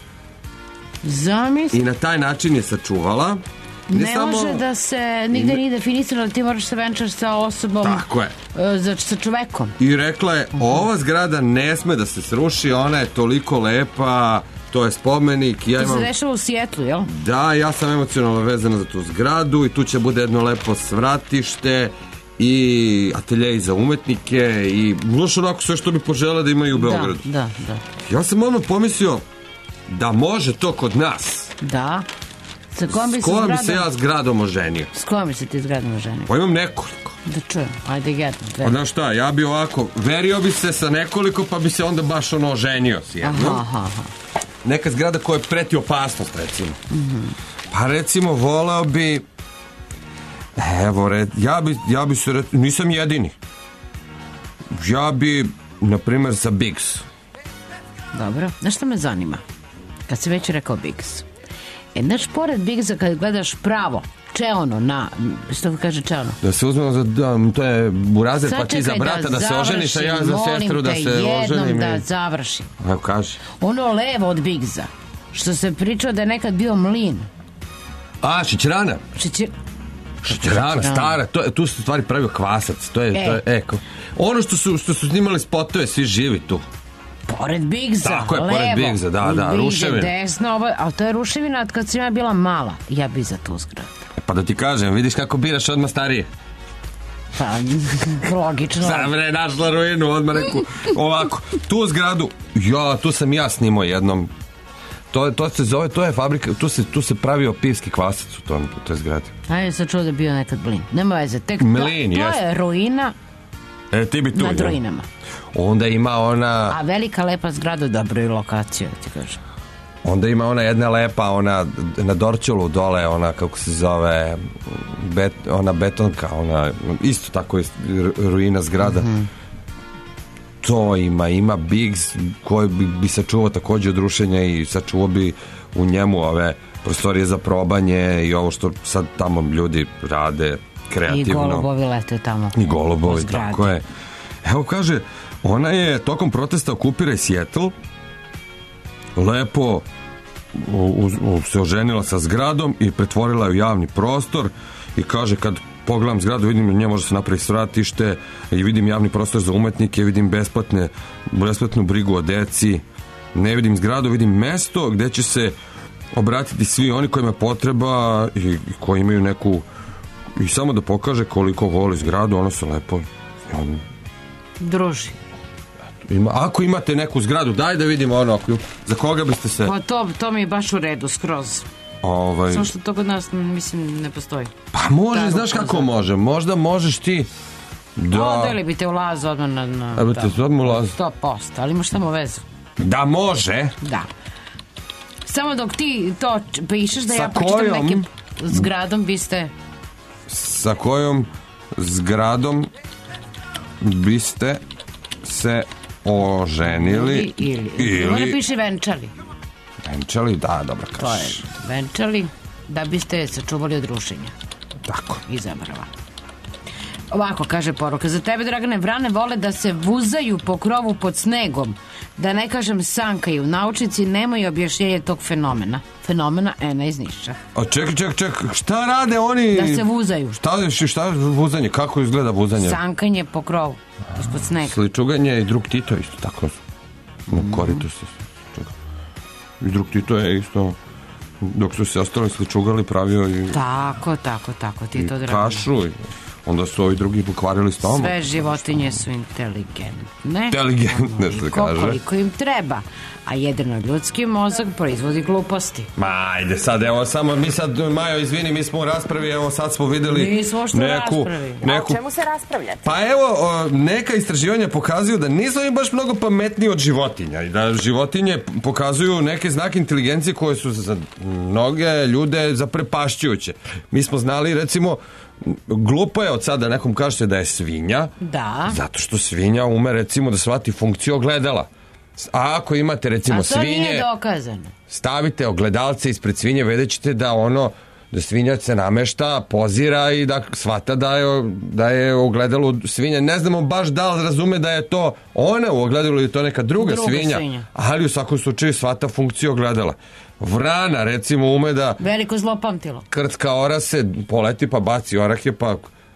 Zamisli. I na taj način je sačuvala. Ne, Ne samo- može da se nigde nije definisano da ti moraš se venčaš sa osobom. Tako je. e, Za, sa čovekom. I rekla je, ova zgrada ne sme da se sruši, ona je toliko lepa, to je spomenik. Ja To imam... se dešava u Sjetlu, jel? Da, ja sam emocionalno vezana za tu zgradu i tu će bude jedno lepo svratište i ateljeji za umetnike i znaš onako sve što bi požele da imaju u Beogradu. Da, da, da. Ja sam odmah pomislio da može to kod nas. Da. Sa kojom bi S se kojom bi zgradom... se ja zgradom oženio? S kojom bi se ti zgradom oženio? Pa imam nekoliko. Da čujem, ajde jedno, dve. Pa znaš šta, ja bi ovako, verio bi se sa nekoliko pa bi se onda baš ono oženio s jednom. Aha, aha, aha. Neka zgrada koja preti opasnost, recimo. Mhm. Pa recimo, voleo bi... Evo, red, ja bi, ja bi se... re- Nisam jedini. Ja bi, na primjer, sa Biggs. Dobro, znaš što me zanima? Kad si već rekao Biggs. E, znaš, pored Biggsa kad gledaš pravo, čeono na, što kaže čeono? Da se uzmemo za... Da, to je burazer, pa ti za Sačekaj brata da, se oženiš, a ja za sestru da se molim te, jednom oženim. da i- završim. Evo, kaži. Ono levo od Biggsa, što se pričao da je nekad bio mlin. A, šećerana. Šećer... Šećerana, Šećerana. stara, to, je- tu se stvari pravio kvasac. To je, E. to je, e, ko- ono što su, što su snimali spotove, svi živi tu. Pored Biggsa, Tako je, levo. pored Biggsa, da, da, Ide ruševina. desno, ovo, ali to je ruševina od kad sam ja bila mala. Ja bi za tu zgradu. Pa da ti kažem, vidiš kako biraš odmah starije. Pa, logično. Sam bre, našla ruinu, odmah reku, ovako, tu zgradu, ja, tu sam ja snimao jednom, to, to se zove, to je fabrika, tu se, tu se pravio pivski kvasac u tom, u toj zgradi. Ajde, sad čuo da je bio nekad blin. Nema veze, tek Mlin, to, to jeste. je ruina E, ti bi tu. nad ja. ruinama. Onda ima ona, A velika lepa zgrada, dobro je lokacija, da ti kažem. onda ima ona jedna lepa, ona na Dorćolu dole, ona kako se zove, bet, ona betonka, ona, isto tako je ruina zgrada. Mhm. To ima, ima Biggs koji bi, bi sačuvao takođe od rušenja i sačuvao bi u njemu ove prostorije za probanje i ovo što sad tamo ljudi rade kreativno. I golubovi lete tamo. I po golubovi, zgradi. tako je. Evo kaže, ona je tokom protesta okupira i Seattle lepo u, u, u, se oženila sa zgradom i pretvorila je u javni prostor i kaže kad pogledam zgradu vidim nje može se napraviti svratište i vidim javni prostor za umetnike, vidim besplatne, besplatnu brigu o deci, ne vidim zgradu, vidim mesto gde će se obratiti svi oni kojima je potreba i, i koji imaju neku i samo da pokaže koliko voli zgradu, ono se lepo on, Druži. ima, ako imate neku zgradu, daj da vidimo ono, ako, za koga biste se Pa to, to mi je baš u redu, skroz. ovaj, Samo što to kod nas, mislim, ne postoji. pa može, Tako, znaš kako za- može, možda možeš ti da, Odeli bi te u laz odmah na... na da bi te da. odmah u laz. sto posto, ali imaš tamo vezu. Da može. Da. Samo dok ti to č- pišeš da Sa ja pročitam kojom- nekim zgradom biste... Sa kojom zgradom biste se oženili Ili, ili, ili... ili piše venčali. venčali, da, dobro To je kažeš. venčali da biste je sačuvali od rušenja. Tako. I zabrava. Ovako, kaže poruka. Za tebe, Dragane, vrane vole da se vuzaju po krovu pod snegom. Da ne kažem sankaju. Naučnici nemaju objašnjenje tog fenomena. Fenomena Ena iz Niša. A čekaj, čekaj, čekaj, šta rade oni? Da se vuzaju. Šta, šta je vuzanje? Kako izgleda vuzanje? Sankanje po krovu. Ispod snega. Sličuganje i drug Tito isto tako. Na koritu se čuga. I drug Tito je isto dok su se ostali sličugali pravio i, Tako, tako, tako. Ti i to, Dragane. kašu i onda su ovi drugi pokvarili stomak. Sve životinje su inteligentne. Inteligentne se Ko- kaže. Koliko im treba. A jedino ljudski mozak proizvodi gluposti. Ma ajde sad, evo samo mi sad, Majo izvini, mi smo u raspravi, evo sad smo videli Nismo što neku, raspravi. neku... se raspravljate? Pa evo, o, neka istraživanja pokazuju da nisu oni baš mnogo pametniji od životinja i da životinje pokazuju neke znake inteligencije koje su za mnoge ljude zaprepašćujuće. Mi smo znali, recimo, glupo je od sada nekom kažete da je svinja, Da. zato što svinja ume recimo da shvati funkciju ogledala. A ako imate recimo A to svinje, nije dokazano. stavite ogledalce ispred svinje, vidjet ćete da ono da svinjac se namešta, pozira i da shvata da je, da je u ogledalu svinja. Ne znamo baš da li razume da je to ona u ogledalu ili to neka druga, druga svinja, svinja, ali u svakom slučaju shvata funkciju ogledala. Vrana, recimo, ume da veliko zlopamtilo. Krcka orase, poleti pa baci orahe, pa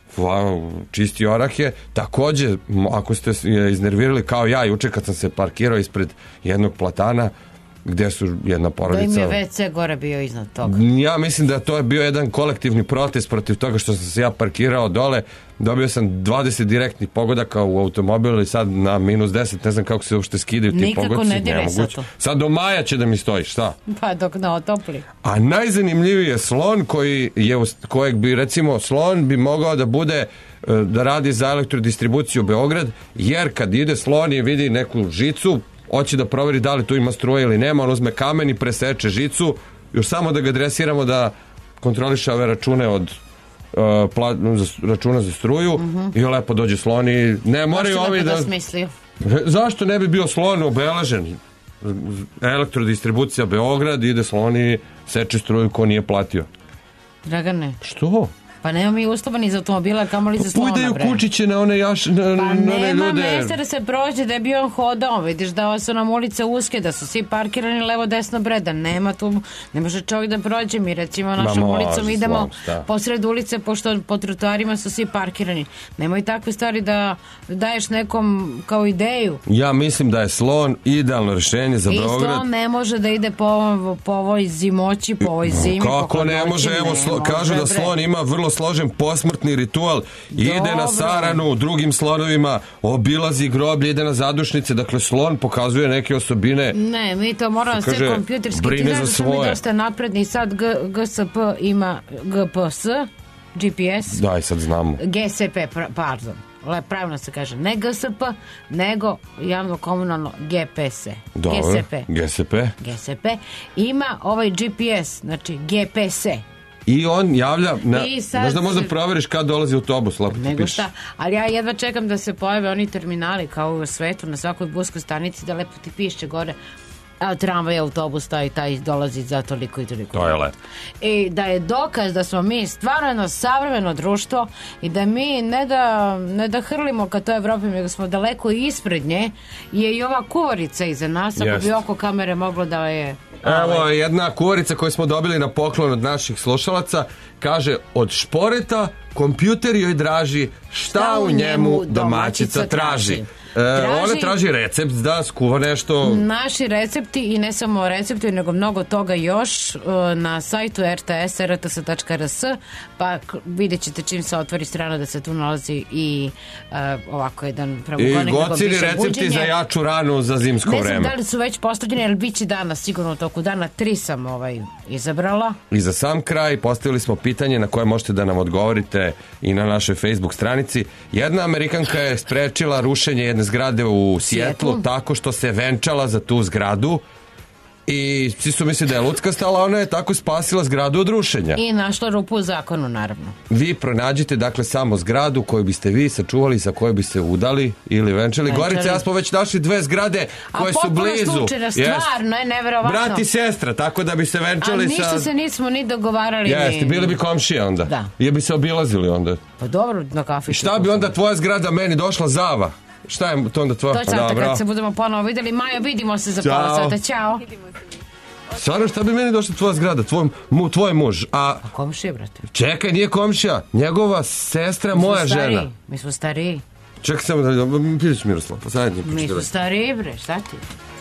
čisti orahe. Takođe, ako ste iznervirali kao ja juče kad sam se parkirao ispred jednog platana gde su jedna porodica... Da im je ve ce gore bio iznad toga. Ja mislim da to je bio jedan kolektivni protest protiv toga što sam se ja parkirao dole. Dobio sam dvadeset direktnih pogodaka u automobilu i sad na minus deset, ne znam kako se uopšte skidaju ti nikako pogodci. Nikako ne diraj sad to. Sad do maja će da mi stoji, šta? Pa dok ne otopli. A najzanimljiviji je slon koji je, kojeg bi recimo slon bi mogao da bude da radi za elektrodistribuciju Beograd, jer kad ide slon i vidi neku žicu, hoće da proveri da li tu ima struje ili nema, on uzme kamen i preseče žicu, još samo da ga dresiramo da kontroliše ove račune od uh, pla, za, računa za struju uh-huh. i lepo dođe slon i ne moraju ovi da... Smislio. Zašto ne bi bio slon obeležen? Elektrodistribucija Beograd, ide slon i seče struju ko nije platio. Dragane. Što? Pa nema mi uslova ni za automobila, kamo li za slona, bre. Pujdaju kučiće na one jaš... Na, pa na one nema ljude. mesta da se prođe, da je bio on hodao, vidiš da su nam ulice uske, da su svi parkirani levo desno breda, nema tu, ne može čovjek da prođe, mi recimo našom može, ulicom idemo slom, posred ulice, pošto po trotoarima su svi parkirani. Nemoj takve stvari da daješ nekom kao ideju. Ja mislim da je slon idealno rješenje za I Beograd. I slon ne može da ide po, po ovoj zimoći, po ovoj zimi. Kako ne može, evo, slo, može, kažu da slon ima vrlo složen posmrt ritual, ide Dobro. na saranu drugim slonovima, obilazi groblje, ide na zadušnice, dakle slon pokazuje neke osobine. Ne, mi to moramo sve kompjuterski, ti znaš da smo mi dosta napredni, sad G, GSP ima G P S, G P S, da, i sad znamo G S P, pardon, le, pravilno se kaže, ne G S P, nego javno komunalno G P S. Dobro, G S P. G S P. G S P. Ima ovaj G P S, znači G P S. I on javlja, na, znaš da možda proveriš kad dolazi autobus, lepo ti piše. Šta, ali ja jedva čekam da se pojave oni terminali kao u svetu, na svakoj buskoj stanici, da lepo ti piše gore, a tramvaj, autobus, taj, taj dolazi za toliko i toliko. To je lepo. I da je dokaz da smo mi stvarno jedno savremeno društvo i da mi ne da, ne da hrlimo ka toj Evropi, nego smo daleko ispred nje, je i ova kuvarica iza nas, ako Jest. bi oko kamere moglo da je... Evo jedna kuvarica koju smo dobili na poklon od naših slušalaca, kaže, od šporeta kompjuter joj draži, šta, šta u njemu domaćica traži. traži. E, ona traži recept da skuva nešto. Naši recepti i ne samo recepti, nego mnogo toga još na sajtu r t s r t s tačka r s, pa vidjet ćete čim se otvori strana da se tu nalazi i uh, ovako jedan pravogonik. I gocini recepti buđenje. Za jaču ranu za zimsko vreme. Ne znam da li su već postavljeni, ali bit će danas, sigurno u toku dana, tri sam ovaj izabrala. I za sam kraj postavili smo pitanje na koje možete da nam odgovorite i na našoj Facebook stranici. Jedna Amerikanka je sprečila rušenje jedne zgrade u Sijetlu tako što se venčala za tu zgradu i svi su mislili da je lucka stala, ona je tako spasila zgradu od rušenja. I našla rupu u zakonu, naravno. Vi pronađite dakle samo zgradu koju biste vi sačuvali, sa kojoj biste udali ili venčali. Gorice, ja smo već našli dve zgrade koje su blizu. A slučajno, stvarno je neverovatno. Brat i sestra, tako da bi se venčali sa... A ništa se nismo ni dogovarali. Jeste, bili bi komšije onda. Da. I bi se obilazili onda. Pa dobro, na kafiću. Šta bi onda tvoja zgrada meni došla zava? Šta je to onda tvoja? To će pa, kad se budemo ponovo vidjeli. Maja, vidimo se za pola sata. Ćao. Stvarno, šta bi meni došla tvoja zgrada? Tvoj, mu, tvoj muž. A, A komšija, brate. Čekaj, nije komšija. Njegova sestra, mi moja stariji. žena. Mi smo stariji. Čekaj samo da... Pilić Miroslav. Pa sad nije mi smo stariji, bre. Šta ti?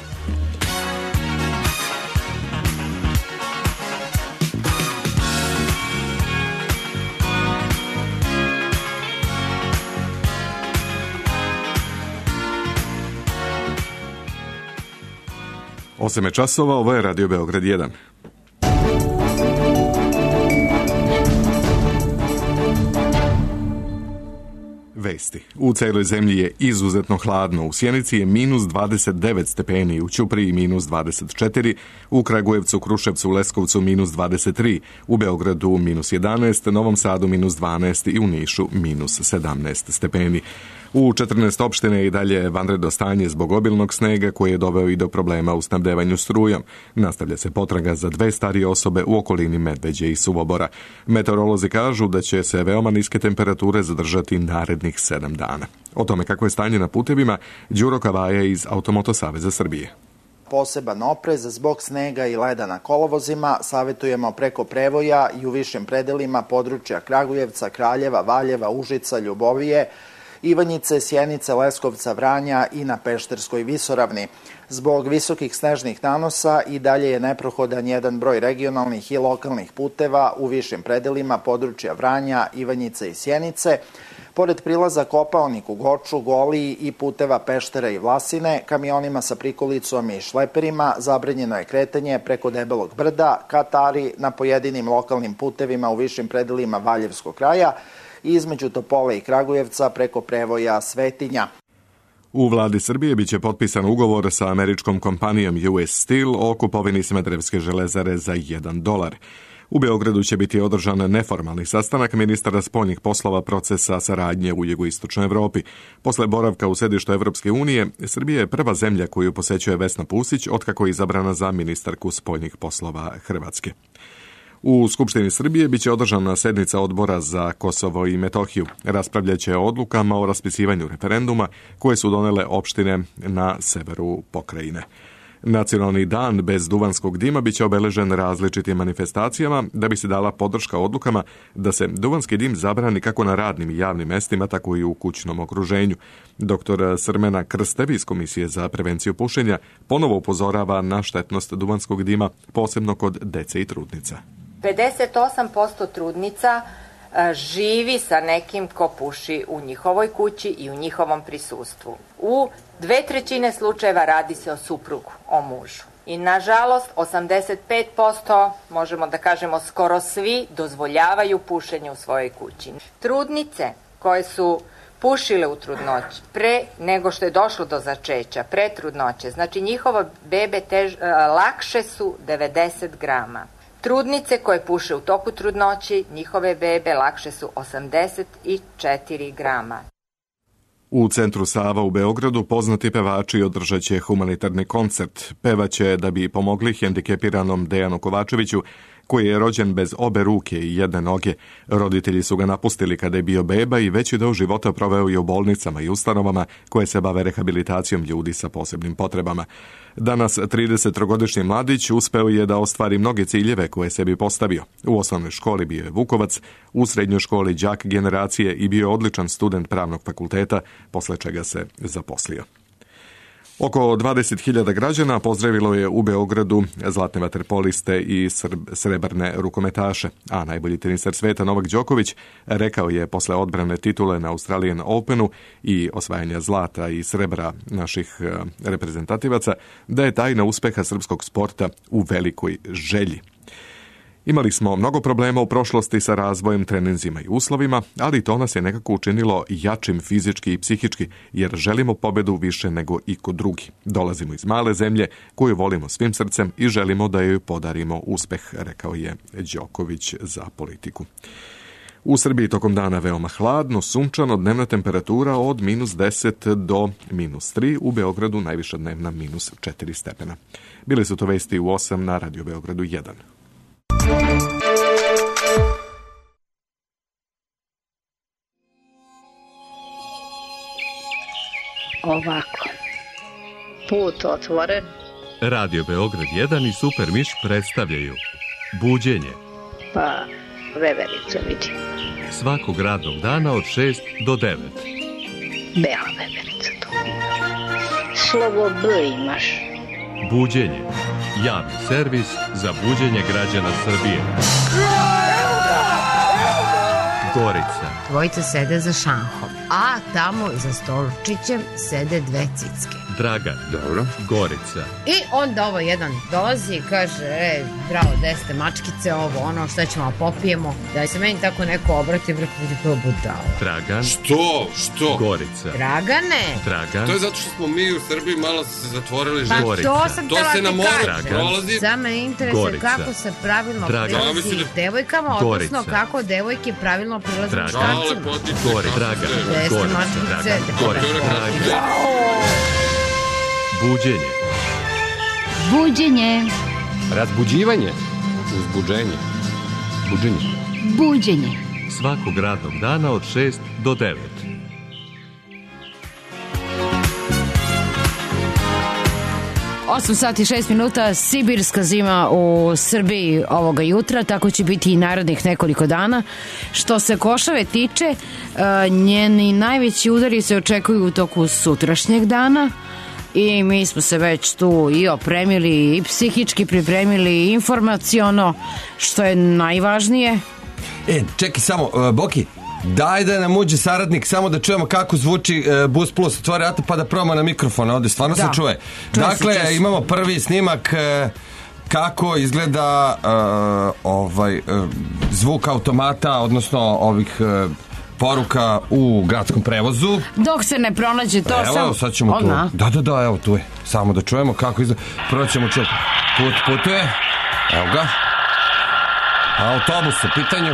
osam je časova, ovo je Radio Beograd jedan. Vesti. listi. U celoj zemlji je izuzetno hladno. U Sjenici je minus dvadeset devet stepeni, u Ćupriji minus dvadeset četiri, u Kragujevcu, Kruševcu, Leskovcu minus dvadeset tri, u Beogradu minus jedanaest, Novom Sadu minus dvanaest i u Nišu minus sedamnaest stepeni. U četrnaest opštine je i dalje vanredno stanje zbog obilnog snega koji je doveo i do problema u snabdevanju strujom. Nastavlja se potraga za dve starije osobe u okolini Medveđe i Suvobora. Meteorolozi kažu da će se veoma niske temperature zadržati narednih sedam dana. O tome kako je stanje na putevima, Đuro Kavaja iz Automoto Saveza Srbije. Poseban oprez zbog snega i leda na kolovozima savjetujemo preko prevoja i u višim predelima područja Kragujevca, Kraljeva, Valjeva, Užica, Ljubovije, Ivanjice, Sjenice, Leskovca, Vranja i na Pešterskoj visoravni. Zbog visokih snežnih nanosa i dalje je neprohodan jedan broj regionalnih i lokalnih puteva u višim predelima područja Vranja, Ivanjice i Sjenice. Pored prilaza Kopaonik u Goču, Goliji i puteva Peštera i Vlasine, kamionima sa prikolicom i šleperima zabranjeno je kretanje preko Debelog brda, Katari na pojedinim lokalnim putevima u višim predelima Valjevskog kraja i između Topole i Kragujevca preko prevoja Svetinja. U vladi Srbije biće potpisan ugovor sa američkom kompanijom U S Steel o kupovini Smederevske železare za jedan dolar. U Beogradu će biti održan neformalni sastanak ministara spoljnih poslova procesa saradnje u jugoistočnoj Evropi. Posle boravka u sedištu Evropske unije, Srbija je prva zemlja koju posećuje Vesna Pusić otkako je izabrana za ministarku spoljnih poslova Hrvatske. U Skupštini Srbije biće održana sednica odbora za Kosovo i Metohiju. Raspravljaće o odlukama o raspisivanju referenduma koje su donele opštine na severu pokrajine. Nacionalni dan bez duvanskog dima biće obeležen različitim manifestacijama da bi se dala podrška odlukama da se duvanski dim zabrani kako na radnim i javnim mestima, tako i u kućnom okruženju. Doktor Srmena Krstev iz Komisije za prevenciju pušenja ponovo upozorava na štetnost duvanskog dima, posebno kod dece i trudnica. pedeset osam posto trudnica živi sa nekim ko puši u njihovoj kući i u njihovom prisustvu. U dve trećine slučajeva radi se o suprugu, o mužu. I nažalost, osamdeset pet posto, možemo da kažemo skoro svi, dozvoljavaju pušenje u svojoj kući. Trudnice koje su pušile u trudnoći pre nego što je došlo do začeća, pre trudnoće, znači njihova bebe tež, lakše su devedeset grama. Trudnice koje puše u toku trudnoći, njihove bebe lakše su osamdeset četiri grama. U centru Sava u Beogradu poznati pevači održat će humanitarni koncert. Pevaće da bi pomogli hendikepiranom Dejanu Kovačeviću, koji je rođen bez obe ruke i jedne noge. Roditelji su ga napustili kada je bio beba i veći deo života proveo je u bolnicama i ustanovama koje se bave rehabilitacijom ljudi sa posebnim potrebama. Danas tridesettrogodišnji mladić uspeo je da ostvari mnoge ciljeve koje sebi postavio. U osnovnoj školi bio je vukovac, u srednjoj školi đak generacije i bio odličan student pravnog fakulteta, posle čega se zaposlio. Oko dvadeset hiljada građana pozdravilo je u Beogradu zlatne vaterpoliste i srebrne rukometaše, a najbolji tenisar sveta Novak Đoković rekao je posle odbrane titule na Australian Openu i osvajanja zlata i srebra naših reprezentativaca da je tajna uspeha srpskog sporta u velikoj želji. Imali smo mnogo problema u prošlosti sa razvojem, treninzima i uslovima, ali to nas je nekako učinilo jačim fizički i psihički, jer želimo pobedu više nego iko drugi. Dolazimo iz male zemlje koju volimo svim srcem i želimo da joj podarimo uspeh, rekao je Đoković za Politiku. U Srbiji tokom dana veoma hladno, sunčano, dnevna temperatura od minus deset do minus tri, u Beogradu najviša dnevna minus četiri stepena. Bili su to vesti u osam na Radio Beogradu jedan. Ovako, put otvoren. Radio Beograd jedan i Super Miš predstavljaju Buđenje. Pa, veverica vidi. Svakog radnog dana od šest do devet. Bela veverica to. Slovo B imaš. Buđenje. Javni servis za buđenje građana Srbije. Gorica. Dvojica sede za šanhom, a tamo za stolčićem sede dve cicke. Dragan. Dobro. Gorica. I onda ovo jedan dolazi i kaže, e, bravo, deste mačkice, ovo, ono, šta ćemo, popijemo. Da se meni tako neko obrati, brate, budi kao budala. Dragan. Što? Što? Gorica. Dragane. Dragan. To je zato što smo mi u Srbiji malo se zatvorili. Pa Gorica. to sam To htjela se na ti moru kažem. prolazi. Samo me interesuje Gorica. kako se pravilno Dragan. prilazi Ja, devojkama, Gorica. odnosno kako devojke pravilno prilaze Dragan. muškarcima. Gori. Dragan. Deste Gorica. mačkice. Dragan. Gorica. Buđenje. Buđenje. Razbuđivanje. Uzbuđenje. Buđenje. Buđenje. Svakog radnog dana od šest do devet. osam sati i šest minuta, sibirska zima u Srbiji ovoga jutra, tako će biti i narednih nekoliko dana. Što se Košave tiče, njeni najveći udari se očekuju u toku sutrašnjeg dana i mi smo se već tu i opremili i psihički pripremili i informaciono, što je najvažnije. E, čekaj samo, uh, Boki, daj da nam uđe saradnik, samo da čujemo kako zvuči uh, Bus Plus. Otvori vrata pa da probamo na mikrofon, ovde stvarno Da. se čuje. Čuje se, Dakle, čuje se. imamo prvi snimak uh, kako izgleda uh, ovaj uh, zvuk automata, odnosno ovih uh, poruka u gradskom prevozu. Dok se ne pronađe to, Evo, sam... sad ćemo Ona. tu. Da, da, da, evo tu je. Samo da čujemo kako izgleda. Prvo ćemo čuti. Put putuje. Evo ga. Autobus u pitanju.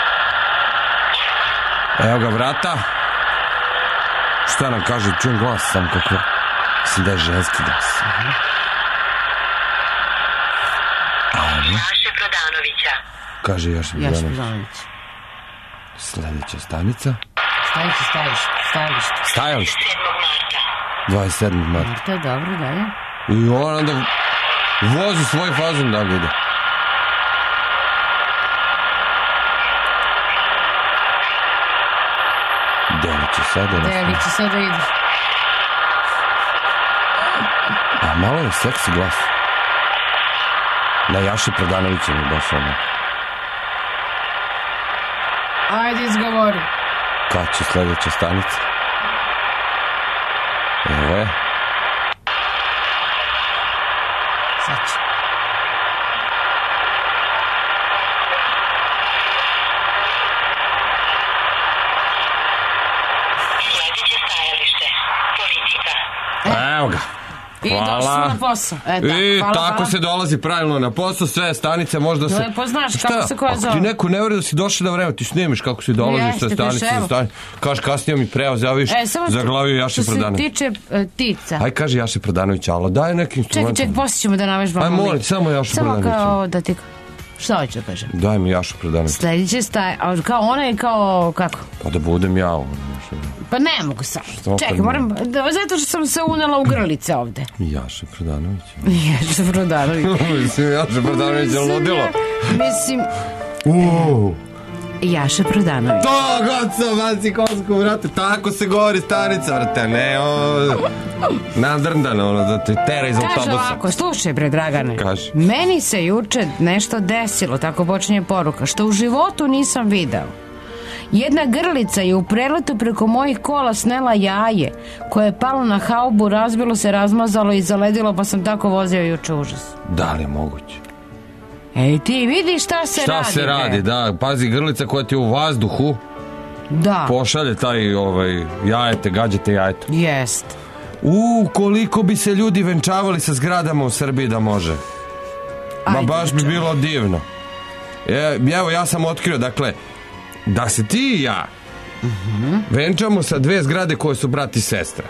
Evo ga vrata. Šta nam kaže? Čujem glas sam kako... Mislim da je ženski glas. Jaše Prodanovića. Kaže Jaše Jaše Prodanović. Prodanović. Sledeća stanica. Staviće, stavište, stajalište. Stajalište. dvadeset sedmog marta. Marta, dobro, dalje. I on onda vozi svoj fazon da ide. Deliće sada. Deliće sada ide. A malo je seksi glas. Na Jaši Prodanovića mi baš ono. Ajde, izgovori. Kad će sledeća stanica? Evo je. Sad će. Sljedeće stajalište. Politika. Evo ga. I došli smo na posao. E, da, I hvala, tako hvala. se dolazi pravilno na posao, sve stanice možda se... Lepo znaš Šta? kako se koja Ako zove. ti neko ne veri da si došao na vreme, ti snimiš kako si dolaziš Jeste, sa stanice piše, za evo. stanice. Kaži kasnije mi prevoz, ja viš, E, samo što- zaglavio Jaše Prodanović. Što se tiče e, tica. Aj, kaži Jaše Prodanović, alo, daj neki Čekaj, instrument. čekaj, poslije ćemo da navežbamo. Aj, molim, lik. samo Jašu Samo Prodanovića. kao da ti... Šta hoću da kažem? Daj mi Jašu Prodanović. Sledeće staje, a kao ona i kao, kako? Pa da budem ja. Ono, Pa ne mogu sad. Što Čekaj, kad moram, da, zato što sam se unela u grlice ovde. Jaše Prodanović. Jaše Prodanović. Mislim, Jaše Prodanović je ludilo. Mislim, Uuu. Jaše Prodanović. To, goco, baci kosku, vrate, tako se govori stanica, vrate, ne, o, nadrndano, ono, da te tera iz Kaže autobusa. ovako, slušaj bre Dragane. Kaži. Meni se juče nešto desilo, tako počinje poruka, što u životu nisam video. Jedna grlica je u preletu preko mojih kola snela jaje, koje je palo na haubu, razbilo se, razmazalo i zaledilo, pa sam tako vozio juče, užas. Da li je moguće? Ej, ti vidi šta se Šta radi. se radi, bre. da, pazi, grlica koja ti je u vazduhu, Da, pošalje taj, ovaj, jajete, gađate jajete. jest. U, koliko bi se ljudi venčavali sa zgradama u Srbiji da može. Ma Ajde, baš bi bilo divno. E, evo, ja sam otkrio, dakle, da se ti i ja venčamo sa dve zgrade koje su brat i sestra.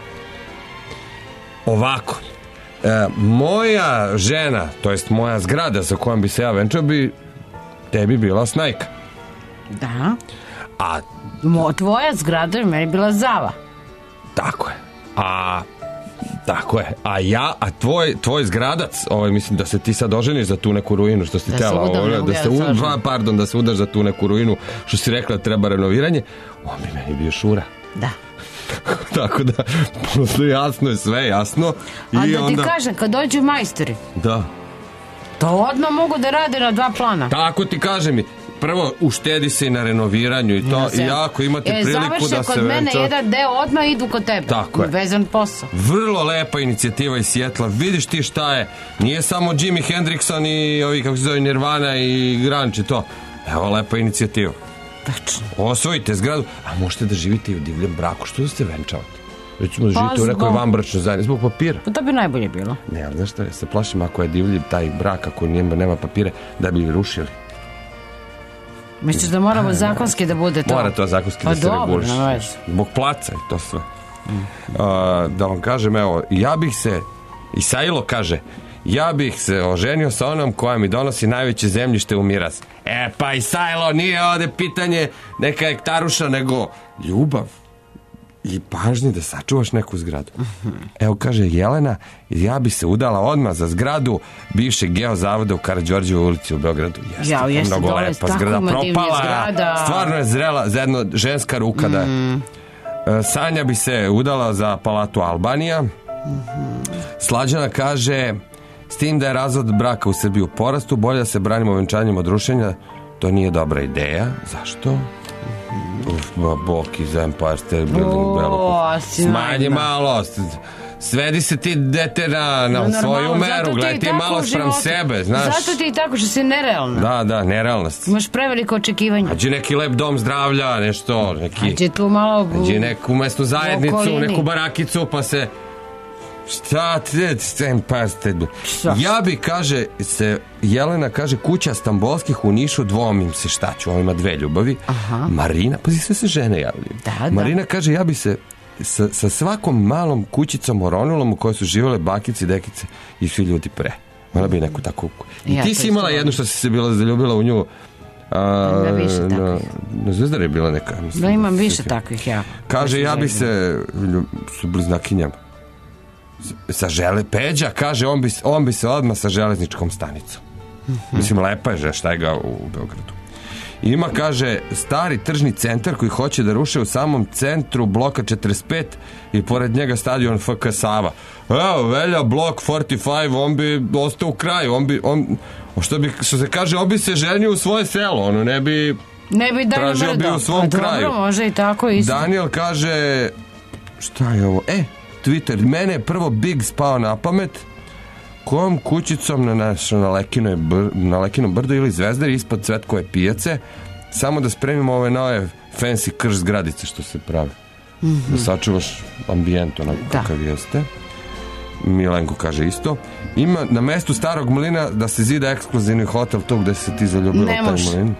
Ovako. E, moja žena, to jest moja zgrada sa kojom bi se ja venčao, bi tebi bila snajka. Da. A Mo, tvoja zgrada je meni bila zava. tako je. A tako je. A ja, a tvoj, tvoj zgradac, ovaj, mislim da se ti sad oženiš za tu neku ruinu što si Da se tela, udam, ovaj, ne mogu da ja se da se u, oženim. dva, pardon, da se udaš za tu neku ruinu što si rekla da treba renoviranje, on bi meni bio šura. Da. Tako da, prosto jasno je, sve jasno. A I da ti onda, kažem, kad dođu majstori, da. to odmah mogu da rade na dva plana. Tako ti kaže mi, prvo uštedi se i na renoviranju i to, i ako imate e, priliku da se venča... kod mene jedan deo, odmah idu kod tebe. Tako je. Vezan posao. Vrlo lepa inicijativa iz Sjetla. Vidiš ti šta je. Nije samo Jimi Hendrixon i ovi, kako se zove, Nirvana i Grunge i to. Evo lepa inicijativa. Tačno. Osvojite zgradu, a možete da živite i u divljem braku. Što da ste venčavate? Recimo da živite u nekoj vanbračnoj zajednici zbog papira. Pa to bi najbolje bilo. Ne, ali znaš šta, ja se plašim ako je divlji taj brak, ako nema, nema papire, da bi rušili. Misliš da moramo zakonski da bude to? Mora to zakonski pa da se dobro, reguliš. Zbog placa i to sve. Mm. Uh, da vam kažem, evo, ja bih se, Isailo kaže, ja bih se oženio sa onom koja mi donosi najveće zemljište u miraz. E pa Isailo, nije ovde pitanje neka hektaruša, nego ljubav i pažnje da sačuvaš neku zgradu. Evo kaže Jelena, ja bi se udala odmah za zgradu bivšeg geozavoda u Karađorđevoj ulici u Beogradu. Jeste, ja, jeste mnogo dole, lepa zgrada, propala, zgrada. Stvarno je zrela za jedno ženska ruka mm. da je. Sanja bi se udala za palatu Albanija. Mm-hmm. Slađana kaže, s tim da je razvod braka u Srbiji u porastu, bolje da se branimo venčanjem od rušenja, to nije dobra ideja. Zašto? Uf, bok iz Empire State Building Belo. Smanji malo, svedi se ti dete na, na no, svoju meru, gledaj ti malo sprem sebe, znaš. Zato ti je tako što si nerealna. Da, da, nerealnost. Imaš preveliko očekivanje. Ađi neki lep dom zdravlja, nešto, neki... Ađi tu malo... Ađi neku mesnu zajednicu, neku barakicu, pa se... Šta ti je Empire State Building? Ja bi, kaže, se, Jelena kaže, kuća Stambolskih u Nišu, dvomim se šta ću, on ima dve ljubavi. Aha. Marina, pa sve se žene javljaju. Da, da. Marina kaže, ja bi se sa, sa svakom malom kućicom oronulom u kojoj su živjele bakice, dekice i svi ljudi pre. Ona bi neku takvu... I ja, ti si imala jednu što si se bila zaljubila u nju. A, da, više takvih. Na, na Zvezdari je bila neka. Mislim, da, imam više takvih, ja. Kaže, ja bi se su bliznakinjama. Sa žele, Peđa kaže, on bi, on bi se odmah sa železničkom stanicom. Mm-hmm. Mislim, lepa je šta je ga u Beogradu. Ima, kaže, stari tržni centar koji hoće da ruše u samom centru bloka četrdeset pet i pored njega stadion F K Sava. Evo, Velja, blok četrdeset pet, on bi ostao u kraju, on bi, on, što, bi, što se kaže, on bi se ženio u svoje selo, ono, ne bi, ne bi tražio bi u svom dobro, kraju. Može i tako isto. Daniel kaže, šta je ovo, e, Twitter, mene je prvo Big spao na pamet, kojom kućicom na, naš, na, Lekinoj br, na Lekinom brdu ili Zvezdari ispod Cvetkove pijace, samo da spremimo ove nove fancy krš zgradice što se pravi. Mm-hmm. Da sačuvaš ambijent onako kakav jeste. Milenko kaže isto. Ima na mestu starog mlina da se zida ekskluzivni hotel tu gde se ti zaljubila taj mlin.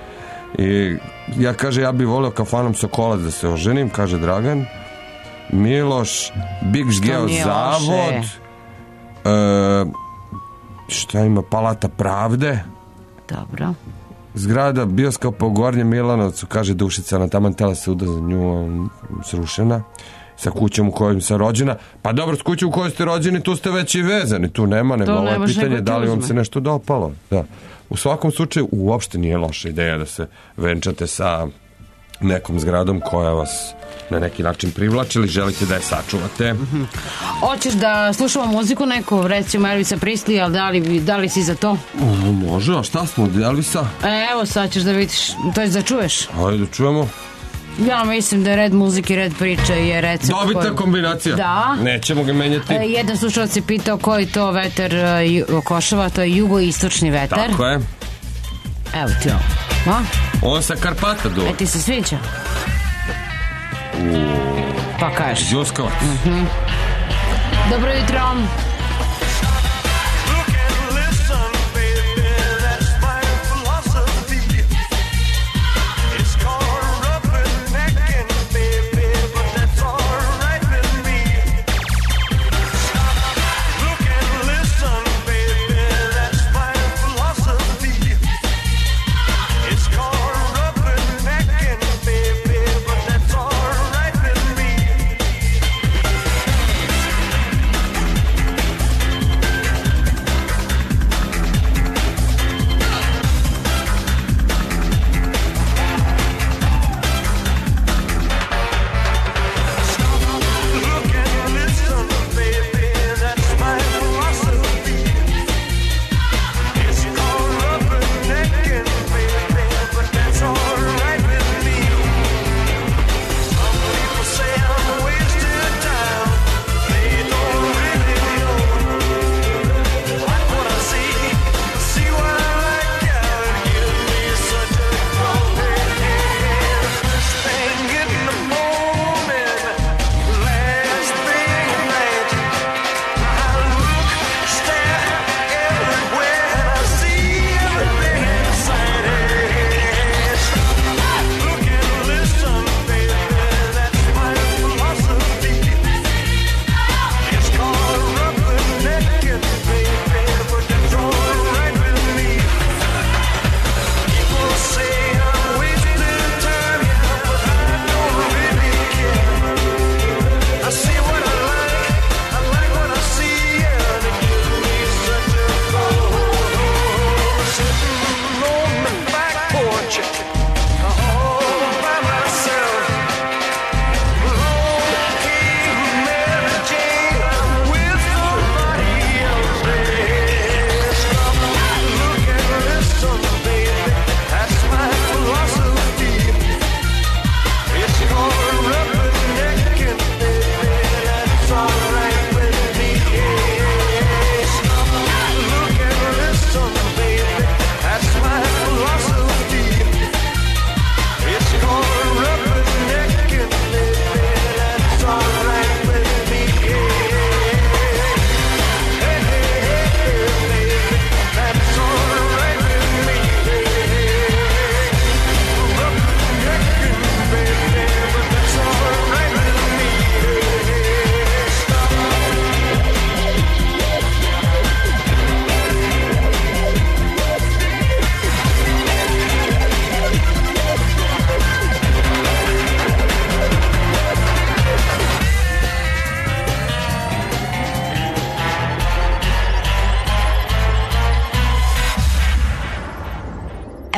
I ja kaže, ja bih volio kafanom Sokolac da se oženim, kaže Dragan. Miloš, Big Geo zavod, e, šta ima, Palata Pravde. Dobro. Zgrada bioskopa u Gornjem Milanovcu, kaže Dušica, na taman tela se uda za nju srušena. Sa kućom u kojoj sam rođena. Pa dobro, s kućom u kojoj ste rođeni, tu ste već i vezani, tu nema, nego ovo je pitanje da li vam se nešto dopalo. Da. U svakom slučaju, uopšte nije loša ideja da se venčate sa nekom zgradom koja vas na neki način privlači ili želite da je sačuvate. Mm-hmm. Hoćeš da slušamo muziku neku, recimo Elvisa Presley, ali da li, da li si za to? O, može, a šta smo od Elvisa? E, evo sad ćeš da vidiš, to je da čuješ. Ajde da čujemo. Ja mislim da je red muzike, red priče je recept. Dobita koji... kombinacija. Da. Nećemo ga menjati. E, jedan slušalac je pitao koji to veter uh, Košava, to je jugoistočni vetar. Tako je. Evo ti ovo. A? On sa Karpata duva. E, ti se sviđa? Uuu. Pa kažeš. Đuskovac. Mm-hmm. Dobro jutro.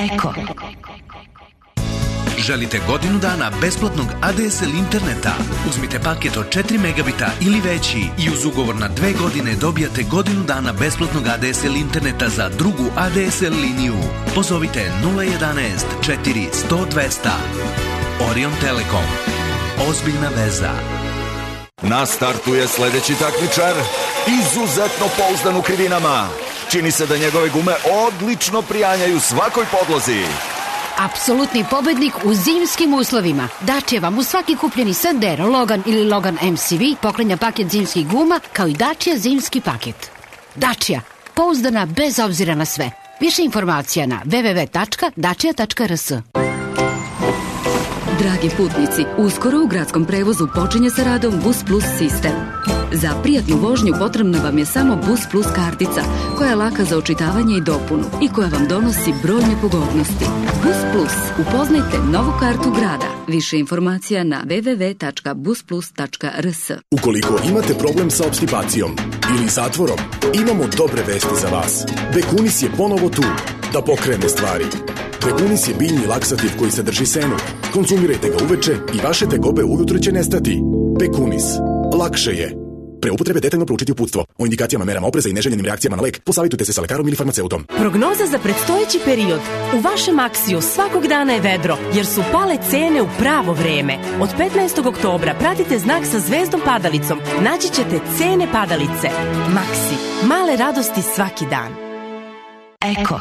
Eko. Želite godinu dana besplatnog A D S L interneta? Uzmite paket od četiri megabita ili veći i uz ugovor na dve godine dobijate godinu dana besplatnog A D S L interneta za drugu A D S L liniju. Pozovite nula jedanaest četiri sto dvesta. Orion Telekom. Ozbiljna veza. Na startu je sledeći takmičar, izuzetno pouzdan u krivinama. Čini se da njegove gume odlično prijanjaju svakoj podlozi. Apsolutni pobednik u zimskim uslovima. Dacia vam u svaki kupljeni Sandero, Logan ili Logan M C V poklanja paket zimskih guma kao i Dacia zimski paket. Dacia, pouzdana bez obzira na sve. Više informacija na w w w tačka dacia tačka r s. Dragi putnici, uskoro u gradskom prevozu počinje sa radom Bus Plus sistem. Za prijatnu vožnju potrebna vam je samo Bus Plus kartica, koja je laka za očitavanje i dopunu i koja vam donosi brojne pogodnosti. Bus Plus, upoznajte novu kartu grada. Više informacija na w w w tačka bus plus tačka r s. Ukoliko imate problem sa obstipacijom ili zatvorom, imamo dobre vesti za vas. Bekunis je ponovo tu da pokrene stvari. Bekunis je biljni laksativ koji sadrži senu. Konzumirajte ga uveče i vaše tegobe ujutro će nestati. Bekunis. Lakše je. Pre upotrebe detaljno proučiti uputstvo. O indikacijama, merama opreza i neželjenim reakcijama na lek posavitujte se sa lekarom ili farmaceutom. Prognoza za predstojeći period. U vašem Aksiju svakog dana je vedro, jer su pale cene u pravo vreme. Od petnaestog oktobra pratite znak sa zvezdom padalicom. Naći ćete cene padalice. Maksi. Male radosti svaki dan. Eko.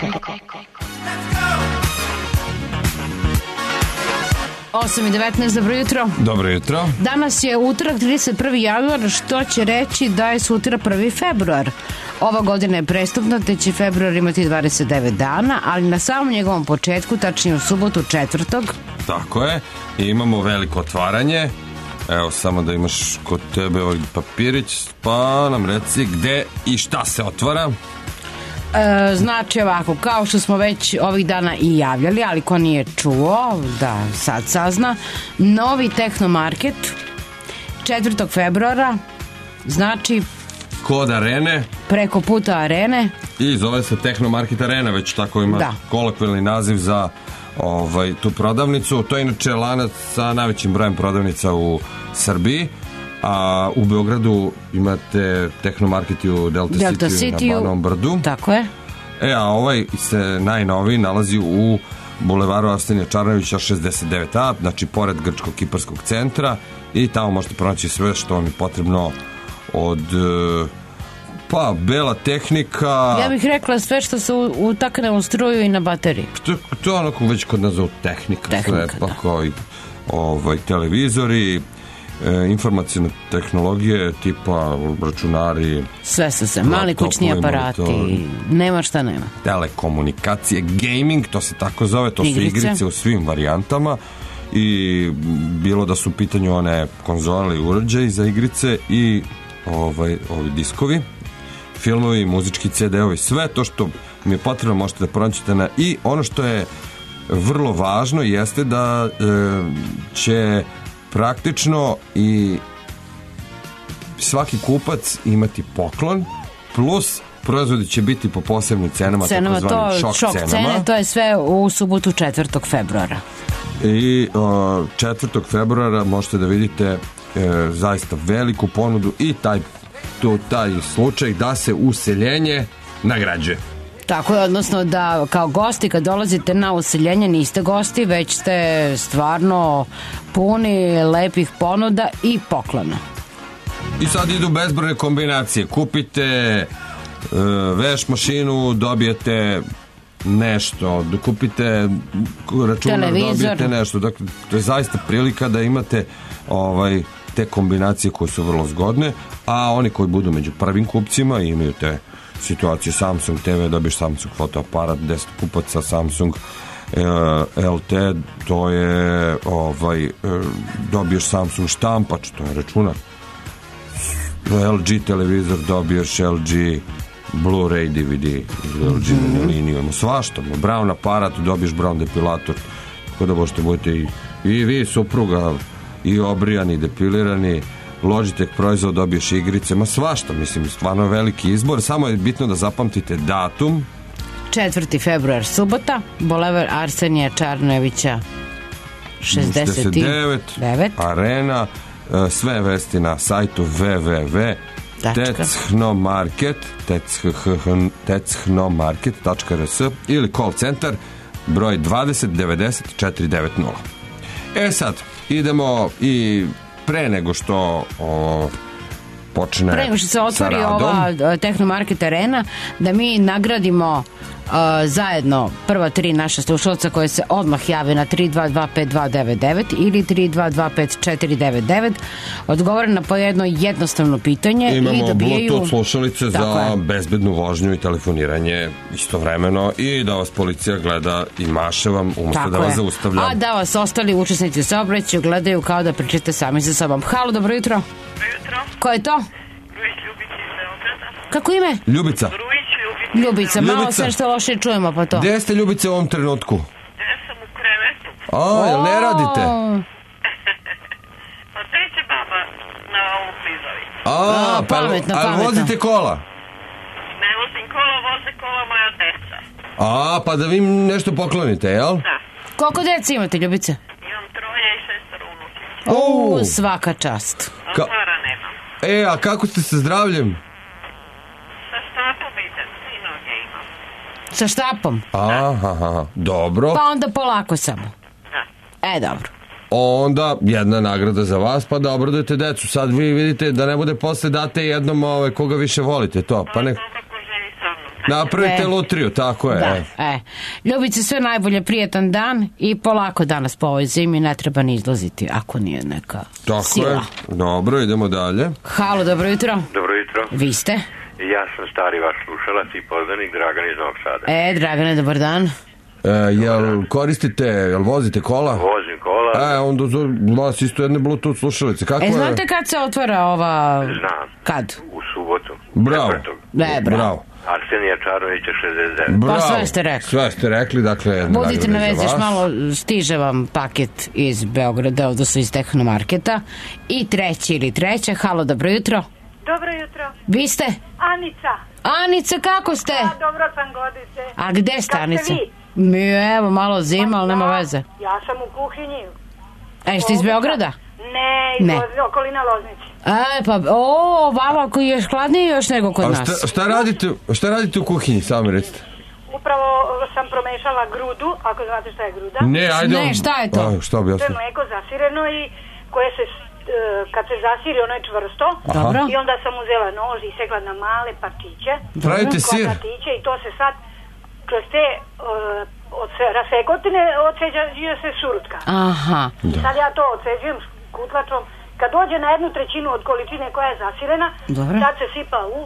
osam i devetnaest, dobro jutro. Dobro jutro. Danas je utorak trideset prvi januar, što će reći da je sutra prvi februar. Ova godina je prestupna, te će februar imati dvadeset devet dana, ali na samom njegovom početku, tačnije u subotu četvrtog. Tako je, i imamo veliko otvaranje. Evo, samo da imaš kod tebe ovaj papirić, pa nam reci gde i šta se otvara. E, znači ovako, kao što smo već ovih dana i javljali, ali ko nije čuo, da sad sazna, novi Tehnomarket četvrtog februara, znači kod Arene, preko puta Arene, i zove se Tehnomarket Arena, već tako ima da. kolokvijalni naziv za ovaj, tu prodavnicu. To je inače lanac sa najvećim brojem prodavnica u Srbiji, a u Beogradu imate Tehnomarket u Delta, Delta City, City na Banovom brdu. Tako je. E, a ovaj se najnoviji nalazi u bulevaru Arsenija Čarnojevića šezdeset devet A, znači pored Grčko-Kiparskog centra, i tamo možete pronaći sve što vam je potrebno od pa bela tehnika. Ja bih rekla sve što se utakne u struju i na bateriji. To, to je onako već kod nas zove tehnika, tehnika sve, pa da. Kao i ovaj, televizori, E, informacijne tehnologije tipa računari, sve se se, mali kućni aparati, monitor, nema šta nema. Telekomunikacije, gaming, to se tako zove, to igrice. Su igrice u svim varijantama, i bilo da su u pitanju one konzole i uređaji za igrice i ovaj, ovi diskovi, filmovi, muzički ce de ovi, sve to što mi je potrebno možete da pronaćete na, i ono što je vrlo važno jeste da e, će praktično i svaki kupac imati poklon, plus proizvodi će biti po posebnim cenama, cenama takozvanim šok, šok cenama. Cene, to je sve u subotu četvrtog februara. I o, četvrtog februara možete da vidite e, zaista veliku ponudu i taj, to, taj slučaj da se useljenje nagrađuje. Tako je, odnosno da kao gosti kad dolazite na useljenje niste gosti, već ste stvarno puni lepih ponuda i poklona. I sad idu bezbrojne kombinacije. Kupite e, veš mašinu, dobijete nešto, kupite računar, televizor, dobijete nešto. Dakle, to je zaista prilika da imate ovaj, te kombinacije koje su vrlo zgodne, a oni koji budu među prvim kupcima imaju te situacije Samsung te ve, dobiješ Samsung fotoaparat, deset kupaca Samsung e, el te, to je ovaj, e, dobiješ Samsung štampač, to je računar, el dži televizor, dobiješ el dži Blu-ray de ve de, el dži mm-hmm. liniju, imamo svašta, Brown aparat, dobiješ Brown depilator, tako da možete budete i, i vi supruga i obrijani, depilirani, Logitech proizvod, dobiješ igrice, ma svašta, mislim, stvarno veliki izbor, samo je bitno da zapamtite datum četvrti februar, subota, Bulevar Arsenija Čarnojevića šezdeset devet, Arena, e, sve vesti na sajtu www technomarket technomarket tačka r s ili call centar broj dvadeset devedeset četiristo devedeset. E sad, idemo i pre nego što o, počne pre nego što se otvori sa radom, ova Tehnomarket Arena, da mi nagradimo Uh, zajedno prva tri naša slušalca koje se odmah jave na tri dva dva pet dva devet devet ili tri dva dva pet četiri devet devet, odgovore na po jedno jednostavno pitanje. Imamo i dobijaju Bluetooth slušalice Tako za je. bezbednu vožnju i telefoniranje istovremeno i da vas policija gleda i maše vam umesto Tako da vas je. zaustavlja. A da vas ostali učesnici u saobraćaju gledaju kao da pričate sami sa sobom. Halo, dobro jutro. Dobro jutro. Ko je to? Grujić Ljubica iz Beograda. Kako ime? Ljubica. Grujić Ljubica. Ljubica, malo Ljubica. sve što loše čujemo pa to. Gde ste, Ljubice, u ovom trenutku? Ja sam u krevetu. A, jel ne radite? Pa te će baba na ovu prizavi. A, A, pa, pametno, ali pametno. vozite kola? Ne vozim kola, voze kola moja deca. A, pa da vi im nešto poklonite, jel? Da. Koliko djece imate, Ljubice? Imam troje i šestero unuke. O, svaka čast. A Ka- para nemam. E, a kako ste sa zdravljem? Sa štapom idem, tri noge imam. Sa štapom? Aha, aha, dobro. Pa onda polako samo. Da. E, dobro. Onda jedna nagrada za vas, pa da obradujete decu. Sad vi vidite da ne bude posle date jednom ove, koga više volite to. Pa ne... Napravite E. lutriju, tako je. Da, e. e. Ljubice, sve najbolje, prijetan dan i polako danas po ovoj zimi, ne treba ni izlaziti ako nije neka Tako sila. je. Dobro, idemo dalje. Halo, dobro jutro. Dobro jutro. Vi ste? Ja sam stari vaš slušalac i poznanik Dragan iz Novog Sada. E, Dragane, dobar dan. E, jel koristite, jel vozite kola? Vozim kola. E, onda za vas isto jedne Bluetooth slušalice. Kako E, je? znate kad se otvara ova... Znam. Kad? U subotu. Bravo. Četvrtog. Ne, bravo. Bravo. Arsenija Čarnovića šezdeset devet. Bravo. Pa sve ste rekli. Sve ste rekli, dakle... jedna Budite na nagrada za vezi, još vas. malo stiže vam paket iz Beograda, odnosno iz Tehnomarketa. I treći ili treća, halo, dobro jutro. Dobro jutro. Vi ste? Anica. Anica, kako ste? A, dobro sam, godice. A gde ste, Kako Anica? ste vi? Mi, evo, malo zima, ali nema Ja- veze. Ja sam u kuhinji. E, ste iz Ovdje Beograda? sam. Ne, iz Ne. Loz- okolina Loznici. E, pa, o, vama koji je hladnije još nego kod A nas. šta, šta, radite, šta radite u kuhinji, sami recite? Upravo sam promešala grudu, ako znate šta je gruda. Ne, ajde. Ne, šta je to? A, šta bi To je jasno? mleko zasireno i koje se, e, kad se zasiri, ono je čvrsto. Dobro. I onda sam uzela nož i sekla na male parčiće. Pravite sir? Kvadratiće i to se sad kroz te e, od se- rasekotine odseđuje se surutka. Aha. I sad ja to odseđujem s kutlačom. Kad dođe na jednu trećinu od količine koja je zasirena, Dobro. tad se sipa u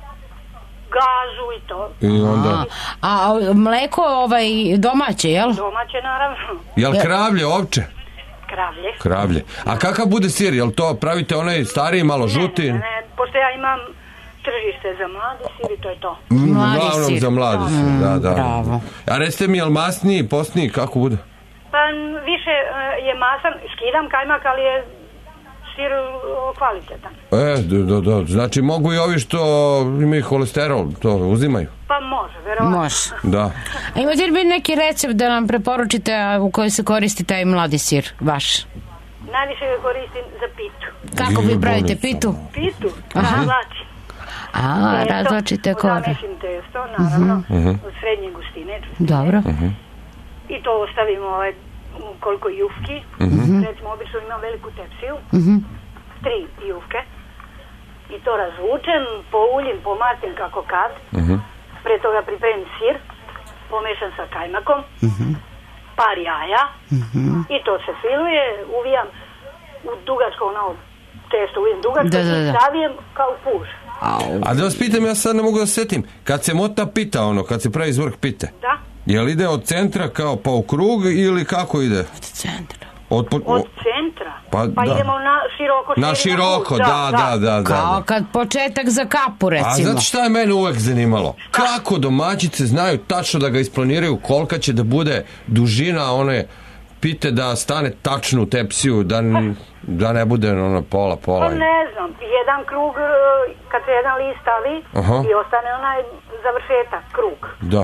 gažu i to. I onda... A, a mleko ovaj, domaće, jel? Domaće, naravno. Jel kravlje, ovče? Kravlje. Kravlje. A kakav bude sir? Jel to pravite onaj stariji, malo žuti? Ne, ne, ne, pošto ja imam tržište za mladi sir i to je to. Mm, Mladi uglavnom sir. za mladi sir, da, da. bravo. A recite mi, jel masniji, postniji, kako bude? Pa n- više e, je masan, skidam kajmak, ali je sir o, kvalitetan. E, da, da, da. Znači mogu i ovi što imaju holesterol, to uzimaju. Pa može, verovatno. Može. Da. A imate li bi neki recept da nam preporučite a, u kojoj se koristi taj mladi sir, vaš? Najviše ga koristim za pitu. Kako vi pravite pitu? Pitu? Aha. Razlačim. A, Testo, razlačite kore. Zamesim testo, naravno, Mhm. od srednje gustine. Dobro. I to ostavim ovaj, u koliko jufki. Mhm. Recimo, obično imam veliku tepsiju. Mhm. Tri jufke. I to razvučem, pouljim, pomastim kako kad. Pre toga pripremim sir, pomešam sa kajmakom, par jaja i to se filuje, uvijam u dugačko ono testo, uvijam dugačko Da, da, da. i stavijem kao puž. A da vas pitam, ja sad ne mogu da se setim, kad se mota pita ono, kad se pravi izvrh pite, Da? jel ide od centra kao pa u krug ili kako ide? Od centra. Od, po- Od centra. Pa Pa da. idemo na široko. Na širi široko, put. da, da, da, da. Kao kad početak za kapu, A recimo. znate šta je mene uvek zanimalo? Kako domaćice znaju tačno da ga isplaniraju, kolika će da bude dužina one pite da stane tačno u tepsiju, da, n- da ne bude ono pola, pola. Pa ne znam, jedan krug, e, kad se jedan list stavi Aha. i ostane onaj završetak, krug. Da.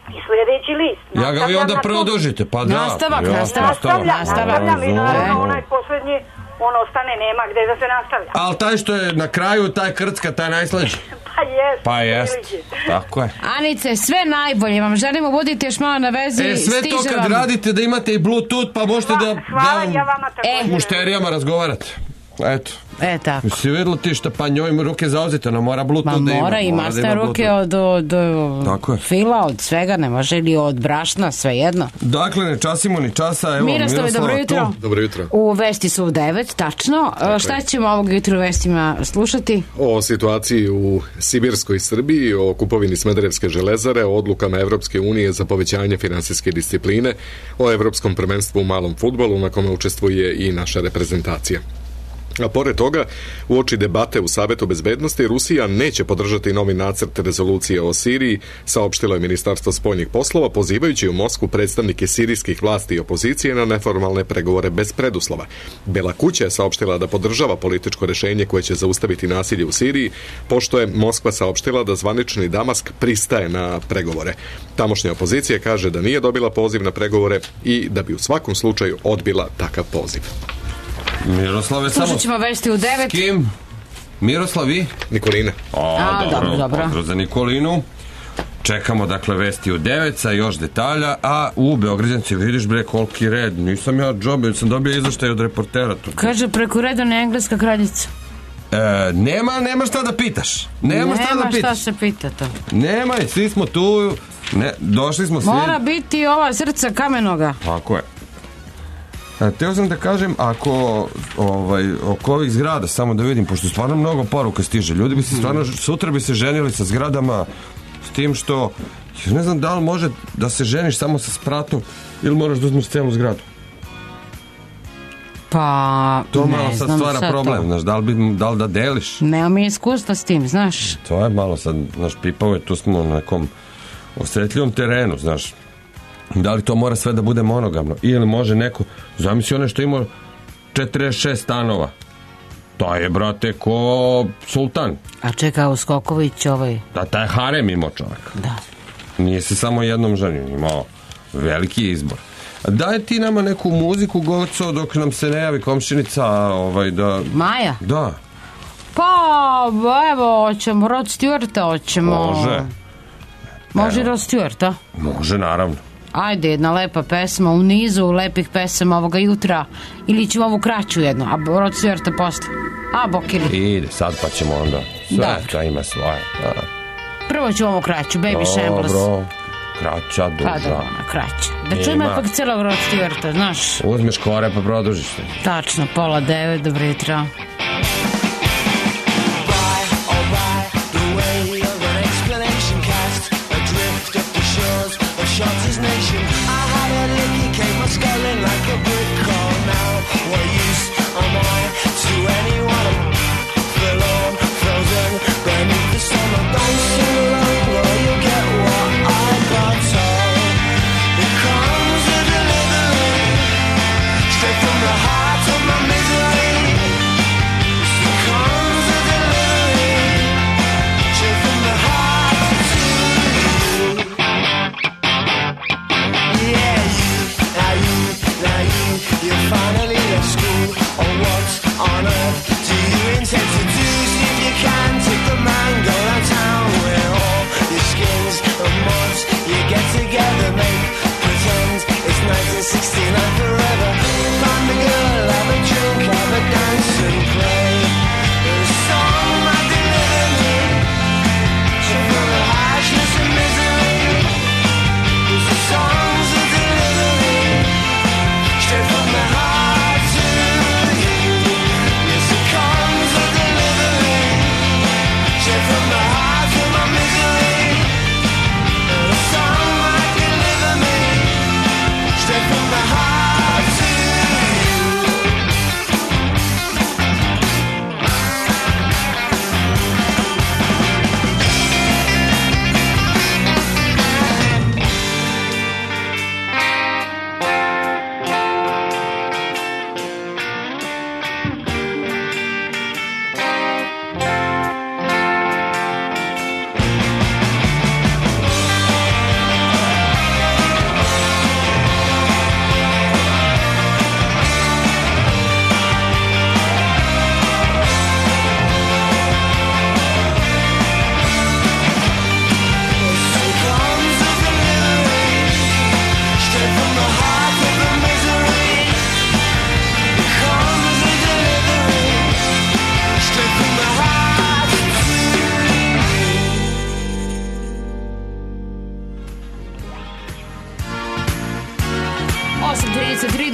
I sljedeći list. Ja ga vi onda produžite, pa da. Nastavak, ja, nastavak. Nastavljam, Nastavak. nastavljam i naravno Naravno. onaj posljednji, on ostane, nema gde da se nastavlja. Ali taj što je na kraju, taj krcka, taj najslađi. Pa jest. Pa jest, prilike. tako je. Anice, sve najbolje vam želimo, budite još malo na vezi. E, sve to stiže kad vam... radite da imate i Bluetooth, pa možete da, Hvala, da ja vama također. mušterijama razgovarate. Eto. E, tako. Si vidjela ti šta, pa njoj ruke zauzete, no mora Bluetooth Ma da ima. mora i da masne ima ruke Bluetooth. od, od, Tako je. od fila, od svega, ne može ili od brašna, sve jedno. Dakle, ne časimo ni časa, evo Miroslave, Miroslava dobro jutro. tu. Dobro jutro. U vesti su u devet, tačno. Tako Šta je. ćemo ovog jutra u vestima slušati? O situaciji u Sibirskoj Srbiji, o kupovini Smederevske železare, o odlukama Evropske unije za povećanje finansijske discipline, o Evropskom prvenstvu u malom fudbalu na kome učestvuje i naša reprezentacija. A pored toga, u oči debate u Savetu bezbednosti, Rusija neće podržati novi nacrt rezolucije o Siriji, saopštilo je Ministarstvo spoljnih poslova, pozivajući u Moskvu predstavnike sirijskih vlasti i opozicije na neformalne pregovore bez preduslova. Bela kuća je saopštila da podržava političko rešenje koje će zaustaviti nasilje u Siriji, pošto je Moskva saopštila da zvanični Damask pristaje na pregovore. Tamošnja opozicija kaže da nije dobila poziv na pregovore i da bi u svakom slučaju odbila takav poziv. Miroslave, samo... Slušat ćemo vesti u devet. S kim? Miroslav i? Nikolina. O, A, dobro, dobro, dobro. Pozdrav za Nikolinu. Čekamo, dakle, vesti u devet sa još detalja, a u Beograđanci vidiš, bre, koliki red. Nisam ja džobe, sam dobio izveštaj od reportera. Tu. Kaže, preko reda na engleska kraljica. E, nema, nema šta da pitaš. Nema, šta da Nema šta pitaš. se pita to. Nema, svi smo tu. Ne, došli smo svi. Mora biti ova srca kamenoga. Tako je. E, teo sam da kažem, ako ovaj, oko ovih zgrada, samo da vidim, pošto stvarno mnogo poruka stiže, ljudi bi se stvarno, sutra bi se ženili sa zgradama, s tim što, ja ne znam da li može da se ženiš samo sa spratom, ili moraš da uzmeš celu zgradu. Pa, To ne malo sad znam stvara sad problem, to. znaš, da li, bi, da li da deliš? Nemam mi iskustva s tim, znaš. To je malo sad, znaš, pipavo, tu smo na nekom osjetljivom terenu, znaš. Da li to mora sve da bude monogamno? Ili može neko, zamisli one što ima četrdeset šest stanova. To je, brate, ko sultan. A čeka Uskoković ovaj... Da, taj harem imao čovjek. Da. Nije se samo jednom ženio, imao veliki izbor. Daj ti nama neku muziku, Goco, dok nam se ne javi komšinica, ovaj, da... Maja? Da. Pa, evo, hoćemo Rod Stewarta, hoćemo... Može. Može Rod Stewart, a? Može, naravno. Ajde, jedna lepa pesma u nizu lepih pesama ovoga jutra. Ili ćemo ovu kraću jednu, a Rod Stewarta posle. A, bokili. Ide, sad pa ćemo onda. Sve Dobro. to ima svoje. Da. Prvo ću ovu kraću, Baby Shambles. Dobro. Kraća, duža. Pa da, ona kraća. Da čujemo Ima. ipak celog Rod Stewarta, znaš. Uzmeš kore pa produžiš se. Tačno, pola devet, dobro jutro. Shot's nation. I had a lick, he came my sculling like a brick call. Now, what use am I to anyone? Forlorn, frozen, beneath the sun. Don't sing along, or you'll get what I got told. It comes a delivery, straight from the heart of my misery.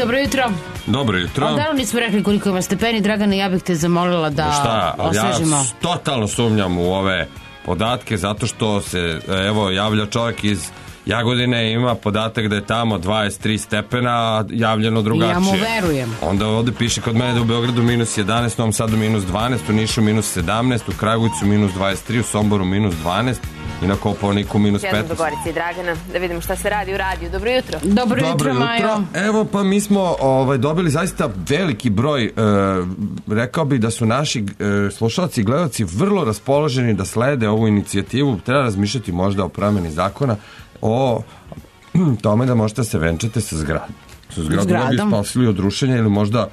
dobro jutro. Dobro jutro. Odavno nismo rekli koliko ima stepeni. Dragana, ja bih te zamolila da Šta, osvežimo. Ja totalno sumnjam u ove podatke zato što se, evo, javlja čovjek iz Jagodine, ima podatak da je tamo dvadeset tri stepena, a javljeno drugačije. Ja mu verujem. Onda ovde piše kod mene da u Beogradu minus jedanaest, u Novom Sadu minus dvanaest, u Nišu minus sedamnaest, u Kragujevcu minus dvadeset tri, u Somboru minus dvanaest i na Kopaoniku minus petnaest. Jednom do Gorice, Dragana, da vidimo šta se radi u radiju. Dobro jutro. Dobro jutro, Dobro jutro. Majo. Evo, pa mi smo ovaj, dobili zaista veliki broj, e, rekao bi da su naši e, slušalci i gledalci vrlo raspoloženi da slede ovu inicijativu. Treba razmišljati možda o promjeni zakona, o tome da možete se venčate sa zgradom. Sa zgradom da bi spasili od rušenja ili možda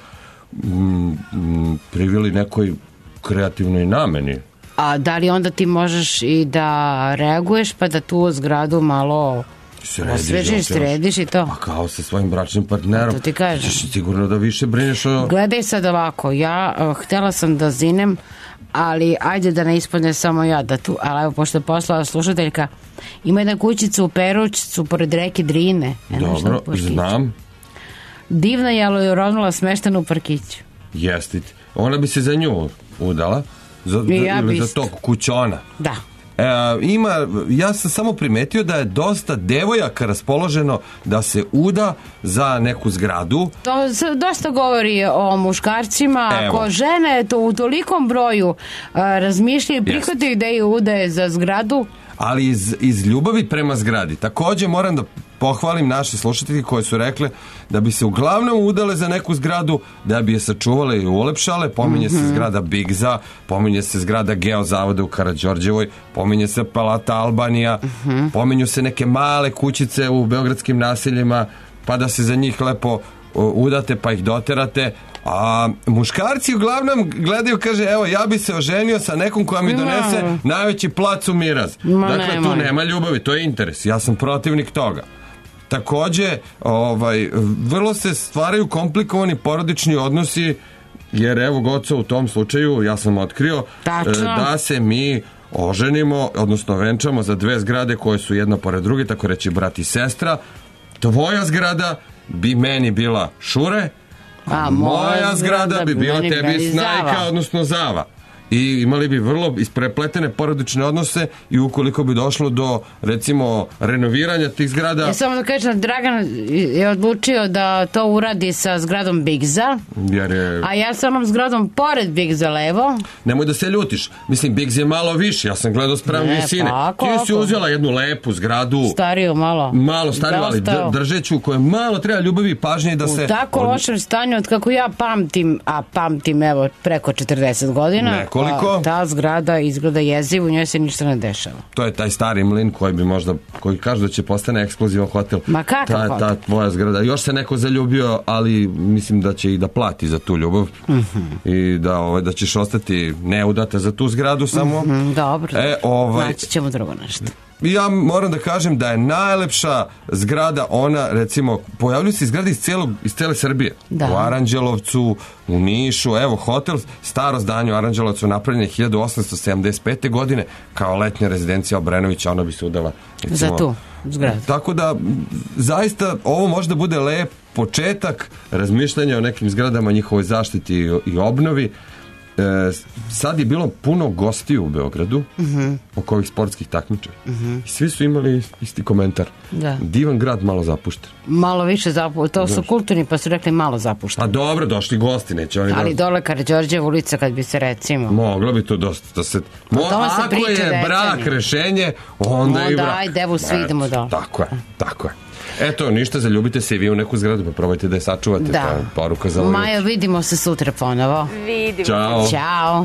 mm, mm, privili nekoj kreativnoj nameni. A da li onda ti možeš i da reaguješ pa da tu zgradu malo osvežiš, središ i to? Pa kao sa svojim bračnim partnerom. To ti kažem. Ćeš sigurno da više brineš o... Gledaj sad ovako, ja uh, htjela sam da zinem, ali ajde da ne ispadne samo ja da tu, ali evo, pošto je poslala slušateljka, ima jedna kućica u Peručicu pored reke Drine. Dobro, znam. Divna je, ali je ronula smeštena u parkiću. Jeste. Ona bi se za nju udala. Za, ja ili za tog kućona. Da. E, ima, ja sam samo primetio da je dosta devojaka raspoloženo da se uda za neku zgradu. To dosta govori o muškarcima. Evo. Ako žene to u tolikom broju a, razmišljaju i prihvataju ideju udaje za zgradu, ali iz, iz ljubavi prema zgradi. Također moram da pohvalim naše slušatelje koje su rekle da bi se uglavnom udale za neku zgradu, da bi je sačuvale i ulepšale. Pominje mm-hmm. se zgrada Bigza, pominje se zgrada Geozavoda u Karađorđevoj, pominje se Palata Albanija, mm-hmm. pominju se neke male kućice u beogradskim naseljima, pa da se za njih lepo udate pa ih doterate. A muškarci uglavnom gledaju, kaže, evo, ja bi se oženio sa nekom koja mi donese no. najveći plac u miraz. Ma dakle, nemoj. tu nema ljubavi, to je interes. Ja sam protivnik toga. Takođe, ovaj, vrlo se stvaraju komplikovani porodični odnosi, jer evo, Goco, u tom slučaju, ja sam otkrio Tačno. da se mi oženimo, odnosno venčamo za dve zgrade koje su jedna pored druge, tako reći brat i sestra. Tvoja zgrada bi meni bila Šure, a moja zgrada bi bila tebi Snajka, odnosno Zava. I imali bi vrlo isprepletene porodične odnose i ukoliko bi došlo do, recimo, renoviranja tih zgrada... Ja samo da kažem, Dragan je odlučio da to uradi sa zgradom Bigza, jer je... a ja sam zgradom pored Bigza levo. Nemoj da se ljutiš, mislim, Bigz je malo više, ja sam gledao Spravne ne, sine. Pa, ako, ti si uzela jednu lepu zgradu... Stariju malo. Malo stariju, ali držeću, koje malo treba ljubavi i pažnje da se... U tako od... lošem stanju, od kako ja pamtim, a pamtim, evo, preko četrdeset godina... Ne. Koliko? Ta zgrada izgleda jezivo, u njoj se ništa ne dešava. To je taj stari mlin koji bi možda, koji kažu da će postane eksplozivan hotel. Ma kakav ta, hotel? Ta tvoja zgrada. Još se neko zaljubio, ali mislim da će i da plati za tu ljubav. Mm-hmm. I da, ovaj, da ćeš ostati neudata za tu zgradu samo. Mm-hmm, dobro. E, ovaj... Naći ćemo drugo nešto. Ja moram da kažem da je najlepša zgrada ona, recimo, pojavljuju se zgrade iz, cijelog, iz cijele Srbije. Da. U Aranđelovcu, u Nišu, evo, hotel, staro zdanje u Aranđelovcu napravljeno je hiljadu osamsto sedamdeset pete. godine kao letnja rezidencija Obrenovića, ona bi se udala. Recimo, za tu zgradu. Tako da, zaista, ovo možda bude lep početak razmišljanja o nekim zgradama, njihovoj zaštiti i, i obnovi. E, sad je bilo puno gostiju u Beogradu uh-huh. oko ovih sportskih takmičara. Uh-huh. I svi su imali isti komentar. Da. Divan grad, malo zapušten. Malo više zapušten. To su kulturni, pa su rekli malo zapušten. A dobro, došli gosti, neće oni... Ali da... dole Karađorđeva ulica kad bi se recimo... Moglo bi to dosta da se... Mo, ako priča je brak decenije. Rešenje, onda i brak. Onda ajde, evo svi idemo dole. Tako je, tako je. Eto, ništa, zaljubite se i vi u neku zgradu, pa probajte da je sačuvate. Da. Ta poruka za ovaj Maja, jutro. vidimo se sutra ponovo. Vidimo. Ćao. Ćao.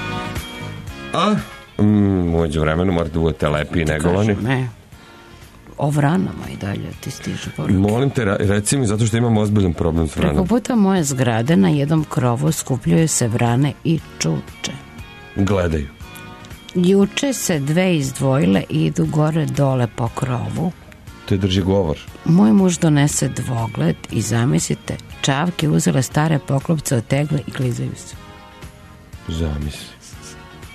A, mm, umeđu vremenu morate da budete lepi i negovani. Ne. O vranama i dalje ti stižu poruke. Molim te, reci mi, zato što imam ozbiljan problem s vranom. Preko puta moje zgrade na jednom krovu skupljaju se vrane i čuče. Gledaju. Juče se dve izdvojile i idu gore dole po krovu. Te drži govor. Moj muž donese dvogled i zamislite, čavke uzele stare poklopce od tegle i klizaju se. Zamisli.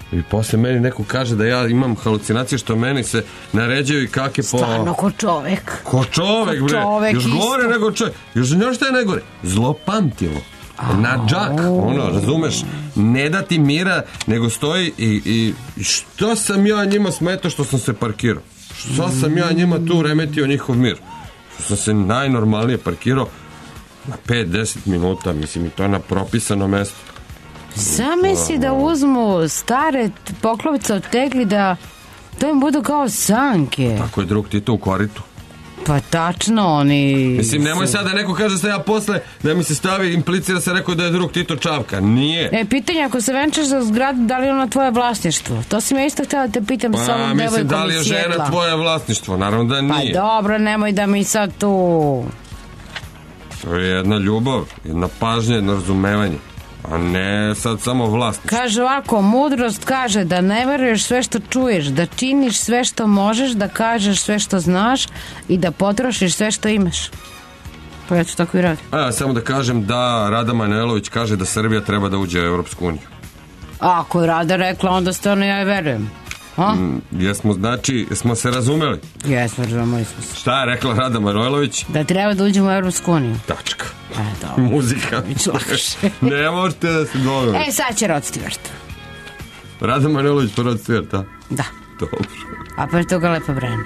I posle meni neko kaže da ja imam halucinacije što meni se naređaju i kake po... Stvarno, ko čovek. Ko čovek, bre. čovek Još isto. gore nego čovek. Još znaš šta je najgore? Zlopamtilo. Na džak, ono, razumeš? Ne da ti mira, nego stoji i, i što sam ja njima smetao što sam se parkirao? Što sam ja njima tu remetio njihov mir? Što sam se najnormalnije parkirao na pet do deset minuta, mislim, i to je na propisano mesto. Zamisli da uzmu stare poklovice od tegli da to im budu kao sanke. Tako je drug Tito u koritu. Pa tačno, oni... Mislim, nemoj sad da neko kaže da ja posle, da mi se stavi, implicira se rekao da je drug Tito Čavka. Nije. E, pitanje, ako se venčaš za zgradu, da li je ono tvoje vlasništvo? To si me isto htjela da te pitam pa, sa ovom devojkom iz mislim, da li je žena Sjetla. tvoje vlasništvo? Naravno da nije. Pa dobro, nemoj da mi sad tu... To je jedna ljubav, jedna pažnja, jedno razumevanje. A ne sad samo vlasništvo. Kaže ovako, mudrost kaže da ne veruješ sve što čuješ, da činiš sve što možeš, da kažeš sve što znaš i da potrošiš sve što imaš. Pa ja ću tako i radim. A, samo da kažem da Rada Manojlović kaže da Srbija treba da uđe u Evropsku uniju. A ako je Rada rekla, onda stvarno ja je verujem. A? Mm, jesmo, znači, smo se razumeli? Jesmo, razumeli smo se. Šta je rekla Rada Manojlović? Da treba da uđemo u Evropsku uniju. Tačka. E, dobro. Muzika. Ne možete da se dovoljno. E, sad će Rod Stewart. Rada Manojlović pa Rod Stewart, da? Da. Dobro. A pre toga Lepa Brena.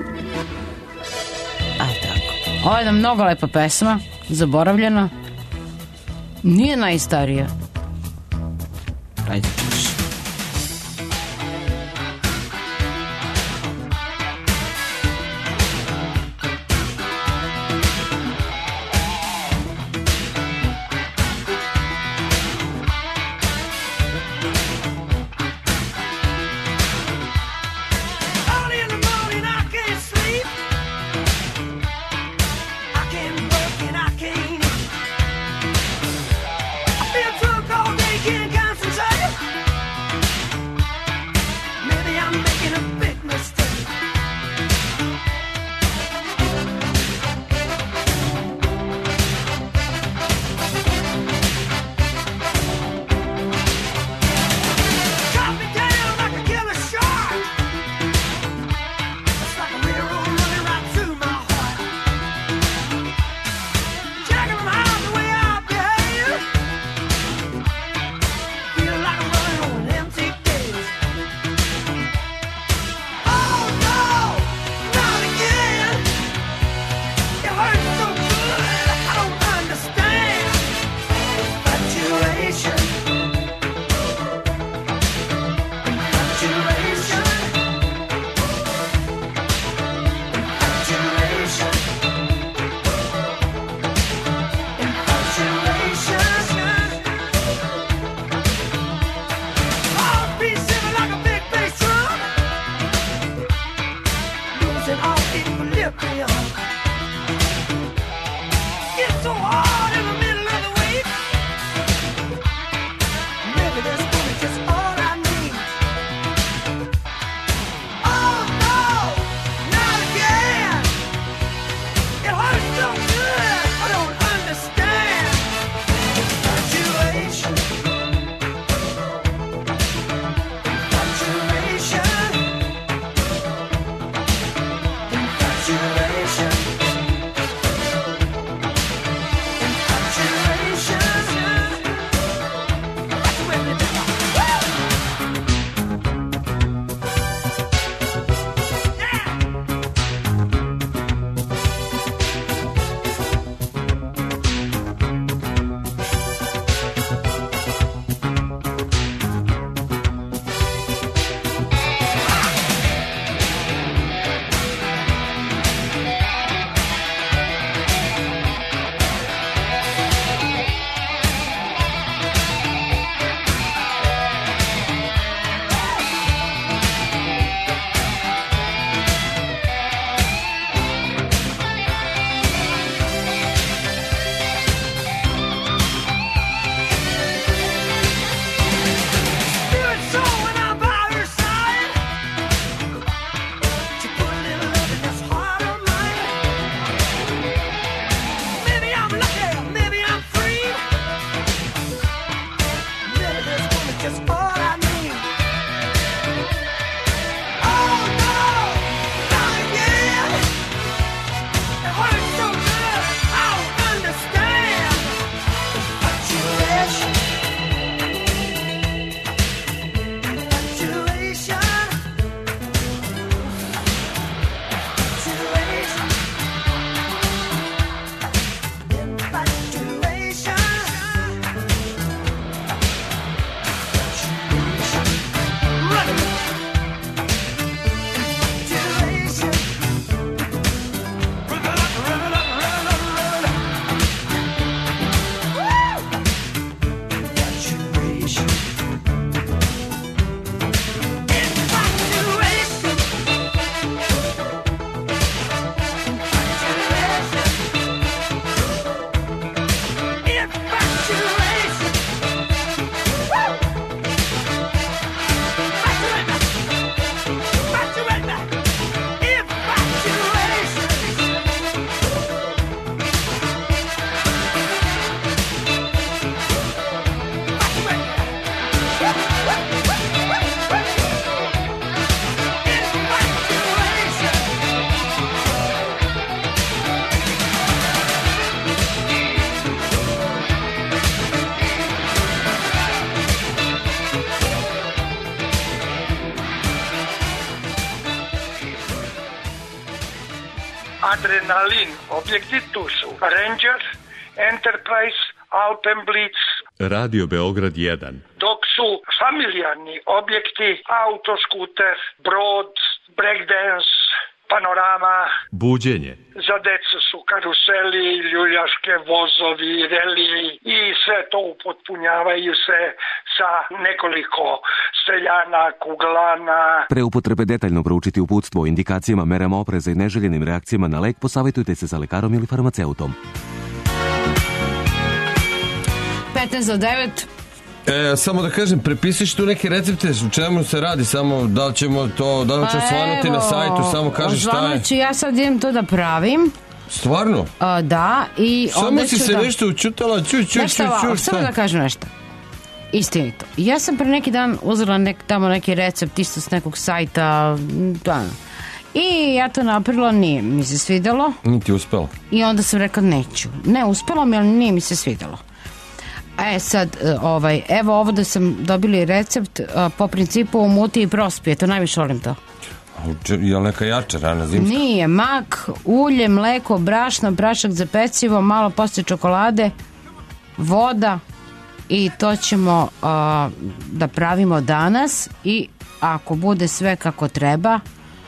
A tako. Ovo je jedna mnogo lepa pesma, zaboravljena. Nije najstarija. Ajde. Early in the morning, I can't sleep. I can't work and I can't eat. I feel drunk all day, can't concentrate. adrenalin objekti, tu su Ranger, Enterprise, Alpenblitz. Radio Beograd jedan. Dok su familijarni objekti autoskuter, brod, breakdance, panorama. Buđenje. Za decu su karuseli, ljuljaške, vozovi, reliji i sve to upotpunjavaju se sa nekoliko streljana, kuglana. Pre upotrebe detaljno proučiti uputstvo o indikacijama, merama opreza i neželjenim reakcijama na lek, posavjetujte se sa lekarom ili farmaceutom. petnaest do devet. E, samo da kažem, prepisiš tu neke recepte, u čemu se radi, samo da li ćemo to, da li ćemo Pa svanuti na sajtu, samo kaži šta je. Osvanut ću, ja sad idem to da pravim. Stvarno? A, da, i samo onda si ću se da... nešto učutala, ču, ču, ču, ču, samo da kažem nešto. Istinito. Ja sam pre neki dan uzela nek, tamo neki recept isto s nekog sajta, da. I ja to napravila, nije mi se svidelo. Nije ti uspelo? I onda sam rekla neću. Ne, uspelo mi, ali nije mi se svidelo. E sad, ovaj, evo ovo da sam dobili recept po principu umuti i prospi, to najviše volim to. Je li neka jača rana zimska? Nije, mak, ulje, mleko, brašno, prašak za pecivo, malo poslije čokolade, voda i to ćemo a, da pravimo danas i ako bude sve kako treba,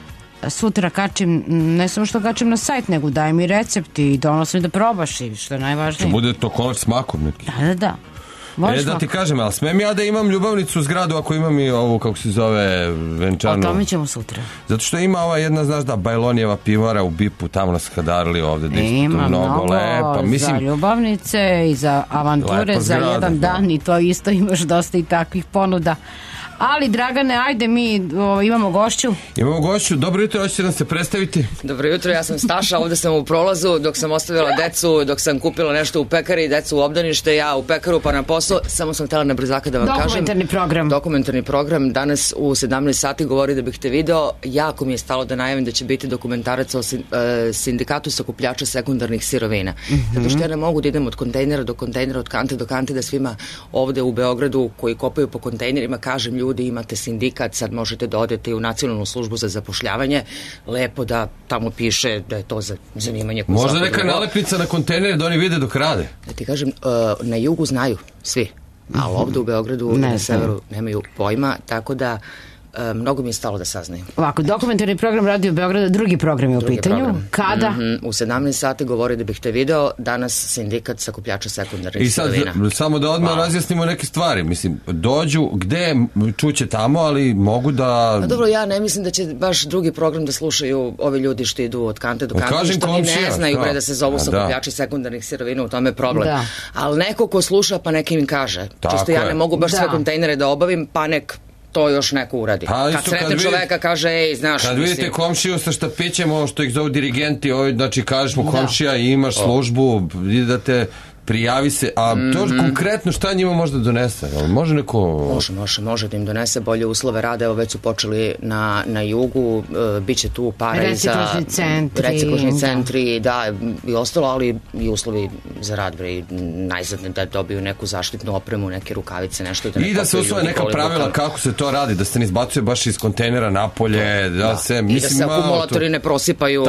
sutra kačim, ne samo što kačim na sajt, nego daj mi recept i donosim da probaš i što je najvažnije. Što bude to kolač s makom neki? Da, da, da. E, da ti kažem, ali smem ja da imam ljubavnicu u zgradu ako imam i ovu, kako se zove, venčanu? O tome ćemo sutra. Zato što ima ova jedna, znaš da, Bajlonijeva pivara u Bipu, tamo nas Hadarli ovde, da je ima mnogo, mnogo lepa. Mislim, za ljubavnice i za avanture za zgrada, jedan da. dan i to isto imaš dosta i takvih ponuda. Ali, Dragane, ajde mi o, imamo gošću. Imamo gošću, dobro jutro, hoćete nam se predstaviti? Dobro jutro, ja sam Staša, ovde sam u prolazu, dok sam ostavila decu, dok sam kupila nešto u pekari, decu u obdanište, ja u pekaru pa na posao, samo sam htjela na brzaka da vam kažem. Dokumentarni program. Dokumentarni program, danas u sedamnaest sati govori da bih te video, jako mi je stalo da najavim da će biti dokumentarac o sindikatu sakupljača sekundarnih sirovina. Mm-hmm. Zato što ja ne mogu da idem od kontejnera do kontejnera, od kante do kante, da svima ovde u Beogradu koji kopaju po kontejnerima kažem ljudi, imate sindikat, sad možete da odete i u Nacionalnu službu za zapošljavanje, lepo da tamo piše da je to za zanimanje. Možda neka nalepnica na kontejnere da oni vide dok rade. Da ti kažem, na jugu znaju svi, ali ovde u Beogradu i na severu nemaju pojma, tako da mnogo mi je stalo da saznaju. Ovako, dokumentarni program Radio Beograda, drugi program je u pitanju. Program. Kada? Mm-hmm. U sedamnaest sati govori da bih te video, danas sindikat sakupljača sekundarnih sirovina. I sad, samo da odmah wow. razjasnimo neke stvari. Mislim, dođu, gde čuće tamo, ali mogu da... Pa dobro, ja ne mislim da će baš drugi program da slušaju ovi ljudi što idu od kante do kante, kažem što ni ne znaju da. bre da se zovu A, sakupljači da. sekundarnih sirovina, u tome je problem. Da. Ali neko ko sluša pa neki im kaže. Tako čisto ja ne mogu baš da. sve kontejnere da obavim, pa nek to još neko uradi. Pa, kad sretne kad čoveka vidite, kaže, ej, znaš... Kad vidite mislim... komšiju sa štapićem, ovo što ih zovu dirigenti, ovo, znači kažeš mu komšija i imaš o. službu, idete, prijavi se, a mm-hmm. to konkretno šta njima može da donese? Može neko... Može, može, može da im donese bolje uslove rada, evo već su počeli na, na jugu, e, bit će tu pare za... Reciklažni centri. Reciklažni centri, da, i ostalo, ali i uslovi za rad, bre, najzad da dobiju neku zaštitnu opremu, neke rukavice, nešto. Da I da se usvoje neka pravila lokal. Kako se to radi, da se ne izbacuje baš iz kontejnera napolje, da, da se... Mislim, i da se akumulatori to... ne prosipaju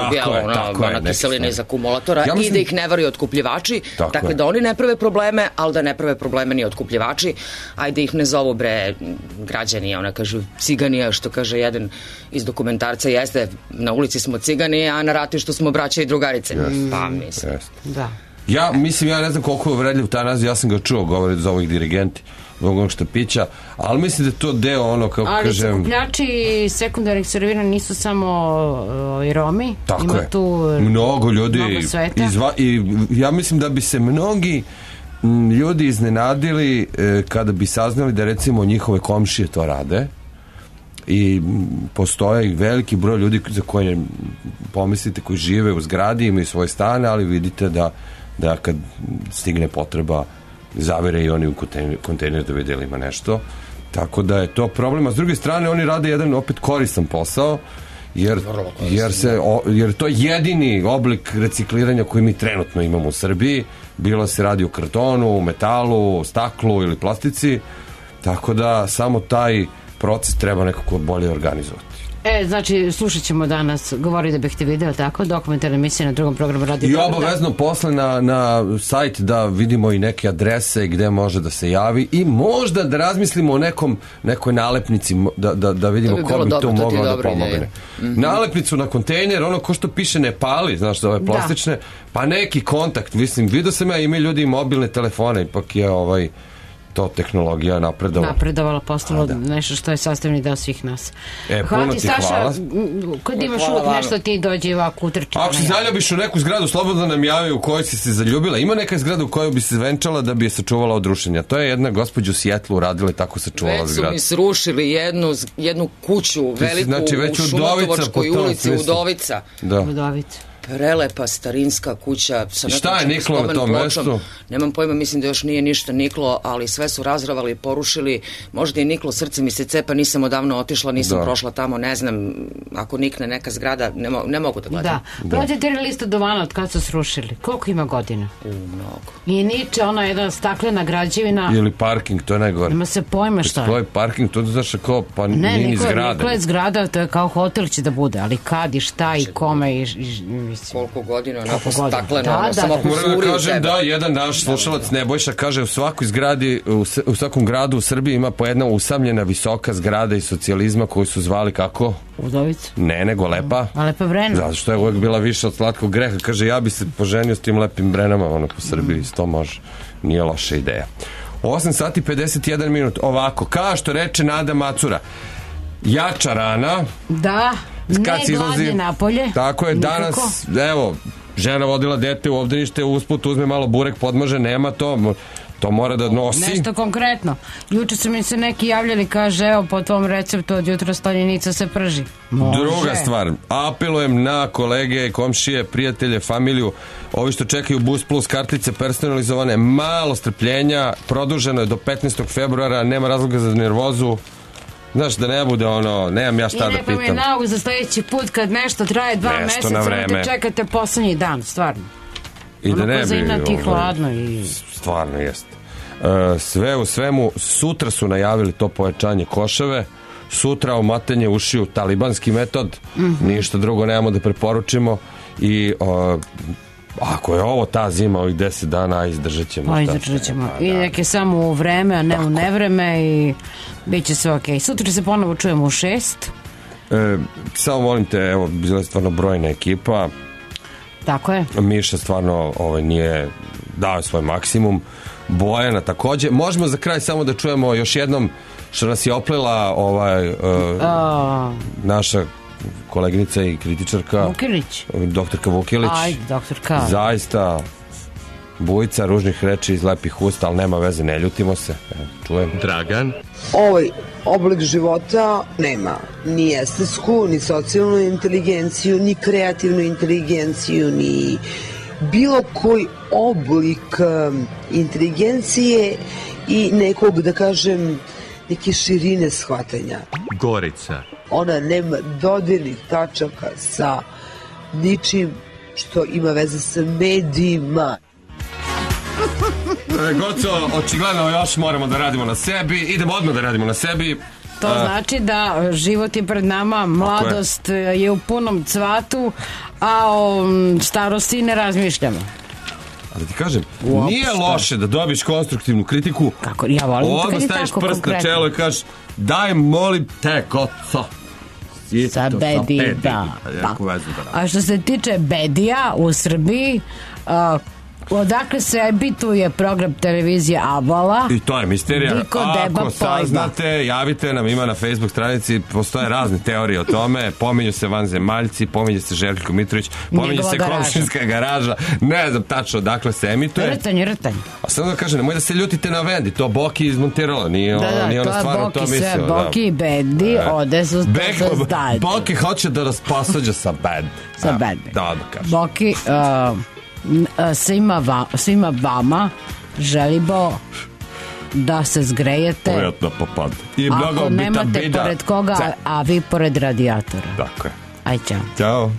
na kiseline iz akumulatora ja mislim... i da ih ne varaju otkupljivači, dakle da oni ne prave probleme, ali da ne prave probleme ni otkupljivači, ajde ih ne zovu bre građani, ona kaže ciganija, što kaže jedan iz dokumentarca, jeste, na ulici smo cigani, a na ratištu smo braća i drugarice. Yes. Pa mislim. Yes. Da. Ja mislim, ja ne znam koliko je uvredljiv taj naziv, ja sam ga čuo, govori za ovih dirigenti, ovog štapića, ali mislim da je to deo ono, kako ali kažem... Ali sakupljači sekundarnih sirovina nisu samo uh, i Romi. Tako ima je. Tu mnogo ljudi. Mnogo sveta. Izva, i ja mislim da bi se mnogi m, ljudi iznenadili e, kada bi saznali da recimo njihove komšije to rade i postoje veliki broj ljudi za koje pomislite koji žive u zgradi, imaju svoje stane, ali vidite da, da kad stigne potreba zavere i oni u kontejner, kontejner da vide li ima nešto. Tako da je to problem. A s druge strane oni rade jedan opet koristan posao jer, jer, se, o, jer to je jedini oblik recikliranja koji mi trenutno imamo u Srbiji. Bilo se radi o kartonu, metalu, staklu ili plastici. Tako da samo taj proces treba nekako bolje organizovati. E, znači, slušat ćemo danas Govori da bih te video, tako, dokumentarne emisije na drugom programu Radio I Beograda. obavezno posle na, na sajt da vidimo i neke adrese gde može da se javi i možda da razmislimo o nekom, nekoj nalepnici, da, da, da vidimo bi ko bilo bi dobro, tu to ti je mogao da dobra pomogne. ideja. Mhm. Nalepnicu na kontejner, ono ko što piše ne pali, znaš, za ove plastične, pa neki kontakt, mislim, vidio sam ja, imaju ljudi i mobilne telefone, ipak je ovaj to tehnologija napredovala. Napredovala, postalo nešto što je sastavni deo svih nas. E, hvala puno ti, ti Saša, hvala. kad imaš Hvala uvijek vama. nešto ti dođe ovako utrči. Ako se zaljubiš u neku zgradu, slobodno nam javi u kojoj si se zaljubila. Ima neka zgrada u kojoj bi se venčala da bi je sačuvala od rušenja. To je jedna gospođa u Sjetlu uradila i tako sačuvala Već su zgradu. mi srušili jednu, jednu kuću Ti si, veliku znači, već u Udovica Šumatovačkoj po tom ulici, smislu. Udovica. Da. Udovica. Prelepa starinska kuća sa I šta je nekom niklo na spomen tom pločom. mestu? Nemam pojma, mislim da još nije ništa niklo, ali sve su razravali, porušili. Možda je niklo, srce mi se cepa, nisam odavno otišla, nisam Da. prošla tamo, ne znam, ako nikne neka zgrada, ne, mo ne mogu da gledam. Da. Prođete listu Dovana od kad su srušili? Koliko ima godina? U, mnogo. I niče, ona jedna staklena građevina. Ili parking, to je najgore. Nema se pojma šta je. To je parking, to znaš kao, pa Ne, nije ni Nikola, zgrada. Nikola je zgrada, to je kao hotel će da bude, ali kad i šta i kome i, i mislim. Koliko godina, Koliko onako godina? stakleno, Da, ono, da, samo da. ako Moram zuri da u kažem tebe. da jedan naš slušalac Nebojša kaže u svakoj zgradi, u, s- u svakom gradu u Srbiji ima po jedna usamljena visoka zgrada iz socijalizma koju su zvali kako? Udovica. Ne, nego Lepa. A Lepa Brena. Zato što je uvek bila više od slatkog greha. Kaže, ja bi se poženio s tim lepim Brenama, ono po Srbiji, to može. Nije loša ideja. osam sati pedeset jedan minut. Ovako, kao što reče Nada Macura, jača rana, Da, kad se ne izlazi, gladnje napolje. tako je, Nikako. danas, evo, žena vodila dete u obdanište, usput uzme malo burek, podmaže, nema to, mo- to mora da nosi. Nešto konkretno. Juče su mi se neki javljali, kaže, evo, po tvom receptu od jutra staljenica se prži. Može. Druga stvar, apelujem na kolege, komšije, prijatelje, familiju, ovi što čekaju Bus Plus kartice personalizovane, malo strpljenja, produženo je do petnaestog februara, nema razloga za nervozu. Znaš, da ne bude ono, nemam ja šta I da neko mi je pitam. nauk za sledeći put kad nešto traje dva Nešto meseca, na onda vreme. čekate poslednji dan, stvarno. I da Ono ne ko za bi, inat i ovaj, hladno i... Stvarno jest. E, sve u svemu, sutra su najavili to pojačanje koševe, sutra omatanje ušiju, talibanski metod, Mhm. ništa drugo nemamo da preporučimo i o, ako je ovo ta zima, ovih deset dana, izdržat ćemo. Pa šta izdržat ćemo. se- I neke samo u vreme, a ne u nevreme i bit će sve okej. Sutra se ponovo čujemo u šest. E, samo molim te, evo, bila je stvarno brojna ekipa, Tako je. Miša stvarno ovaj, nije dao svoj maksimum, Bojana takođe. Možemo za kraj samo da čujemo još jednom što nas je oplela ovaj, uh, A, naša koleginica i kritičarka Vukilić. doktorka Vukilić. Ajde, doktor K. Zaista bujica ružnih reči iz lepih usta, ali nema veze, ne ljutimo se. Evo, čujem. Dragan, Ovaj oblik života nema ni estetsku, ni socijalnu inteligenciju, ni kreativnu inteligenciju, ni bilo koji oblik um, inteligencije i nekog, da kažem, neke širine shvatanja. Gorica, Ona nema dodirnih tačaka sa ničim što ima veze sa medijima. E, Goco, očigledno još moramo da radimo na sebi. Idemo odmah da radimo na sebi. To A, znači da život je pred nama, mladost je u punom cvatu, a o m, starosti ne razmišljamo. A da ti kažem, Uopšte. nije loše da dobiš konstruktivnu kritiku. Kako, ja volim kad Odmah je staviš tako prst na konkretno. čelo i kažeš, daj molim te, Goco. Sjeti Sa to bedi, bedi. da, Jako da. vezu da radi. A što se tiče bedija u Srbiji, a, odakle se ebituje program televizije Avala? I to je misterija. Niko deba Ako pojma. saznate, javite nam, ima na Facebook stranici, postoje razne teorije o tome, pominju se vanzemaljci, pominje se Željko Mitrović, pominje Njegova se garaža. komšinska garaža, ne znam tačno odakle se emituje. Rtanj, rtanj. A samo da kažem, nemoj da se ljutite na Vendi, to Boki izmontirala, nije, Da, da, nije ona to je stvarno Boki to sve, mislila. Boki i Bedi, E. ode su Bek- to zajedno. Boki hoće da nas posađa sa Bed. Sa Evo, Bed. Da, da kažem. Boki, uh, n- uh, svima, va, svima vama želimo da se zgrejete Prijatno popad. I mnogo ako bitan nemate bida. pored koga, Ce. a vi pored radijatora. Tako je. Aj, ćao. Ćao.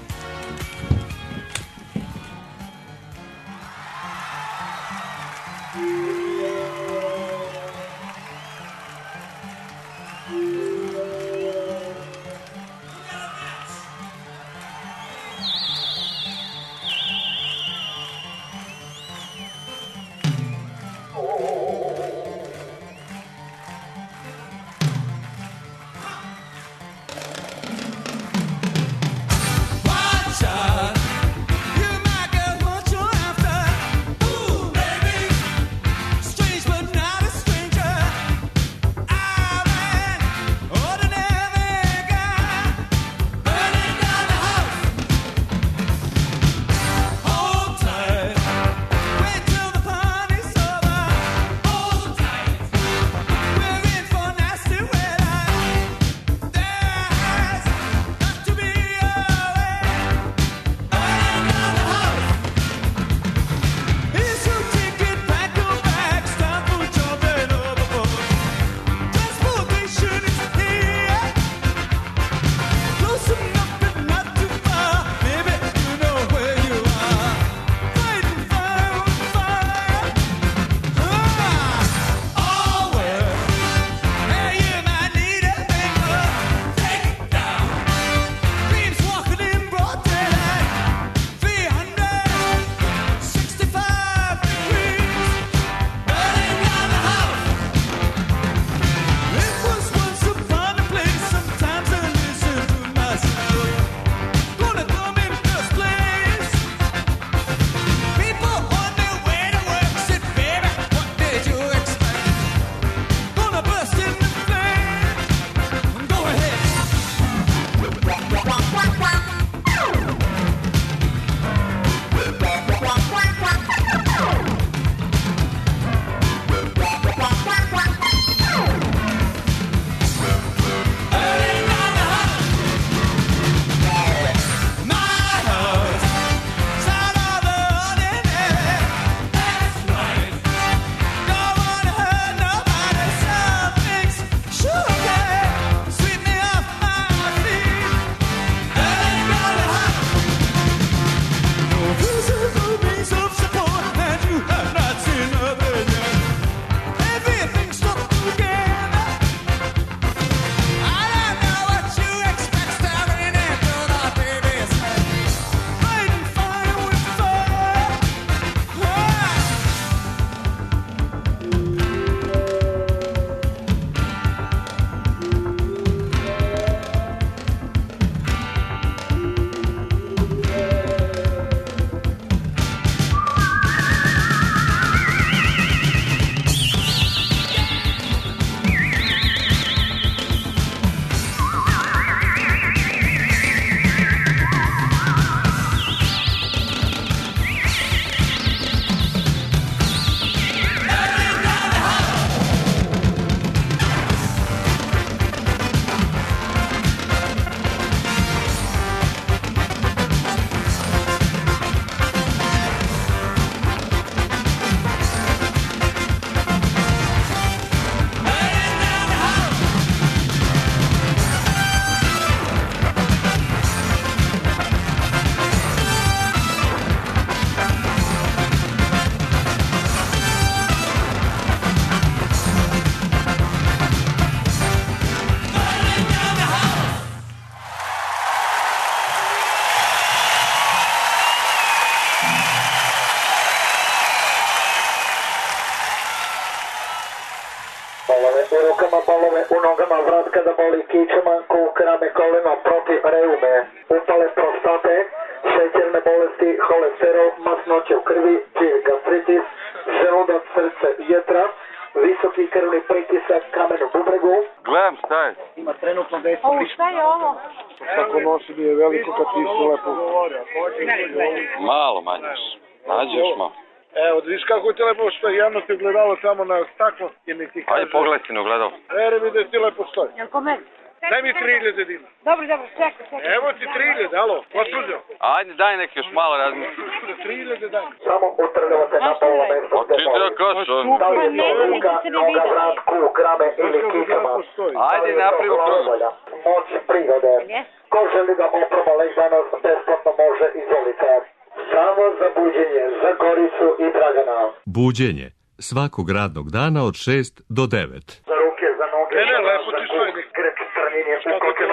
bolove u nogama, vrat kada boli, kičemanku, krame koleno, protiv reume, upale prostate, šećerne bolesti, holesterol, masnoće u krvi, živ gastritis, želudac, srce, jetra, visoki krvni pritisak, kamen u bubregu. Gledam šta je. Ima trenutno deset. O, šta je ovo? Tako nosi mi je veliko kad ti su lepo. Malo manješ. Nađeš malo. Evo, viš kako ti lepo stoji, javno ti gledalo samo na staklo i mi ti kaže... Ajde pogledaj si na gledalo. Vere mi da ti lepo stoji. Jel ko meni? Daj mi tri hiljade dinara. Dobro, dobro, čekaj, čekaj. Evo ti tri hiljade, alo, gospođo. Ajde daj neki još malo razmisli. tri hiljade daj. Samo utrljavate na polo mesto. O ti da koš on. Da li je to ruka, noga, vrat, kuk, rame ili kičama? Ajde napravi u krug. Moć prigode. Ko želi da oproba lek danas, besplatno može, izvolite. Samo za buđenje, za Goricu i Dragana. Buđenje svakog radnog dana od šest do devet. Za ruke, za noge, ne, ne, lepo ti stoji. Krep strnjenje u kokenu.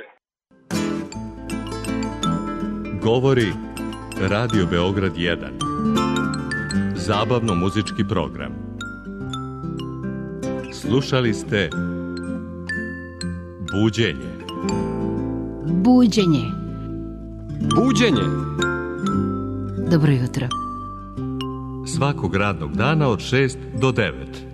Govori Radio Beograd jedan. Zabavno-muzički program. Slušali ste Buđenje. Buđenje. Buđenje. Dobro jutro. Svakog radnog dana od šest do devet.